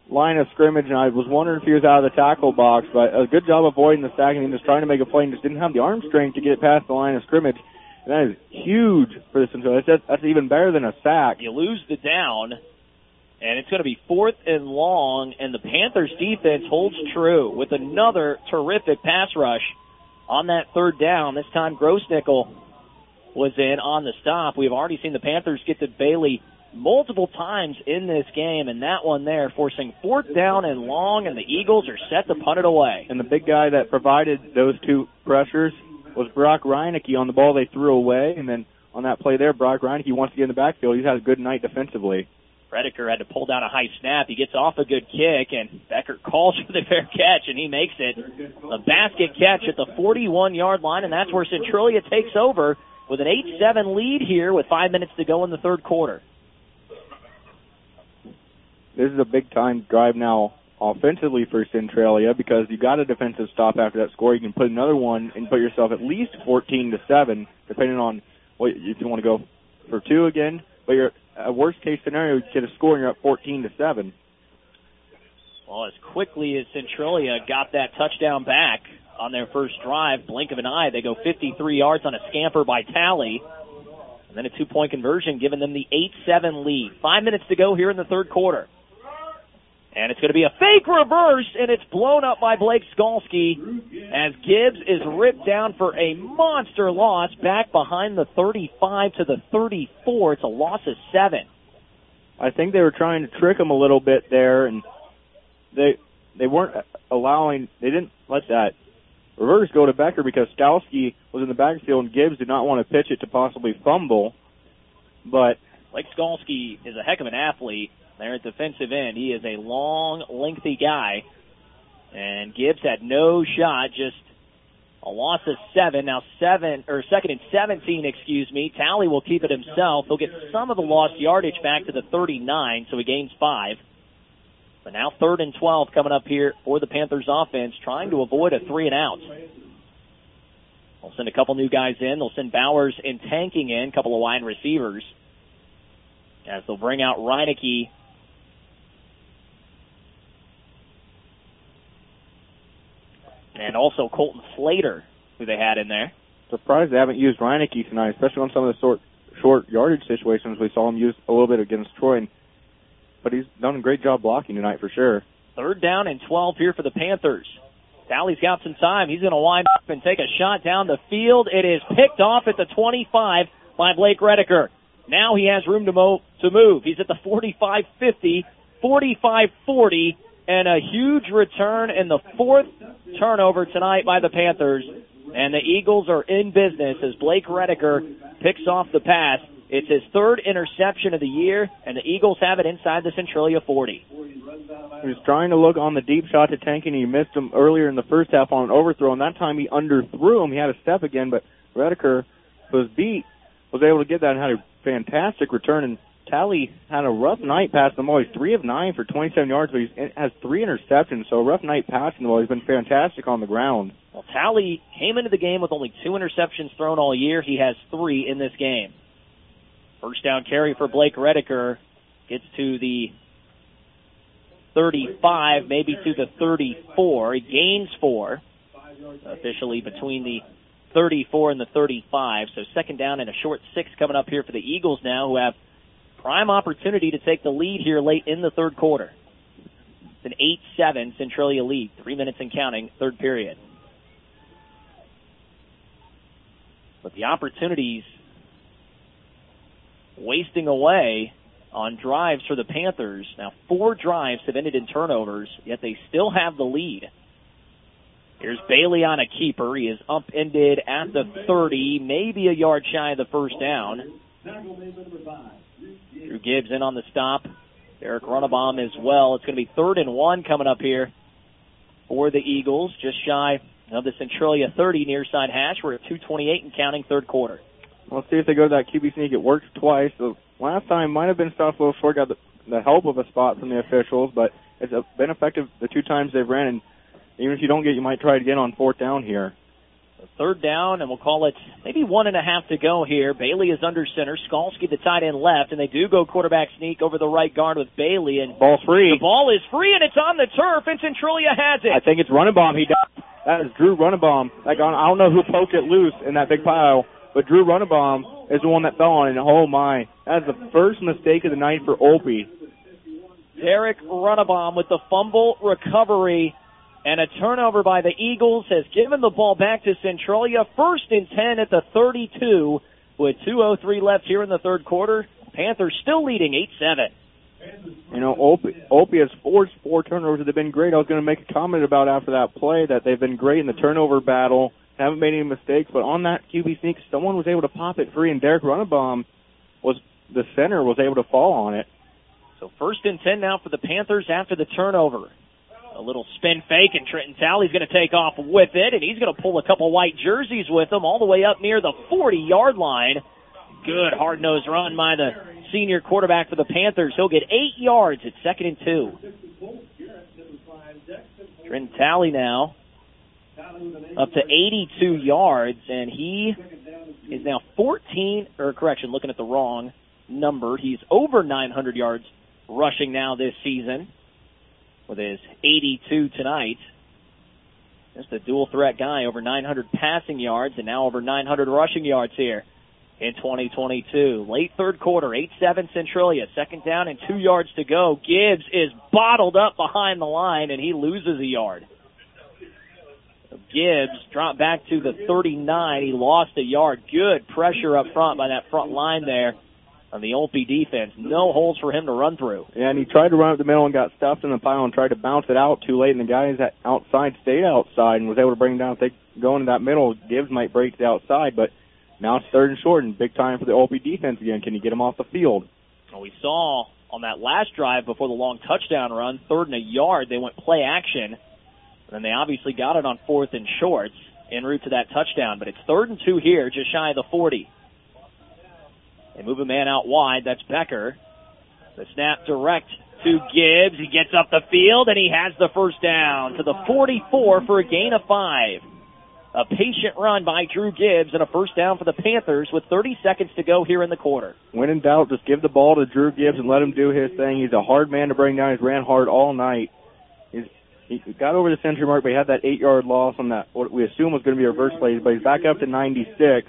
Speaker 22: line of scrimmage, and I was wondering if he was out of the tackle box, but a good job avoiding the sack, and he was trying to make a play and just didn't have the arm strength to get it past the line of scrimmage. And that is huge for the Centralia. That's, that's even better than a sack.
Speaker 2: You lose the down, and it's going to be fourth and long, and the Panthers defense holds true with another terrific pass rush on that third down. This time Grossnickel was in on the stop. We've already seen the Panthers get to Bailey multiple times in this game, and that one there forcing fourth down and long, and the Eagles are set to punt it away.
Speaker 22: And the big guy that provided those two pressures was Brock Reinecke on the ball they threw away, and then on that play there, Brock Reinecke wants to get in the backfield. He's had a good night defensively.
Speaker 2: Redeker had to pull down a high snap. He gets off a good kick, and Becker calls for the fair catch, and he makes it. A basket catch at the forty-one-yard line, and that's where Centralia takes over with an eight seven lead here with five minutes to go in the third quarter.
Speaker 22: This is a big-time drive now offensively for Centralia because you got a defensive stop after that score. You can put another one and put yourself at least fourteen to seven, depending on what if you want to go for two again. But you're a worst-case scenario, you get a score and you're up fourteen to seven.
Speaker 2: Well, as quickly as Centralia got that touchdown back on their first drive, blink of an eye, they go fifty-three yards on a scamper by Talley. And then a two-point conversion, giving them the eight seven lead. Five minutes to go here in the third quarter. And it's going to be a fake reverse, and it's blown up by Blake Skalski as Gibbs is ripped down for a monster loss back behind the thirty-five to the thirty-four. It's a loss of seven.
Speaker 22: I think they were trying to trick him a little bit there, and they they weren't allowing, they didn't let that reverse go to Becker because Skalski was in the backfield and Gibbs did not want to pitch it to possibly fumble. But
Speaker 2: Blake Skalski is a heck of an athlete. There at defensive end. He is a long, lengthy guy. And Gibbs had no shot, just a loss of seven. Now seven, or second and seventeen, excuse me. Talley will keep it himself. He'll get some of the lost yardage back to the thirty-nine, so he gains five. But now third and twelve coming up here for the Panthers offense, trying to avoid a three and out. They'll send a couple new guys in. They'll send Bowers and Tanking in, a couple of wide receivers. As they'll bring out Reinecke. And also Colton Slater, who they had in there.
Speaker 22: Surprised they haven't used Reinecke tonight, especially on some of the short, short yardage situations. We saw him use a little bit against Troy. But he's done a great job blocking tonight for sure.
Speaker 2: Third down and twelve here for the Panthers. Talley's got some time. He's going to wind up and take a shot down the field. It is picked off at the twenty-five by Blake Redeker. Now he has room to, mo- to move. He's at the forty-five fifty, forty-five forty, and a huge return in the fourth turnover tonight by the Panthers. And the Eagles are in business as Blake Redeker picks off the pass. It's his third interception of the year, and the Eagles have it inside the Centralia forty.
Speaker 22: He was trying to look on the deep shot to Tank, and he missed him earlier in the first half on an overthrow, and that time he underthrew him. He had a step again, but Redeker was beat, was able to get that and had a fantastic return, and Talley had a rough night passing the ball. He's three of nine for twenty-seven yards, but he has three interceptions, so a rough night passing the ball. He's been fantastic on the ground.
Speaker 2: Well, Talley came into the game with only two interceptions thrown all year. He has three in this game. First down carry for Blake Redeker. Gets to the thirty-five, maybe to the thirty-four. He gains four. Officially between the thirty-four and the thirty-five. So second down and a short six coming up here for the Eagles now, who have prime opportunity to take the lead here late in the third quarter. It's an eight seven Centralia lead. Three minutes and counting, third period. But the opportunities wasting away on drives for the Panthers. Now, four drives have ended in turnovers, yet they still have the lead. Here's Bailey on a keeper. He is upended at the thirty, maybe a yard shy of the first down. Drew Gibbs in on the stop. Derek Runabaum as well. It's going to be third and one coming up here for the Eagles, just shy of the Centralia thirty near side hash. We're at two twenty-eight and counting, third quarter.
Speaker 22: Let's see if they go to that Q B sneak. It worked twice. The last time might have been stopped a little short, got the, the help of a spot from the officials, but it's been effective the two times they've ran, and even if you don't get, you might try it again on fourth down here.
Speaker 2: Third down, and we'll call it maybe one and a half to go here. Bailey is under center. Skalski, the tight end, left, and they do go quarterback sneak over the right guard with Bailey. And
Speaker 22: ball's free.
Speaker 2: The ball is free, and it's on the turf, and Centralia has it.
Speaker 22: I think it's Runnebaum. He does. That is Drew Runnebaum. Like, I don't know who poked it loose in that big pile, but Drew Runnebaum is the one that fell on it. And oh, my. That is the first mistake of the night for Olpe.
Speaker 2: Derek Runnebaum with the fumble recovery. And a turnover by the Eagles has given the ball back to Centralia. First and ten at the thirty-two with two oh three left here in the third quarter. Panthers still leading eight seven.
Speaker 22: You know, Olpe, Olpe has forced four turnovers that have been great. I was going to make a comment about after that play that they've been great in the turnover battle, haven't made any mistakes, but on that Q B sneak, someone was able to pop it free, and Derek Runnebaum, was the center, was able to fall on it.
Speaker 2: So first and ten now for the Panthers after the turnover. A little spin fake, and Trenton Talley's going to take off with it, and he's going to pull a couple white jerseys with him all the way up near the forty-yard line. Good hard-nosed run by the senior quarterback for the Panthers. He'll get eight yards at second and two. Trenton Talley now up to eighty-two yards, and he is now fourteen, or correction, looking at the wrong number. He's over nine hundred yards rushing now this season, with his eighty-two tonight. Just a dual-threat guy, over nine hundred passing yards and now over nine hundred rushing yards here in twenty twenty-two. Late third quarter, eight seven Centralia. Second down and two yards to go. Gibbs is bottled up behind the line, and he loses a yard. So Gibbs dropped back to the thirty-nine. He lost a yard. Good pressure up front by that front line there on the Olpe defense. No holes for him to run through.
Speaker 22: Yeah, and he tried to run up the middle and got stuffed in the pile and tried to bounce it out too late, and the guys that outside stayed outside and was able to bring it down. If they go into that middle, Gibbs might break to the outside, but now it's third and short and big time for the Olpe defense again. Can you get him off the field?
Speaker 2: Well, we saw on that last drive before the long touchdown run, third and a yard, they went play action, and they obviously got it on fourth and shorts en route to that touchdown, but it's third and two here, just shy of the forty. They move a man out wide. That's Becker. The snap direct to Gibbs. He gets up the field, and he has the first down to the forty-four for a gain of five. A patient run by Drew Gibbs and a first down for the Panthers with thirty seconds to go here in the quarter.
Speaker 22: When in doubt, just give the ball to Drew Gibbs and let him do his thing. He's a hard man to bring down. He's ran hard all night. He's, he got over the century mark, but he had that eight-yard loss on that, what we assume was going to be a reverse play, but he's back up to ninety-six.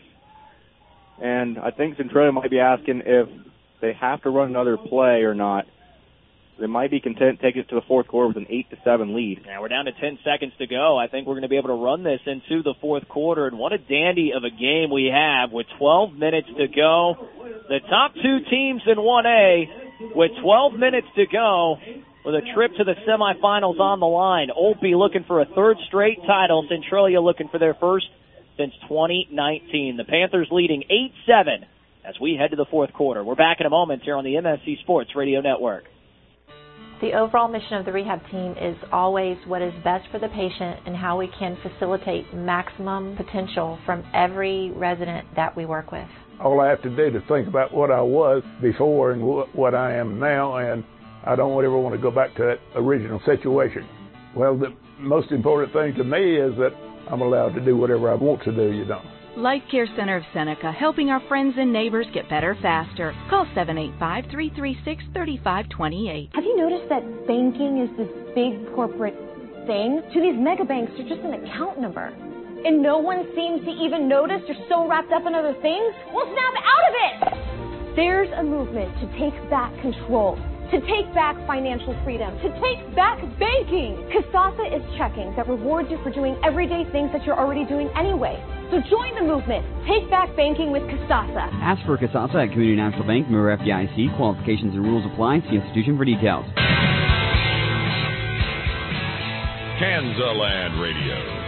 Speaker 22: And I think Centralia might be asking if they have to run another play or not. They might be content to take it to the fourth quarter with an eight to seven lead.
Speaker 2: Now we're down to ten seconds to go. I think we're going to be able to run this into the fourth quarter. And what a dandy of a game we have with twelve minutes to go. The top two teams in one A with twelve minutes to go with a trip to the semifinals on the line. Olpe looking for a third straight title. Centralia looking for their first since twenty nineteen. The Panthers leading eight seven as we head to the fourth quarter. We're back in a moment here on the M S C Sports Radio Network.
Speaker 4: The overall mission of the rehab team is always what is best for the patient and how we can facilitate maximum potential from every resident that we work with.
Speaker 7: All I have to do is think about what I was before and what I am now, and I don't ever want to go back to that original situation. Well, the most important thing to me is that I'm allowed to do whatever I want to do, you know.
Speaker 17: Life Care Center of Seneca, helping our friends and neighbors get better faster. Call seven eight five, three three six, three five two eight.
Speaker 18: Have you noticed that banking is this big corporate thing? To these mega banks, they're just an account number. And no one seems to even notice they're so wrapped up in other things. Well, snap out of it! There's a movement to take back control, to take back financial freedom, to take back banking. Kasasa is checking that rewards you for doing everyday things that you're already doing anyway. So join the movement. Take back banking with Kasasa.
Speaker 21: Ask for Kasasa at Community National Bank, member F D I C. Qualifications and rules apply. See institution for details.
Speaker 15: Kansaland Radio.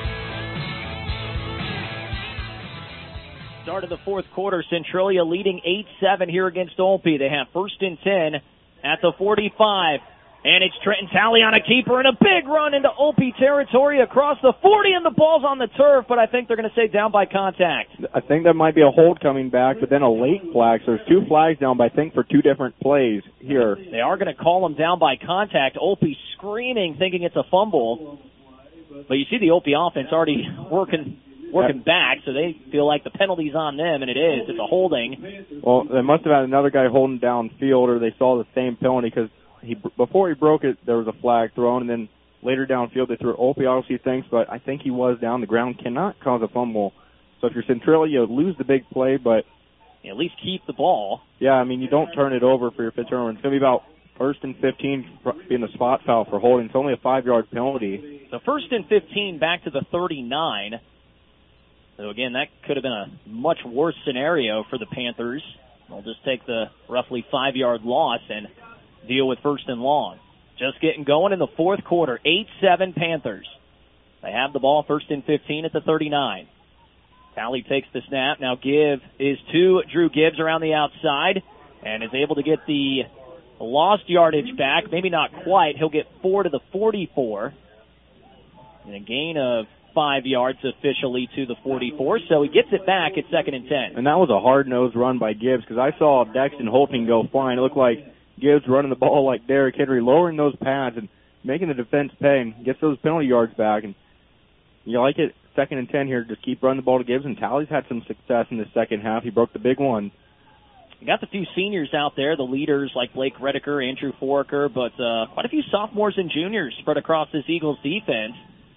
Speaker 2: Start of the fourth quarter, Centralia leading eight seven here against Olpe. They have first and ten at the forty-five. And it's Trenton Talley on a keeper and a big run into Olpe territory across the forty, and the ball's on the turf, but I think they're going to say down by contact.
Speaker 22: I think there might be a hold coming back, but then a late flag. So there's two flags down, but I think for two different plays here.
Speaker 2: They are going to call them down by contact. Olpe screaming, thinking it's a fumble. But you see the Olpe offense already working working back, so they feel like the penalty's on them, and it is. It's a holding.
Speaker 22: Well, they must have had another guy holding downfield, or they saw the same penalty, because he, before he broke it, there was a flag thrown, and then later downfield they threw it. Opie obviously thinks, but I think he was down. The ground cannot cause a fumble. So if you're Centralia, you lose the big play, but
Speaker 2: at least keep the ball.
Speaker 22: Yeah, I mean, you don't turn it over for your fifth turnover. It's going to be about first and fifteen being the spot foul for holding. It's only a five-yard penalty.
Speaker 2: So first and fifteen back to the thirty-nine. So, again, that could have been a much worse scenario for the Panthers. They'll just take the roughly five-yard loss and deal with first and long. Just getting going in the fourth quarter. eight seven Panthers. They have the ball first and fifteen at the thirty-nine. Talley takes the snap. Now Give is to Drew Gibbs around the outside and is able to get the lost yardage back. Maybe not quite. He'll get four to the forty-four. And a gain of five yards officially to the forty-four. So he gets it back at second and ten.
Speaker 22: And that was a hard-nosed run by Gibbs, because I saw Dexton Holting go flying. It looked like Gibbs running the ball like Derrick Henry, lowering those pads and making the defense pay, and gets those penalty yards back. And you like it. Second and ten here, just keep running the ball to Gibbs, and Talley's had some success in the second half. He broke the big one.
Speaker 2: You got the few seniors out there, the leaders like Blake Redeker, Andrew Foraker, but uh, quite a few sophomores and juniors spread across this Eagles defense.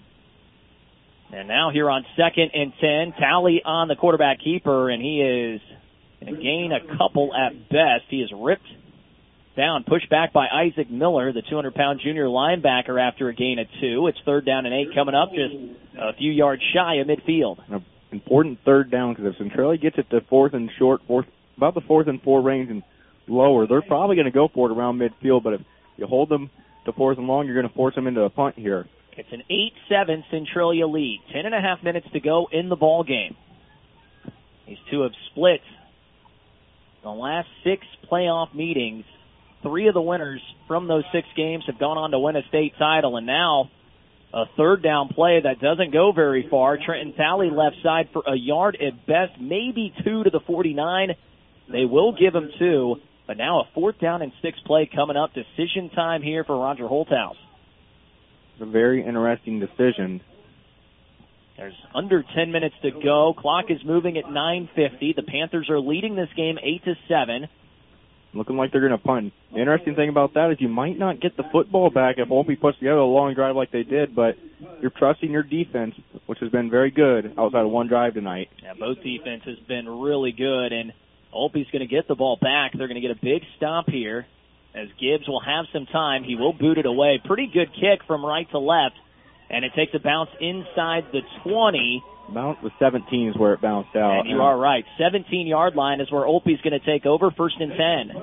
Speaker 2: And now here on second and ten, Talley on the quarterback keeper, and he is going to gain a couple at best. He is ripped down, pushed back by Isaac Miller, the two hundred pound junior linebacker, after a gain of two. It's third down and eight coming up, just a few yards shy of midfield.
Speaker 22: An important third down, because if Centralia gets it to fourth and short, fourth, about the fourth and four range and lower, they're probably going to go for it around midfield, but if you hold them to fourth and long, you're going to force them into a punt here.
Speaker 2: It's an eight seven Centralia lead. Ten and a half minutes to go in the ball game. These two have split the last six playoff meetings. Three of the winners from those six games have gone on to win a state title, and now a third down play that doesn't go very far. Trenton Talley left side for a yard at best, maybe two to the forty-nine. They will give him two, but now a fourth down and six play coming up. Decision time here for Roger Holthouse.
Speaker 22: It's a very interesting decision.
Speaker 2: There's under ten minutes to go. Clock is moving at nine fifty. The Panthers are leading this game eight to seven.
Speaker 22: Looking like they're going to punt. The interesting thing about that is you might not get the football back if Opie puts together a long drive like they did, but you're trusting your defense, which has been very good outside of one drive tonight.
Speaker 2: Yeah, both defenses have been really good, and Opie's going to get the ball back. They're going to get a big stop here as Gibbs will have some time. He will boot it away. Pretty good kick from right to left, and it takes a bounce inside the twenty.
Speaker 22: About the seventeen is where it bounced out.
Speaker 2: And you are right. seventeen-yard line is where Opie's going to take over, first and ten.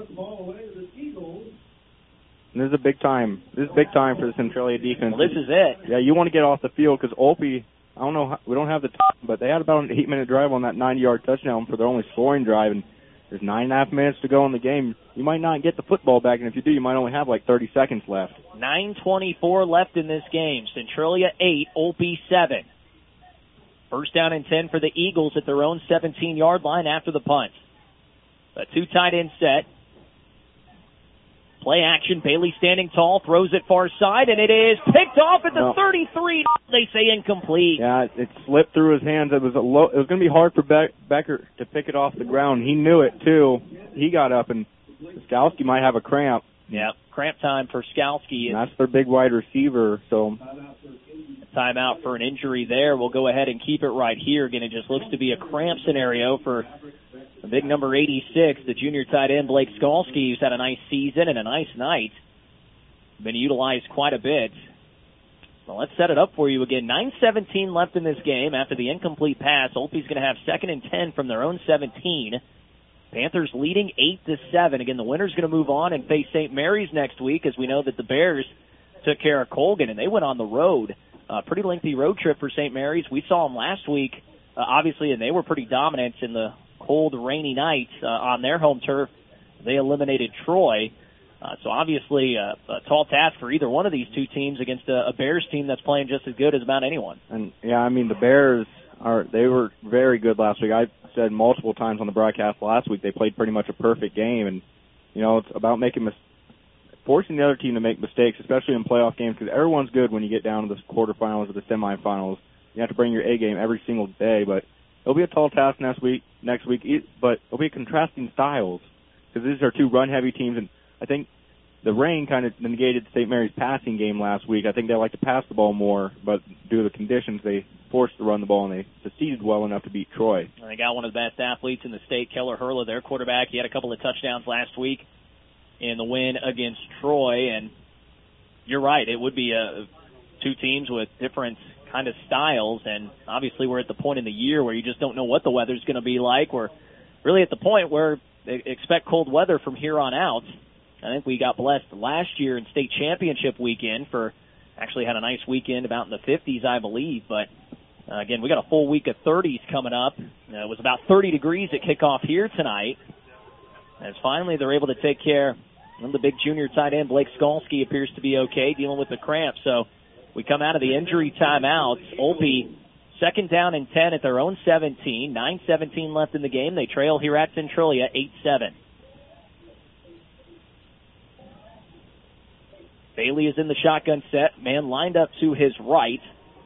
Speaker 22: And this is a big time. This is big time for the Centralia defense.
Speaker 2: Well, this is it.
Speaker 22: Yeah, you want to get off the field because Opie, I don't know, how, we don't have the time, but they had about an eight-minute drive on that ninety-yard touchdown for their only scoring drive, and there's nine and a half minutes to go in the game. You might not get the football back, and if you do, you might only have like thirty seconds left.
Speaker 2: nine twenty-four left in this game. Centralia eight, Opie seven. First down and ten for the Eagles at their own seventeen-yard line after the punt. A two tight end set. Play action. Bailey standing tall, throws it far side, and it is picked off at the no. thirty-three. They say incomplete.
Speaker 22: Yeah, it slipped through his hands. It was a low, it was going to be hard for Be- Becker to pick it off the ground. He knew it too. He got up, and Skalski might have a cramp.
Speaker 2: Yeah, cramp time for Skalski.
Speaker 22: And that's their big wide receiver. So.
Speaker 2: Timeout for an injury there. We'll go ahead and keep it right here. Again, it just looks to be a cramp scenario for the big number eighty-six, the junior tight end Blake Skalski, who's had a nice season and a nice night. Been utilized quite a bit. Well, let's set it up for you again. nine seventeen left in this game after the incomplete pass. Opie's going to have second and ten from their own seventeen. Panthers leading eight to seven. Again, the winner's going to move on and face Saint Mary's next week, as we know that the Bears took care of Colgan, and they went on the road. A uh, pretty lengthy road trip for Saint Mary's. We saw them last week, uh, obviously, and they were pretty dominant in the cold, rainy night uh, on their home turf. They eliminated Troy. Uh, so obviously uh, a tall task for either one of these two teams against a, a Bears team that's playing just as good as about anyone.
Speaker 22: And yeah, I mean, the Bears are they were very good last week. I said multiple times on the broadcast last week they played pretty much a perfect game, and you know, it's about making mistakes. Forcing the other team to make mistakes, especially in playoff games, because everyone's good when you get down to the quarterfinals or the semifinals. you have to bring your A game every single day. But it'll be a tall task next week. Next week, but it'll be contrasting styles because these are two run-heavy teams, and I think the rain kind of negated Saint Mary's passing game last week. I think they like to pass the ball more, but due to the conditions, they forced to run the ball, and they succeeded well enough to beat Troy.
Speaker 2: And they got one of the best athletes in the state, Keller Hurla, their quarterback. He had a couple of touchdowns last week in the win against Troy, and you're right, it would be a, two teams with different kind of styles, and obviously we're at the point in the year where you just don't know what the weather's going to be like. We're really at the point where they expect cold weather from here on out. I think we got blessed last year in state championship weekend for actually had a nice weekend about in the fifties, I believe. But, uh, again, we got a full week of thirties coming up. Uh, it was about thirty degrees at kickoff here tonight. As finally they're able to take care of the big junior tight end, Blake Skolsky, appears to be okay, dealing with the cramp. So we come out of the injury timeouts. Olpe, second down and ten at their own seventeen. nine seventeen left in the game. They trail here at Centralia eight seven. Bailey is in the shotgun set. Man lined up to his right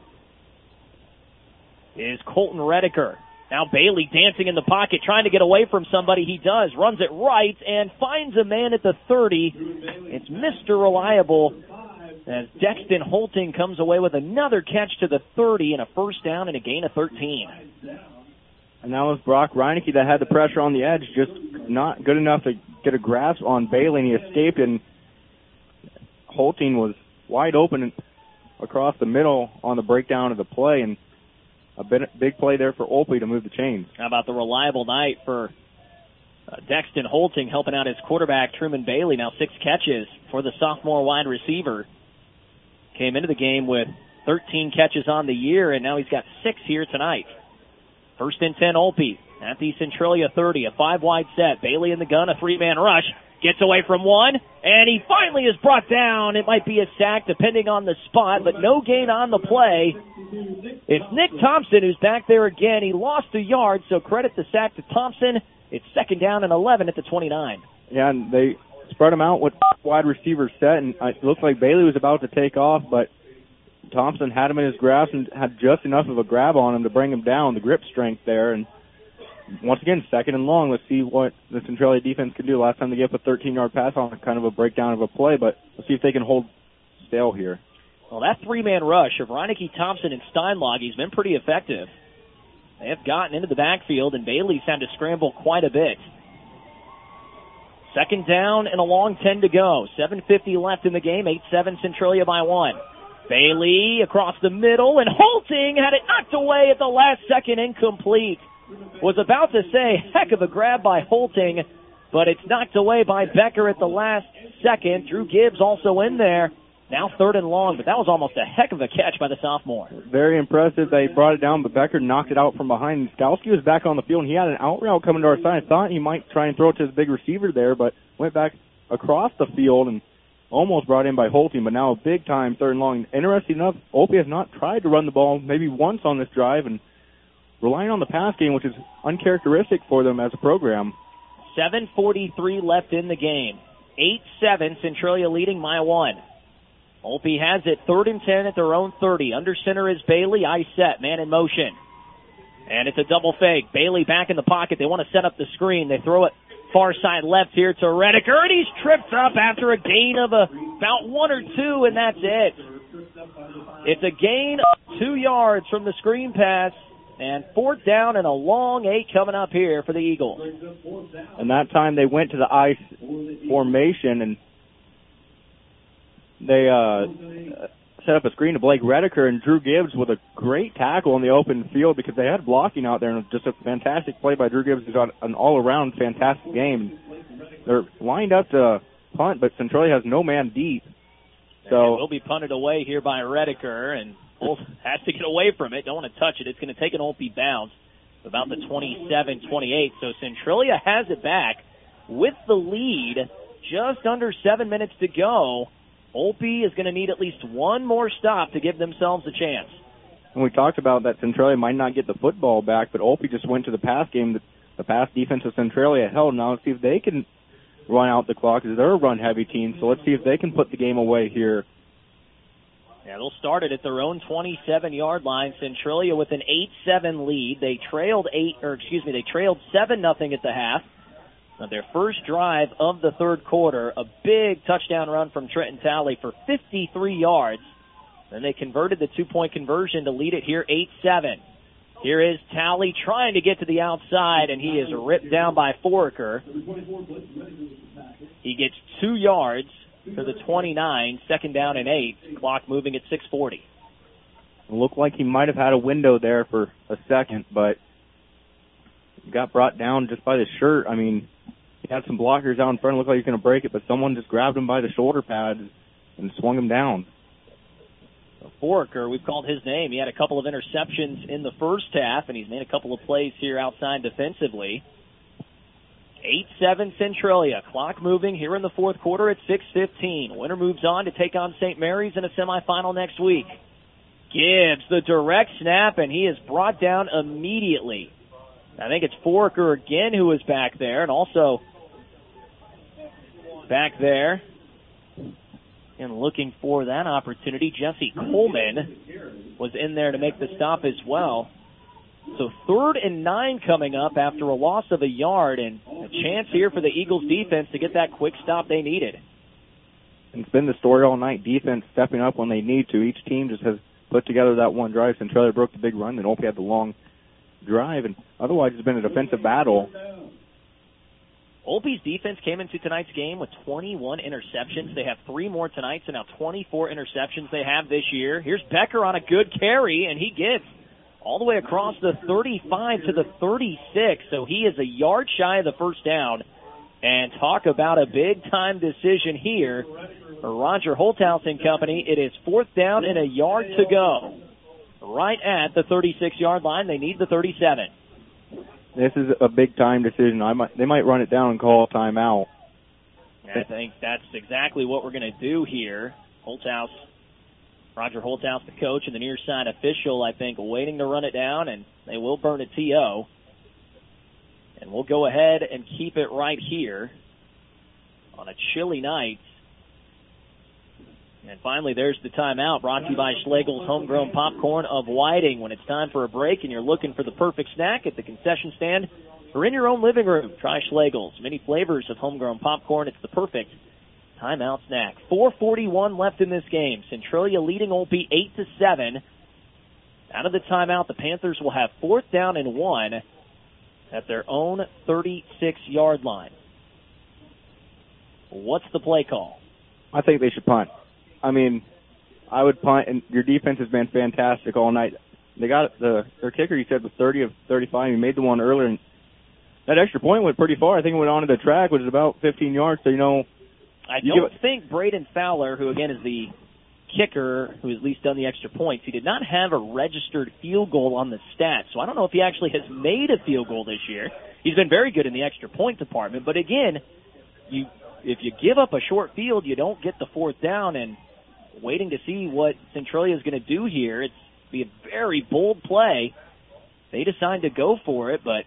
Speaker 2: is Colton Redeker. Now Bailey dancing in the pocket, trying to get away from somebody. He does. Runs it right and finds a man at the thirty. It's Mister Reliable as Dexton Holting comes away with another catch to the thirty and a first down and a gain of thirteen.
Speaker 22: And that was Brock Reineke that had the pressure on the edge, just not good enough to get a grasp on Bailey, and he escaped, and Holting was wide open across the middle on the breakdown of the play, and a big play there for Olpe to move the chains.
Speaker 2: How about the reliable night for uh, Dexton Holting, helping out his quarterback, Truman Bailey. Now six catches for the sophomore wide receiver. Came into the game with thirteen catches on the year, and now he's got six here tonight. First and ten, Olpe at the Centralia thirty. A five-wide set. Bailey in the gun, a three-man rush. Gets away from one, and he finally is brought down. It might be a sack depending on the spot, but no gain on the play. It's Nick Thompson who's back there again. He lost a yard, so credit the sack to Thompson. It's second down and eleven at the twenty-nine.
Speaker 22: Yeah, and they spread him out with wide receiver set, and it looked like Bailey was about to take off, but Thompson had him in his grasp and had just enough of a grab on him to bring him down, the grip strength there, and once again, second and long. Let's see what the Centralia defense can do. Last time they gave up a thirteen-yard pass on kind of a breakdown of a play, but let's see if they can hold stale here.
Speaker 2: Well, that three-man rush of Reineke, Thompson, and Steinlage has been pretty effective. They have gotten into the backfield, and Bailey's had to scramble quite a bit. Second down and a long ten to go. seven fifty left in the game. eight seven Centralia by one. Bailey across the middle, and Holting had it knocked away at the last second, incomplete. Was about to say, heck of a grab by Holting, but it's knocked away by Becker at the last second. Drew Gibbs also in there. Now third and long, but that was almost a heck of a catch by the sophomore.
Speaker 22: Very impressive. They brought it down, but Becker knocked it out from behind. Skalski was back on the field, and he had an out route coming to our side. I thought he might try and throw it to his big receiver there, but went back across the field and almost brought in by Holting, but now a big-time third and long. Interesting enough, Olpe has not tried to run the ball maybe once on this drive, and relying on the pass game, which is uncharacteristic for them as a program.
Speaker 2: seven forty-three left in the game. eight seven, Centralia leading by one. Olpe has it third and ten at their own thirty. Under center is Bailey. I set, man in motion. And it's a double fake. Bailey back in the pocket. They want to set up the screen. They throw it far side left here to Redeker, and he's tripped up after a gain of a, about one or two, and that's it. It's a gain of two yards from the screen pass. And fourth down and a long eight coming up here for the Eagles.
Speaker 22: And that time they went to the I formation, and they uh, set up a screen to Blake Redeker, and Drew Gibbs with a great tackle in the open field because they had blocking out there, and just a fantastic play by Drew Gibbs, who's got an all-around fantastic game. They're lined up to punt, but Centralia has no man deep.
Speaker 2: So will be punted away here by Redeker, and Wolf has to get away from it. Don't want to touch it. It's going to take an Olpe bounce about the twenty-seven twenty-eight. So Centralia has it back with the lead. Just under seven minutes to go. Olpe is going to need at least one more stop to give themselves a chance.
Speaker 22: And we talked about that Centralia might not get the football back, but Olpe just went to the pass game. The, the pass defense of Centralia held. Now let's see if they can run out the clock, because they're a run-heavy team. So let's see if they can put the game away here.
Speaker 2: Yeah, they'll start it at their own twenty-seven-yard line. Centralia with an eight seven lead. They trailed eight, or excuse me, they trailed seven nothing at the half. On their first drive of the third quarter, a big touchdown run from Trenton Talley for fifty-three yards. Then they converted the two-point conversion to lead it here eight seven. Here is Talley trying to get to the outside, and he is ripped down by Foraker. He gets two yards to the twenty-nine, second down and eight. Clock moving at six forty.
Speaker 22: It looked like he might have had a window there for a second, but got brought down just by the shirt. I mean, he had some blockers out in front. It looked like he was going to break it, but someone just grabbed him by the shoulder pads and swung him down.
Speaker 2: Foraker, we've called his name. He had a couple of interceptions in the first half, and he's made a couple of plays here outside defensively. eight seven Centralia. Clock moving here in the fourth quarter at six fifteen. Winner moves on to take on Saint Mary's in a semifinal next week. Gibbs, the direct snap, and he is brought down immediately. I think it's Foraker again who is back there, and also back there and looking for that opportunity. Jesse Coleman was in there to make the stop as well. So third and nine coming up after a loss of a yard, and a chance here for the Eagles defense to get that quick stop they needed.
Speaker 22: It's been the story all night. Defense stepping up when they need to. Each team just has put together that one drive. Centralia broke the big run, then Opie had the long drive, and otherwise it's been a defensive battle.
Speaker 2: Opie's defense came into tonight's game with twenty-one interceptions. They have three more tonight, so now twenty-four interceptions they have this year. Here's Becker on a good carry, and he gets all the way across the thirty-five to the thirty-six, so he is a yard shy of the first down. And talk about a big-time decision here for Roger Holthouse and company. It is fourth down and a yard to go. Right at the thirty-six-yard line. They need the thirty-seven.
Speaker 22: This is a big-time decision. I might, they might run it down and call a timeout.
Speaker 2: I think that's exactly what we're going to do here. Holthouse, Roger Holthouse, the coach, and the near side official, I think, waiting to run it down, and they will burn a T O. And we'll go ahead and keep it right here on a chilly night. And finally, there's the timeout brought to you by Schlegel's Homegrown Popcorn of Whiting. When it's time for a break and you're looking for the perfect snack at the concession stand or in your own living room, try Schlegel's. Many flavors of homegrown popcorn. It's the perfect timeout snack. four forty-one left in this game. Centralia leading Olpe eight to seven. Out of the timeout, the Panthers will have fourth down and one at their own thirty-six-yard line. What's the play call?
Speaker 22: I think they should punt. I mean, I would punt, and your defense has been fantastic all night. They got the their kicker, he said, was thirty of thirty-five. He made the one earlier, and that extra point went pretty far. I think it went onto the track, which is about fifteen yards. So, you know.
Speaker 2: I don't think Braden Fowler, who, again, is the kicker who has at least done the extra points, he did not have a registered field goal on the stats. So I don't know if he actually has made a field goal this year. He's been very good in the extra point department. But, again, you if you give up a short field, you don't get the fourth down, and waiting to see what Centralia is going to do here. It's be a very bold play. They decide to go for it, but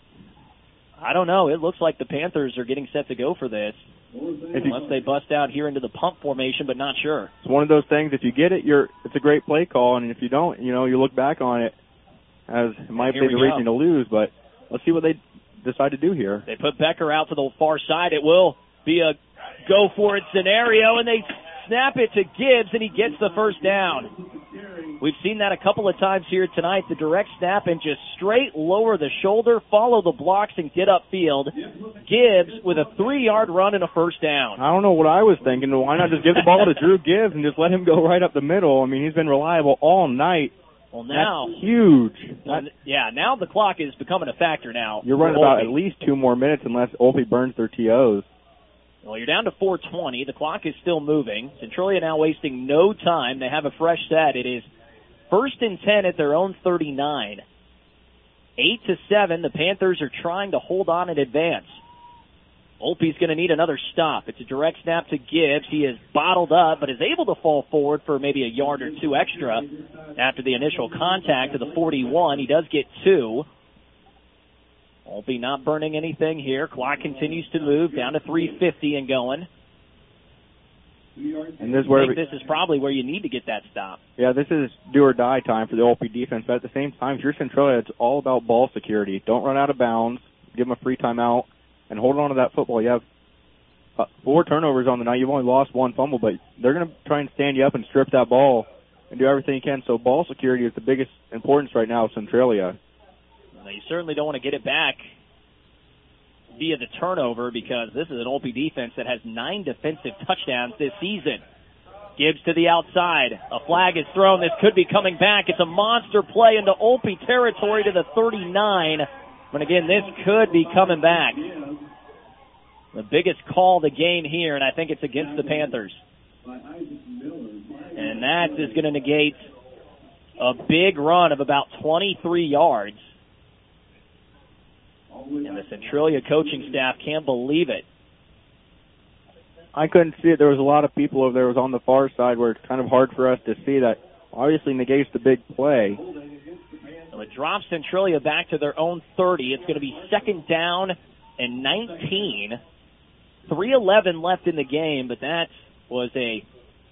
Speaker 2: I don't know. It looks like the Panthers are getting set to go for this. If you, unless they bust out here into the pump formation, but not sure.
Speaker 22: It's one of those things. If you get it, you're it's a great play call, and if you don't, you know, you look back on it as it might be the reason to lose. But let's see what they decide to do here.
Speaker 2: They put Becker out to the far side. It will be a go for it scenario, and they snap it to Gibbs, and he gets the first down. We've seen that a couple of times here tonight, the direct snap and just straight lower the shoulder, follow the blocks, and get upfield. Gibbs with a three-yard run and a first down.
Speaker 22: I don't know what I was thinking. Why not just give the ball to Drew Gibbs and just let him go right up the middle? I mean, he's been reliable all night.
Speaker 2: Well, now.
Speaker 22: That's huge.
Speaker 2: Well, yeah, now the clock is becoming a factor now.
Speaker 22: You're running about at least two more minutes unless Olpe burns their T Os.
Speaker 2: Well, you're down to four twenty. The clock is still moving. Centralia now wasting no time. They have a fresh set. It is first and ten at their own thirty-nine. Eight to seven. The Panthers are trying to hold on and advance. Olpe's going to need another stop. It's a direct snap to Gibbs. He is bottled up, but is able to fall forward for maybe a yard or two extra after the initial contact of the forty-one. He does get two. Olpe not burning anything here. Clock continues to move down to three fifty and going.
Speaker 22: And this is
Speaker 2: I
Speaker 22: where
Speaker 2: think
Speaker 22: we,
Speaker 2: this is probably where you need to get that stop.
Speaker 22: yeah, this is do or die time for the O P defense. But at the same time, if you're Centralia, it's all about ball security. Don't run out of bounds. Give them a free timeout and hold on to that football. You have uh, four turnovers on the night. You've only lost one fumble, but they're going to try and stand you up and strip that ball and do everything you can. So ball security is the biggest importance right now of Centralia.
Speaker 2: Well, you certainly don't want to get it back via the turnover because this is an O P defense that has nine defensive touchdowns this season. Gibbs to the outside. A flag is thrown. This could be coming back. It's a monster play into O P territory to the thirty-nine. But again, this could be coming back. The biggest call of the game here, and I think it's against the Panthers. And that is going to negate a big run of about twenty-three yards. And the Centralia coaching staff can't believe it.
Speaker 22: I couldn't see it. There was a lot of people over there. It was on the far side where it's kind of hard for us to see that. Obviously negates the big play.
Speaker 2: So it drops Centralia back to their own thirty. It's going to be second down and nineteen. three eleven left in the game, but that was a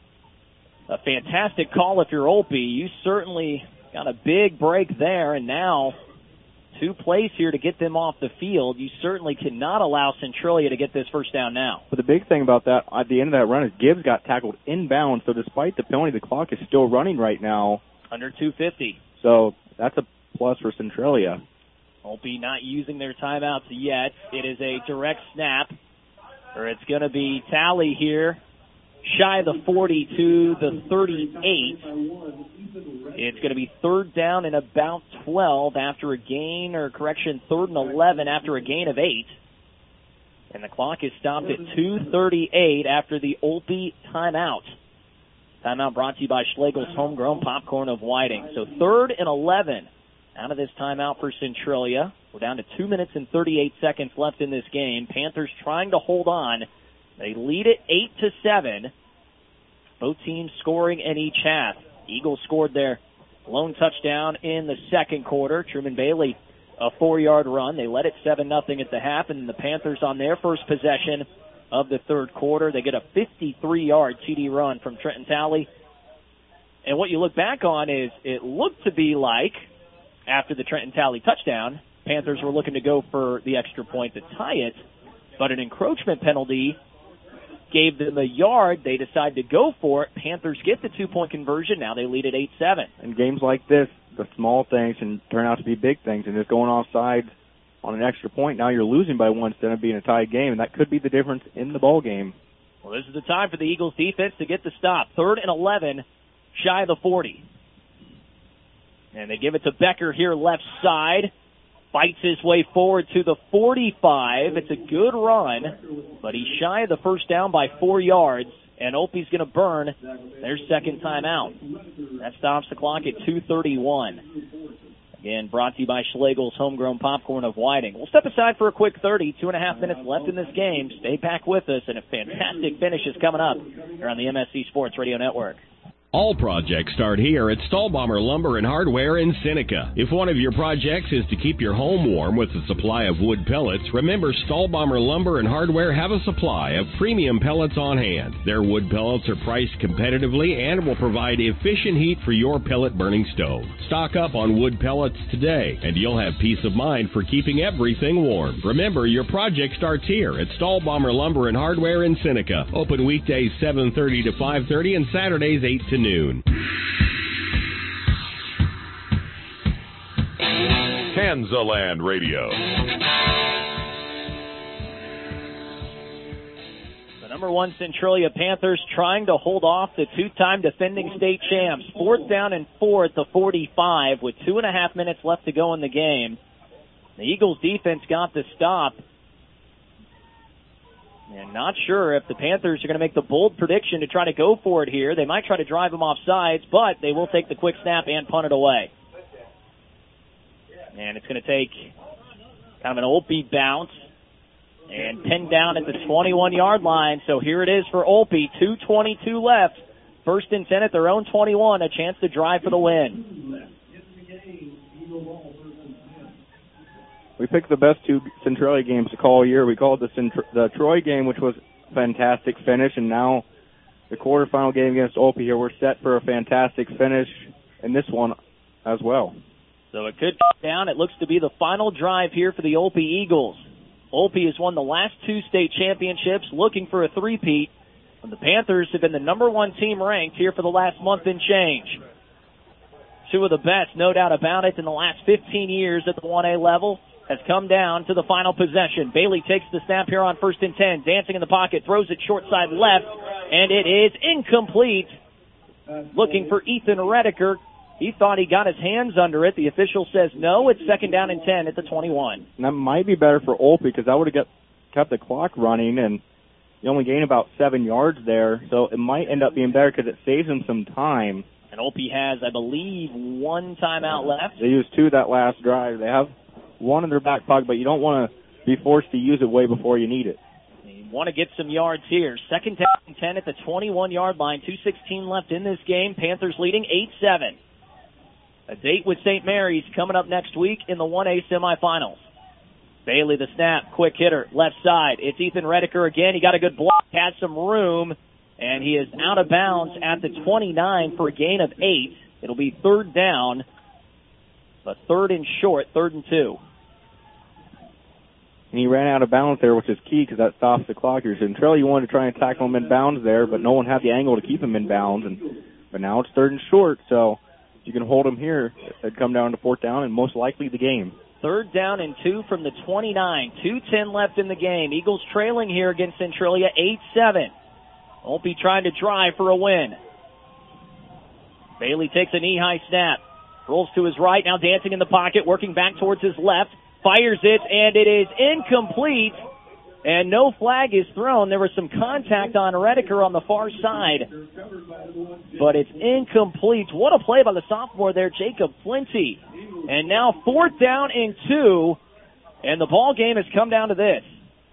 Speaker 2: a fantastic call if you're O P. You certainly got a big break there, and now two plays here to get them off the field. You certainly cannot allow Centralia to get this first down now.
Speaker 22: But the big thing about that, at the end of that run, is Gibbs got tackled inbound, so despite the penalty, the clock is still running right now.
Speaker 2: Under two fifty.
Speaker 22: So that's a plus for Centralia.
Speaker 2: O P not using their timeouts yet. It is a direct snap, or it's going to be tally here, shy of the forty to the thirty-eight. It's going to be third down and about twelve after a gain, or correction, third and eleven after a gain of eight. And the clock is stopped at two thirty-eight after the O P timeout. Timeout brought to you by Schlegel's Homegrown Popcorn of Whiting. So third and eleven out of this timeout for Centralia. We're down to two minutes and thirty-eight seconds left in this game. Panthers trying to hold on. They lead it eight to seven. Both teams scoring in each half. Eagles scored their lone touchdown in the second quarter. Truman Bailey, a four-yard run. They led it seven nothing at the half, and the Panthers on their first possession of the third quarter, they get a fifty-three-yard T D run from Trenton Talley. And what you look back on is it looked to be like, after the Trenton Talley touchdown, Panthers were looking to go for the extra point to tie it, but an encroachment penalty gave them a yard. They decide to go for it. Panthers get the two-point conversion. Now they lead at eight seven.
Speaker 22: In games like this, the small things can turn out to be big things, and just going offside on an extra point, now you're losing by one instead of being a tied game, and that could be the difference in the ball game.
Speaker 2: Well, this is the time for the Eagles defense to get the stop. Third and eleven, shy of the forty. And they give it to Becker here left side. Fights his way forward to the forty-five. It's a good run, but he's shy of the first down by four yards, and O P's going to burn their second timeout. That stops the clock at two thirty-one. Again, brought to you by Schlegel's Homegrown Popcorn of Whiting. We'll step aside for a quick thirty. Two and a half minutes left in this game. Stay back with us, and a fantastic finish is coming up here on the M S C Sports Radio Network.
Speaker 19: All projects start here at Stahlbommer Lumber and Hardware in Seneca. If one of your projects is to keep your home warm with a supply of wood pellets, remember Stahlbommer Lumber and Hardware have a supply of premium pellets on hand. Their wood pellets are priced competitively and will provide efficient heat for your pellet burning stove. Stock up on wood pellets today, and you'll have peace of mind for keeping everything warm. Remember, your project starts here at Stahlbommer Lumber and Hardware in Seneca. Open weekdays seven thirty to five thirty and Saturdays eight to noon.
Speaker 15: Kansaland Radio.
Speaker 2: The number one Centralia Panthers trying to hold off the two-time defending state champs. Fourth down and four at the forty-five with two and a half minutes left to go in the game. The Eagles defense got the stop. And not sure if the Panthers are going to make the bold prediction to try to go for it here. They might try to drive them off sides, but they will take the quick snap and punt it away. And it's going to take kind of an O P bounce and pinned down at the twenty-one-yard line. So here it is for O P. two twenty-two left. First and ten at their own twenty-one. A chance to drive for the win.
Speaker 22: We picked the best two Centralia games to call all year. We called the Centra- the Troy game, which was a fantastic finish, and now the quarterfinal game against Olpe here. We're set for a fantastic finish in this one as well.
Speaker 2: So it could come down. It looks to be the final drive here for the Olpe Eagles. Olpe has won the last two state championships, looking for a three-peat. And the Panthers have been the number one team ranked here for the last month and change. Two of the best, no doubt about it, in the last fifteen years at the one A level has come down to the final possession. Bailey takes the snap here on first and ten, dancing in the pocket, throws it short side left, and it is incomplete. Looking for Ethan Redeker. He thought he got his hands under it. The official says no. It's second down and ten at the twenty-one.
Speaker 22: And that might be better for Olpe because that would have kept the clock running, and you only gain about seven yards there. So it might end up being better because it saves him some time.
Speaker 2: And Olpe has, I believe, one timeout left.
Speaker 22: They used two that last drive. They have one in their back pocket, but you don't want to be forced to use it way before you need it.
Speaker 2: You want to get some yards here. Second down and ten at the twenty-one-yard line. two sixteen left in this game. Panthers leading eight seven. A date with Saint Mary's coming up next week in the one A semifinals. Bailey the snap, quick hitter, left side. It's Ethan Redeker again. He got a good block, has some room, and he is out of bounds at the twenty-nine for a gain of eight. It'll be third down, but third and short, third and two.
Speaker 22: And he ran out of bounds there, which is key because that stops the clock here. Centralia, you wanted to try and tackle him in bounds there, but no one had the angle to keep him in bounds. And but now it's third and short, so if you can hold him here, it'd come down to fourth down and most likely the game.
Speaker 2: Third down and two from the twenty-nine. two ten left in the game. Eagles trailing here against Centralia, eight seven. Olpe trying to drive for a win. Bailey takes a knee-high snap. Rolls to his right, now dancing in the pocket, working back towards his left. Fires it, and it is incomplete. And no flag is thrown. There was some contact on Redeker on the far side. But it's incomplete. What a play by the sophomore there, Jacob Flinty. And now fourth down and two. And the ball game has come down to this.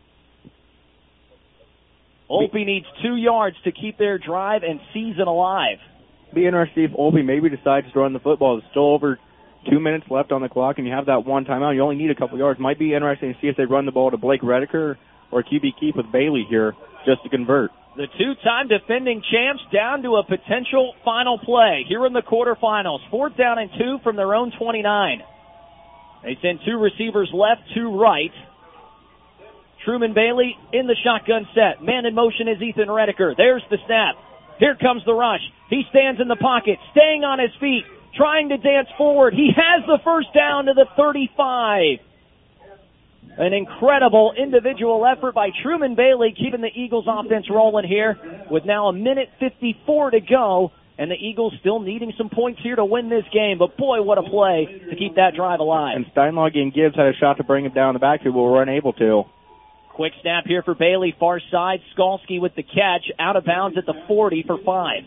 Speaker 2: Olpe needs two yards to keep their drive and season alive.
Speaker 22: Be interesting if Olpe maybe decides to run the football. It's still over two minutes left on the clock, and you have that one timeout. You only need a couple yards. Might be interesting to see if they run the ball to Blake Redeker or Q B keep with Bailey here just to convert.
Speaker 2: The two-time defending champs down to a potential final play here in the quarterfinals. Fourth down and two from their own twenty-nine. They send two receivers left, two right. Truman Bailey in the shotgun set. Man in motion is Ethan Redeker. There's the snap. Here comes the rush. He stands in the pocket, staying on his feet, trying to dance forward. He has the first down to the thirty-five. An incredible individual effort by Truman Bailey, keeping the Eagles offense rolling here with now a minute fifty-four to go, and the Eagles still needing some points here to win this game. But boy, what a play to keep that drive alive.
Speaker 22: And Steinlage and Gibbs had a shot to bring him down the backfield, but were unable to.
Speaker 2: Quick snap here for Bailey, far side. Skalski with the catch, out of bounds at the forty for five.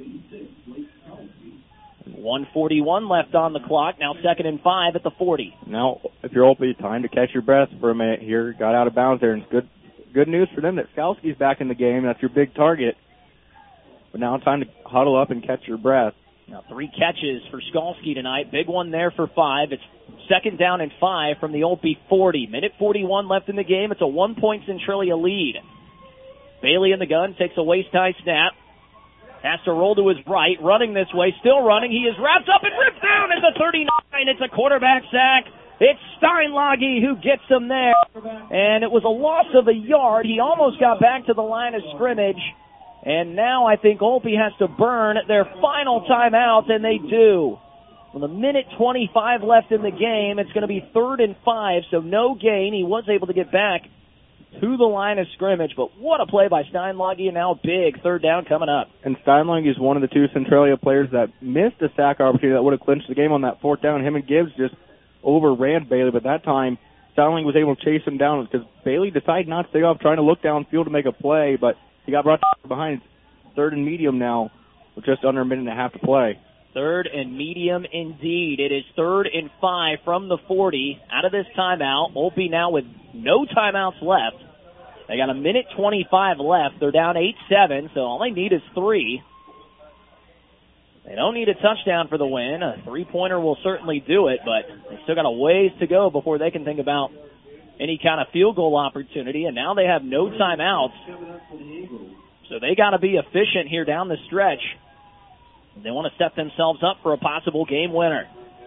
Speaker 2: one forty-one left on the clock. Now second and five at the forty.
Speaker 22: Now, if you're Olpe, time to catch your breath for a minute here. Got out of bounds there, and it's good good news for them that Skalski's back in the game. That's your big target. But now time to huddle up and catch your breath.
Speaker 2: Now three catches for Skalski tonight. Big one there for five. It's second down and five from the Olpe forty. Minute forty-one left in the game. It's a one-point Centralia lead. Bailey in the gun, takes a waist-high snap. Has to roll to his right, running this way, still running. He is wrapped up and ripped down at the thirty-nine. It's a quarterback sack. It's Steinlage who gets him there. And it was a loss of a yard. He almost got back to the line of scrimmage. And now I think Olpe has to burn their final timeout, and they do. With a minute twenty-five left in the game, it's going to be third and five, so no gain. He was able to get back to the line of scrimmage, but what a play by Steinlage, and now big third down coming up.
Speaker 22: And Steinlage is one of the two Centralia players that missed a sack opportunity that would have clinched the game on that fourth down. Him and Gibbs just overran Bailey, but that time Steinlage was able to chase him down because Bailey decided not to stay off, trying to look downfield to make a play, but he got brought behind. Third and medium now with just under a minute and a half to play.
Speaker 2: Third and medium indeed. It is third and five from the forty out of this timeout. Olpe now with no timeouts left. They got a minute twenty-five left. They're down eight seven, so all they need is three. They don't need a touchdown for the win. A three-pointer will certainly do it, but they still got a ways to go before they can think about any kind of field goal opportunity, and now they have no timeouts. So they got to be efficient here down the stretch. They want to set themselves up for a possible game winner.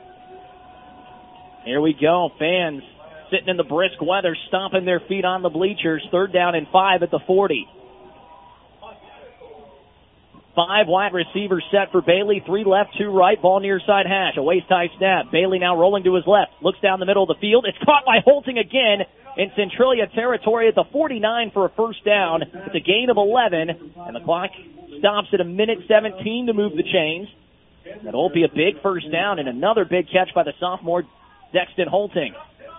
Speaker 2: Here we go. Fans sitting in the brisk weather, stomping their feet on the bleachers. Third down and five at the forty. Five wide receivers set for Bailey. Three left, two right. Ball near side hash. A waist-high snap. Bailey now rolling to his left. Looks down the middle of the field. It's caught by Holting again in Centralia territory at the forty-nine for a first down. It's a gain of eleven, and the clock stops at a minute seventeen to move the chains. That'll be a big first down and another big catch by the sophomore Dexton Holting.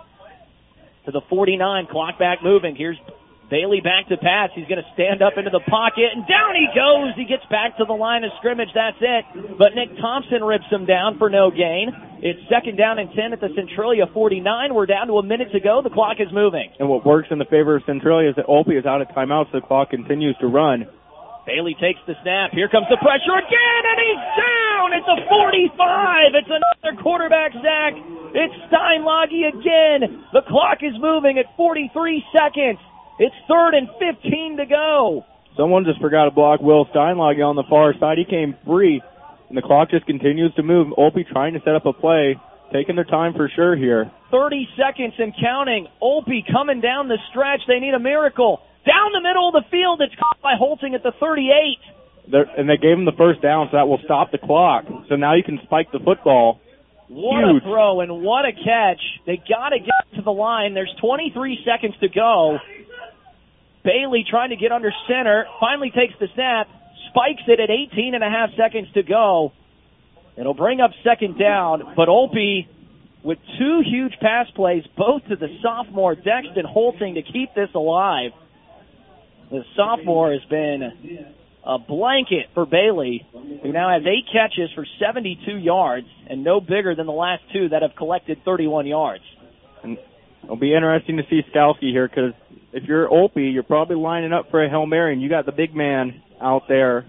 Speaker 2: To the forty-nine, clock back moving. Here's Bailey back to pass. He's going to stand up into the pocket, and down he goes. He gets back to the line of scrimmage. That's it. But Nick Thompson rips him down for no gain. It's second down and ten at the Centralia forty-nine. We're down to a minute to go. The clock is moving.
Speaker 22: And what works in the favor of Centralia is that Olpe is out of timeout, so the clock continues to run.
Speaker 2: Bailey takes the snap. Here comes the pressure again, and he's down. It's a forty-five. It's another quarterback sack. It's Steinlage again. The clock is moving at forty-three seconds. It's third and fifteen to go.
Speaker 22: Someone just forgot to block Will Steinlage on the far side. He came free, and the clock just continues to move. Olpe trying to set up a play, taking their time for sure here.
Speaker 2: thirty seconds and counting. Olpe coming down the stretch. They need a miracle. Down the middle of the field, it's caught by Holting at the thirty-eight.
Speaker 22: They're, and they gave him the first down, so that will stop the clock. So now you can spike the football.
Speaker 2: What
Speaker 22: Huge.
Speaker 2: a throw and what a catch. They got to get to the line. There's twenty-three seconds to go. Bailey trying to get under center, finally takes the snap, spikes it at eighteen and a half seconds to go. It'll bring up second down, but Olpe with two huge pass plays, both to the sophomore Dexton Holting to keep this alive. The sophomore has been a blanket for Bailey, who now has eight catches for seventy-two yards and no bigger than the last two that have collected thirty-one yards.
Speaker 22: And it'll be interesting to see Skalski here, because if you're Olpe, you're probably lining up for a Hail Mary, and you got the big man out there.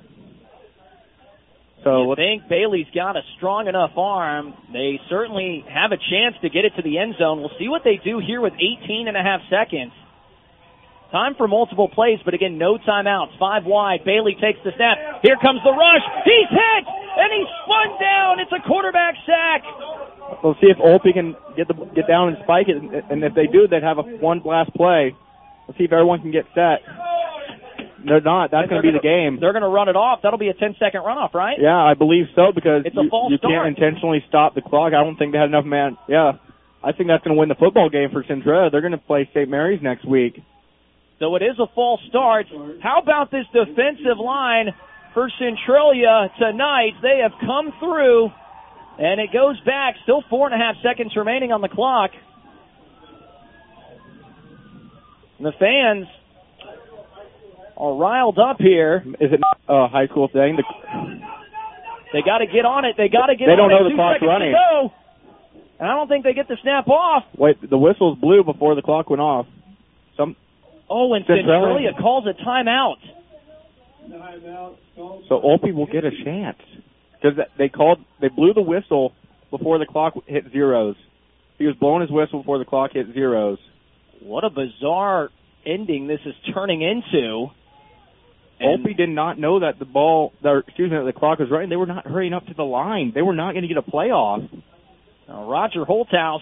Speaker 22: So
Speaker 2: I think Bailey's got a strong enough arm. They certainly have a chance to get it to the end zone. We'll see what they do here with eighteen and a half seconds. Time for multiple plays, but again, no timeouts. Five wide. Bailey takes the snap. Here comes the rush. He's hit, and he's spun down. It's a quarterback sack.
Speaker 22: We'll see if Olpe can get the get down and spike it, and if they do, they'd have a one last play. Let's see if everyone can get set. They're not. That's going to be the game.
Speaker 2: They're going to run it off. That'll be a ten-second runoff, right?
Speaker 22: Yeah, I believe so, because
Speaker 2: it's
Speaker 22: you,
Speaker 2: a false
Speaker 22: you
Speaker 2: start.
Speaker 22: can't intentionally stop the clock. I don't think they had enough man. Yeah, I think that's going to win the football game for Centralia. They're going to play Saint Mary's next week.
Speaker 2: So it is a false start. How about this defensive line for Centralia tonight? They have come through, and it goes back. Still four and a half seconds remaining on the clock. And the fans are riled up here.
Speaker 22: Is it a high school thing? The,
Speaker 2: they got to get on it. They got to get
Speaker 22: they
Speaker 2: on it.
Speaker 22: They don't know the
Speaker 2: Two
Speaker 22: clock's
Speaker 2: seconds
Speaker 22: running.
Speaker 2: To go. And I don't think they get the snap off.
Speaker 22: Wait, the whistle's blew before the clock went off. Some.
Speaker 2: Oh, and Centralia calls a timeout.
Speaker 22: So Olpe will get a chance, because they called, they blew the whistle before the clock hit zeros. He was blowing his whistle before the clock hit zeros.
Speaker 2: What a bizarre ending this is turning into.
Speaker 22: Olpe did not know that the ball, or excuse me, that the clock was running. They were not hurrying up to the line. They were not going to get a playoff.
Speaker 2: Now, Roger Holthouse.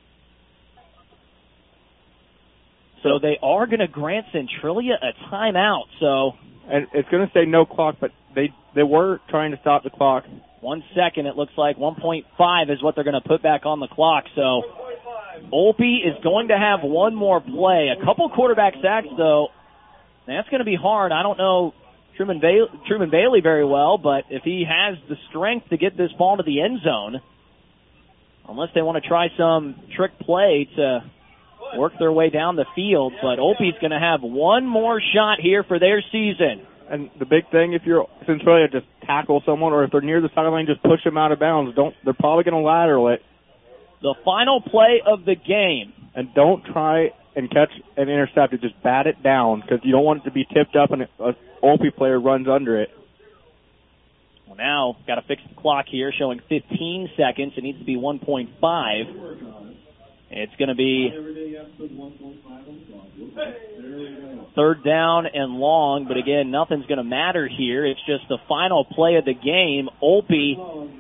Speaker 2: So they are going to grant Centralia a timeout. So,
Speaker 22: and it's going to say no clock, but they they were trying to stop the clock.
Speaker 2: One second, it looks like one point five is what they're going to put back on the clock. So Olpe is going to have one more play. A couple quarterback sacks, though. That's going to be hard. I don't know Truman, ba- Truman Bailey very well, but if he has the strength to get this ball to the end zone, unless they want to try some trick play to work their way down the field, but Olpe's going to have one more shot here for their season.
Speaker 22: And the big thing, if you're Centralia, just tackle someone, or if they're near the sideline, just push them out of bounds. Don't They're probably going to lateral it.
Speaker 2: The final play of the game.
Speaker 22: And don't try and catch an intercept. Just bat it down, because you don't want it to be tipped up and an Olpe player runs under it.
Speaker 2: Well, now, got to fix the clock here, showing fifteen seconds. It needs to be one point five. It's going to be Third down and long, but again, nothing's going to matter here. It's just the final play of the game. Olpe,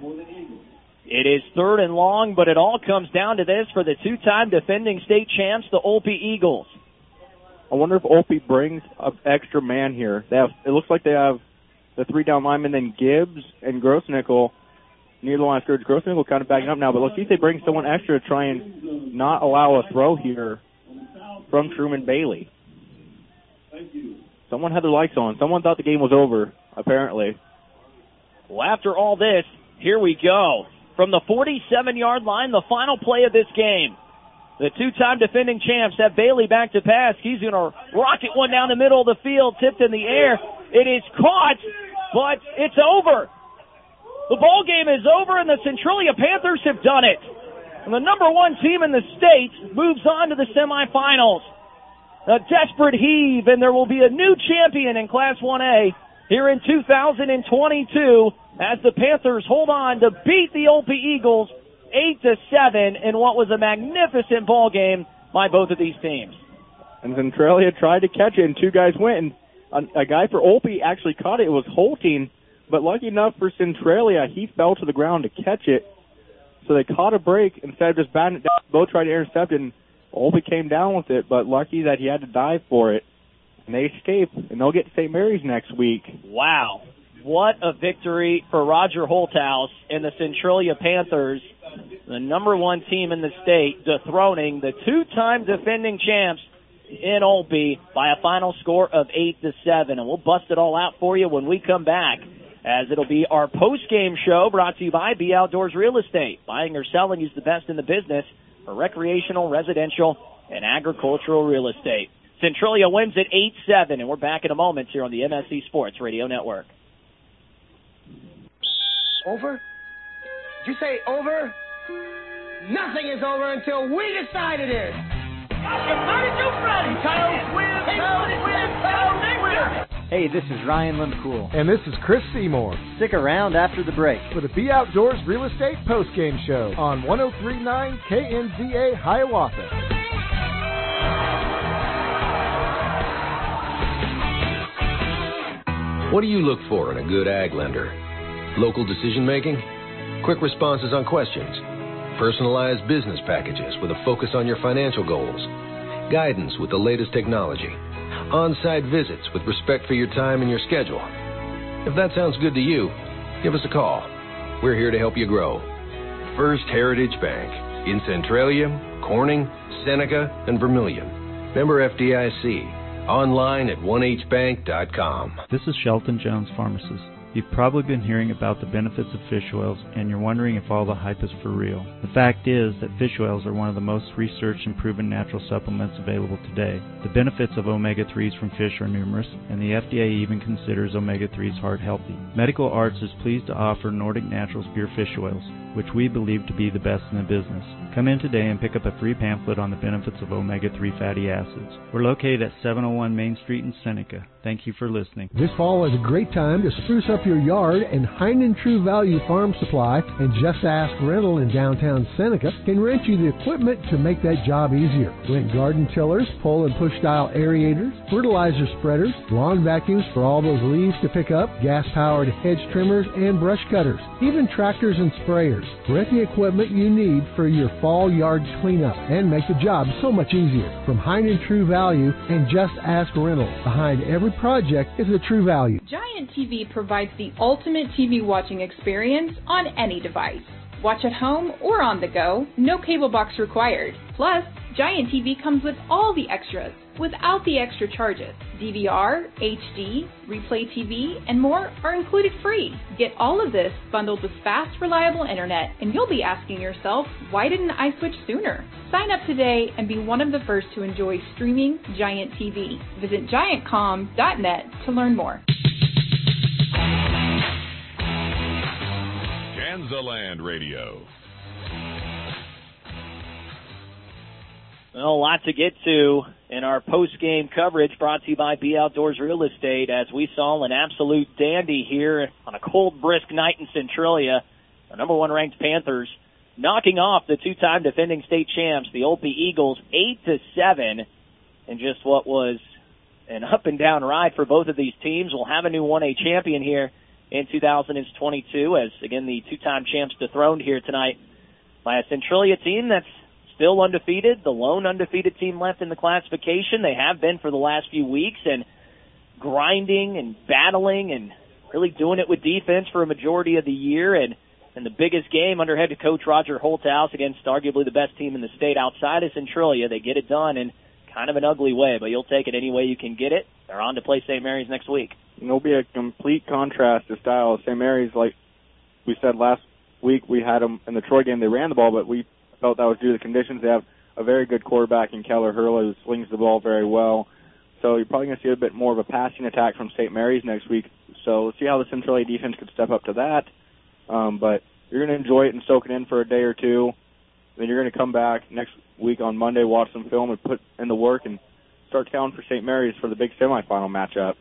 Speaker 2: it is third and long, but it all comes down to this for the two-time defending state champs, the Olpe Eagles.
Speaker 22: I wonder if Olpe brings an extra man here. They have, it looks like they have the three down linemen, then Gibbs and Grossnickel near the line of scrimmage. Grossnickel kind of backing up now, but let's see if they bring someone extra to try and not allow a throw here from Truman Bailey. Someone had their lights on. Someone thought the game was over, apparently.
Speaker 2: Well, after all this, here we go. From the forty-seven-yard line, the final play of this game. The two-time defending champs have Bailey back to pass. He's going to rocket one down the middle of the field, tipped in the air. It is caught, but it's over. The ball game is over, and the Centralia Panthers have done it. And the number one team in the state moves on to the semifinals. A desperate heave, and there will be a new champion in Class one A here in two thousand twenty-two as the Panthers hold on to beat the Olpe Eagles eight to seven in what was a magnificent ball game by both of these teams.
Speaker 22: And Centralia tried to catch it, and two guys went. And a, a guy for Olpe actually caught it. It was Holting, but lucky enough for Centralia, he fell to the ground to catch it. So they caught a break instead of just batting it down. Both tried to intercept it, and Olpe came down with it, but lucky that he had to dive for it. And they escaped, and they'll get to Saint Mary's next week.
Speaker 2: Wow. What a victory for Roger Holthouse and the Centralia Panthers, the number one team in the state, dethroning the two-time defending champs in Olpe by a final score of eight to seven. And we'll bust it all out for you when we come back, as it'll be our post-game show brought to you by B Outdoors Real Estate. Buying or selling is the best in the business for recreational, residential, and agricultural real estate. Centralia wins at eight seven, and we're back in a moment here on the M S C Sports Radio Network.
Speaker 6: Over? Did you say over? Nothing is over until we decide it is.
Speaker 8: Hey, this is Ryan Limcool.
Speaker 9: And this is Chris Seymour.
Speaker 8: Stick around after the break
Speaker 9: for the B Outdoors Real Estate Postgame Show on one oh three point nine K N Z A Hiawatha.
Speaker 20: What do you look for in a good ag lender? Local decision making? Quick responses on questions? Personalized business packages with a focus on your financial goals? Guidance with the latest technology? On-site visits with respect for your time and your schedule? If that sounds good to you, give us a call. We're here to help you grow. First Heritage Bank in Centralia, Corning, Seneca, and Vermilion. Member F D I C. Online at one h bank dot com.
Speaker 14: This is Shelton Jones, pharmacist. You've probably been hearing about the benefits of fish oils, and you're wondering if all the hype is for real. The fact is that fish oils are one of the most researched and proven natural supplements available today. The benefits of omega threes from fish are numerous, and the F D A even considers omega threes heart healthy. Medical Arts is pleased to offer Nordic Naturals Pure Fish Oils, which we believe to be the best in the business. Come in today and pick up a free pamphlet on the benefits of omega three fatty acids. We're located at seven oh one Main Street in Seneca. Thank you for listening.
Speaker 23: This fall is a great time to spruce up your yard, and Heinen True Value Farm Supply and Just Ask Rental in downtown Seneca can rent you the equipment to make that job easier. Rent garden tillers, pull and push style aerators, fertilizer spreaders, lawn vacuums for all those leaves to pick up, gas-powered hedge trimmers, and brush cutters, even tractors and sprayers. Rent the equipment you need for your fall yard cleanup and make the job so much easier. From Heinen True Value and Just Ask Rental, behind every project is a True Value.
Speaker 26: Giant T V provides the ultimate T V watching experience on any device. Watch at home or on the go, no cable box required. Plus, Giant T V comes with all the extras without the extra charges. D V R, H D, Replay T V, and more are included free. Get all of this bundled with fast, reliable internet, and you'll be asking yourself, why didn't I switch sooner? Sign up today and be one of the first to enjoy streaming Giant T V. Visit giant com dot net to learn more.
Speaker 15: Kansaland Radio.
Speaker 2: Well, a lot to get to in our post-game coverage brought to you by B Outdoors Real Estate, as we saw an absolute dandy here on a cold, brisk night in Centralia. Our number one ranked Panthers knocking off the two-time defending state champs, the Olpe Eagles, eight to seven. in just what was an up-and-down ride for both of these teams. We'll have a new one A champion here in two thousand twenty-two as, again, the two-time champs dethroned here tonight by a Centralia team that's still undefeated, the lone undefeated team left in the classification. They have been for the last few weeks, and grinding and battling and really doing it with defense for a majority of the year. And, and the biggest game under head coach Roger Holthouse against arguably the best team in the state outside of Centralia. They get it done in kind of an ugly way, but you'll take it any way you can get it. They're on to play Saint Mary's next week.
Speaker 22: And it'll be a complete contrast to style. Saint Mary's, like we said last week, we had them in the Troy game. They ran the ball, but we felt that was due to the conditions. They have a very good quarterback in Keller Hurley who slings the ball very well. So you're probably going to see a bit more of a passing attack from Saint Mary's next week. So let's see how the Centralia defense could step up to that. Um, but you're going to enjoy it and soak it in for a day or two. Then you're going to come back next week on Monday, watch some film, and put in the work and start counting for Saint Mary's for the big semifinal matchup.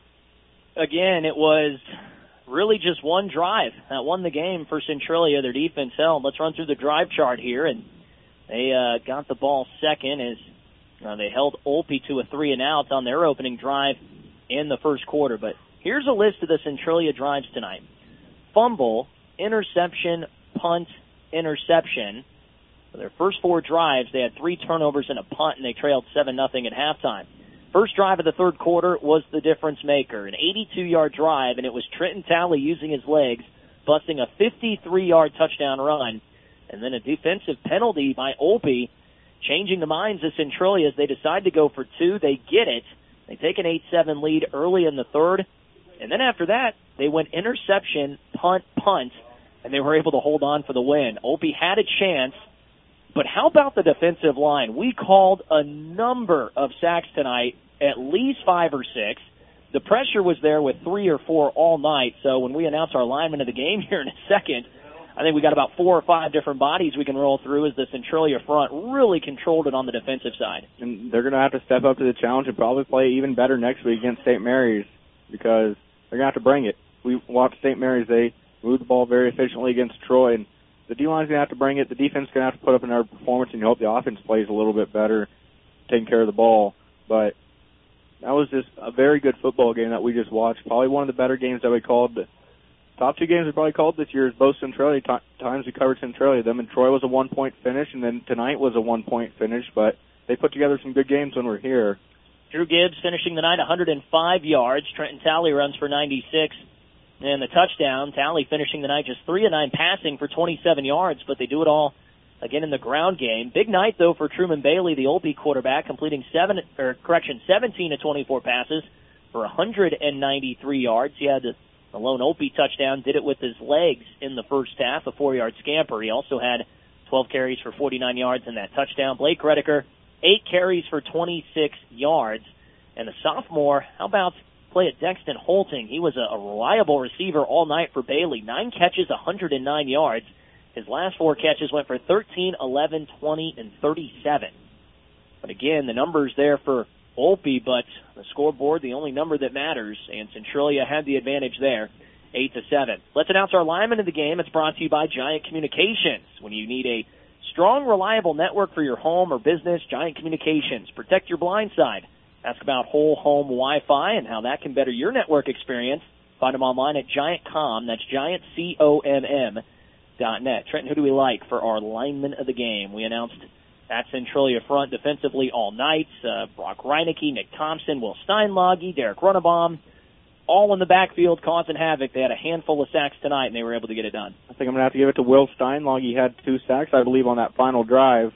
Speaker 2: Again, it was really just one drive that won the game for Centralia. Their defense held. Let's run through the drive chart here. And they uh, got the ball second as uh, they held Olpe to a three and out on their opening drive in the first quarter. But here's a list of the Centralia drives tonight. Fumble, interception, punt, interception. For their first four drives, they had three turnovers and a punt, and they trailed seven nothing at halftime. First drive of the third quarter was the difference maker, an eighty-two-yard drive, and it was Trenton Talley using his legs, busting a fifty-three-yard touchdown run, and then a defensive penalty by Olpe, changing the minds of Centralia as they decide to go for two. They get it. They take an eight seven lead early in the third, and then after that, they went interception, punt, punt, and they were able to hold on for the win. Olpe had a chance. But how about the defensive line? We called a number of sacks tonight, at least five or six. The pressure was there with three or four all night. So when we announce our lineman of the game here in a second, I think we got about four or five different bodies we can roll through as the Centralia front really controlled it on the defensive side.
Speaker 22: And they're going to have to step up to the challenge and probably play even better next week against Saint Mary's because they're going to have to bring it. We watched Saint Mary's. They moved the ball very efficiently against Troy, and the D-line's going to have to bring it. The defense is going to have to put up another performance, and you hope the offense plays a little bit better, taking care of the ball. But that was just a very good football game that we just watched. Probably one of the better games that we called. The top two games we probably called this year is both Centralia t- times we covered Centralia. Them and Troy was a one-point finish, and then tonight was a one-point finish. But they put together some good games when we're here.
Speaker 2: Drew Gibbs finishing the night one hundred five yards. Trenton Talley runs for ninety-six. And the touchdown, Talley finishing the night just three of nine passing for twenty-seven yards, but they do it all again in the ground game. Big night, though, for Truman Bailey, the Olpe quarterback, completing seven, or correction, seventeen of twenty-four passes for one hundred ninety-three yards. He had the lone Olpe touchdown, did it with his legs in the first half, a four-yard scamper. He also had twelve carries for forty-nine yards in that touchdown. Blake Redeker, eight carries for twenty-six yards. And the sophomore, how about play at Dexton Holting? He was a, a reliable receiver all night for Bailey. Nine catches, one hundred nine yards. His last four catches went for thirteen, eleven, twenty, and thirty-seven. But again, the numbers there for Olpe, but the scoreboard, the only number that matters, and Centralia had the advantage there, eight to seven. Let's announce our lineman of the game. It's brought to you by Giant Communications. When you need a strong, reliable network for your home or business, Giant Communications. Protect your blind side. Ask about whole home Wi-Fi and how that can better your network experience. Find them online at Giant dot com. That's Giant, C O M M, dot net. Trenton, who do we like for our lineman of the game? We announced that Centralia front defensively all night. Uh, Brock Reinecke, Nick Thompson, Will Steinlage, Derek Runnebaum, all in the backfield causing havoc. They had a handful of sacks tonight, and they were able to get it done.
Speaker 22: I think I'm going to have to give it to Will Steinlage. He had two sacks, I believe, on that final drive.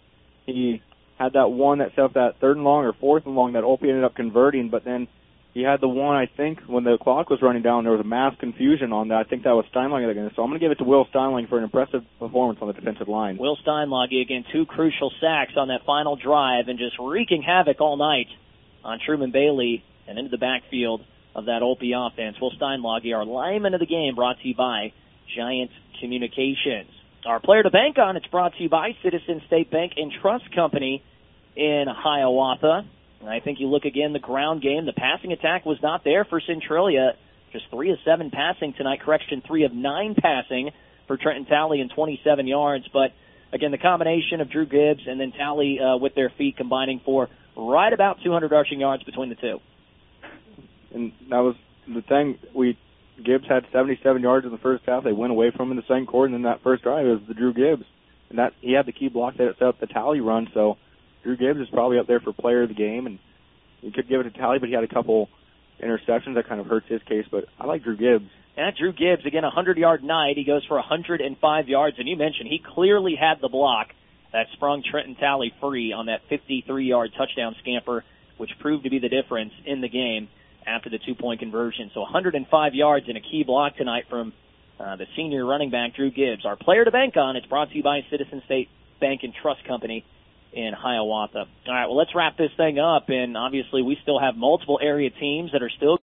Speaker 22: He had that one that set up that third and long or fourth and long that Olpe ended up converting, but then he had the one, I think, when the clock was running down, there was a mass confusion on that. I think that was Steinlage again. So I'm going to give it to Will Steinlage for an impressive performance on the defensive line.
Speaker 2: Will Steinlage, again, two crucial sacks on that final drive and just wreaking havoc all night on Truman Bailey and into the backfield of that Olpe offense. Will Steinlage, our lineman of the game, brought to you by Giant Communications. Our player to bank on, it's brought to you by Citizen State Bank and Trust Company in Hiawatha. And I think you look again, the ground game, the passing attack was not there for Centralia. Just three of seven passing tonight, correction, three of nine passing for Trenton Talley and twenty-seven yards. But again, the combination of Drew Gibbs and then Talley uh, with their feet combining for right about two hundred rushing yards between the two.
Speaker 22: And that was the thing. We Gibbs had seventy-seven yards in the first half. They went away from him in the second quarter, and then that first drive was the Drew Gibbs. And that he had the key block that set up the Talley run, so Drew Gibbs is probably up there for player of the game. And you could give it to Talley, but he had a couple interceptions that kind of hurts his case. But I like Drew Gibbs.
Speaker 2: And Drew Gibbs, again, a hundred-yard night. He goes for one hundred five yards. And you mentioned he clearly had the block that sprung Trenton Talley free on that fifty-three-yard touchdown scamper, which proved to be the difference in the game after the two-point conversion. So one hundred five yards and a key block tonight from uh, the senior running back, Drew Gibbs. Our player to bank on, it's brought to you by Citizen State Bank and Trust Company in Hiawatha. All right, well, let's wrap this thing up. And obviously we still have multiple area teams that are still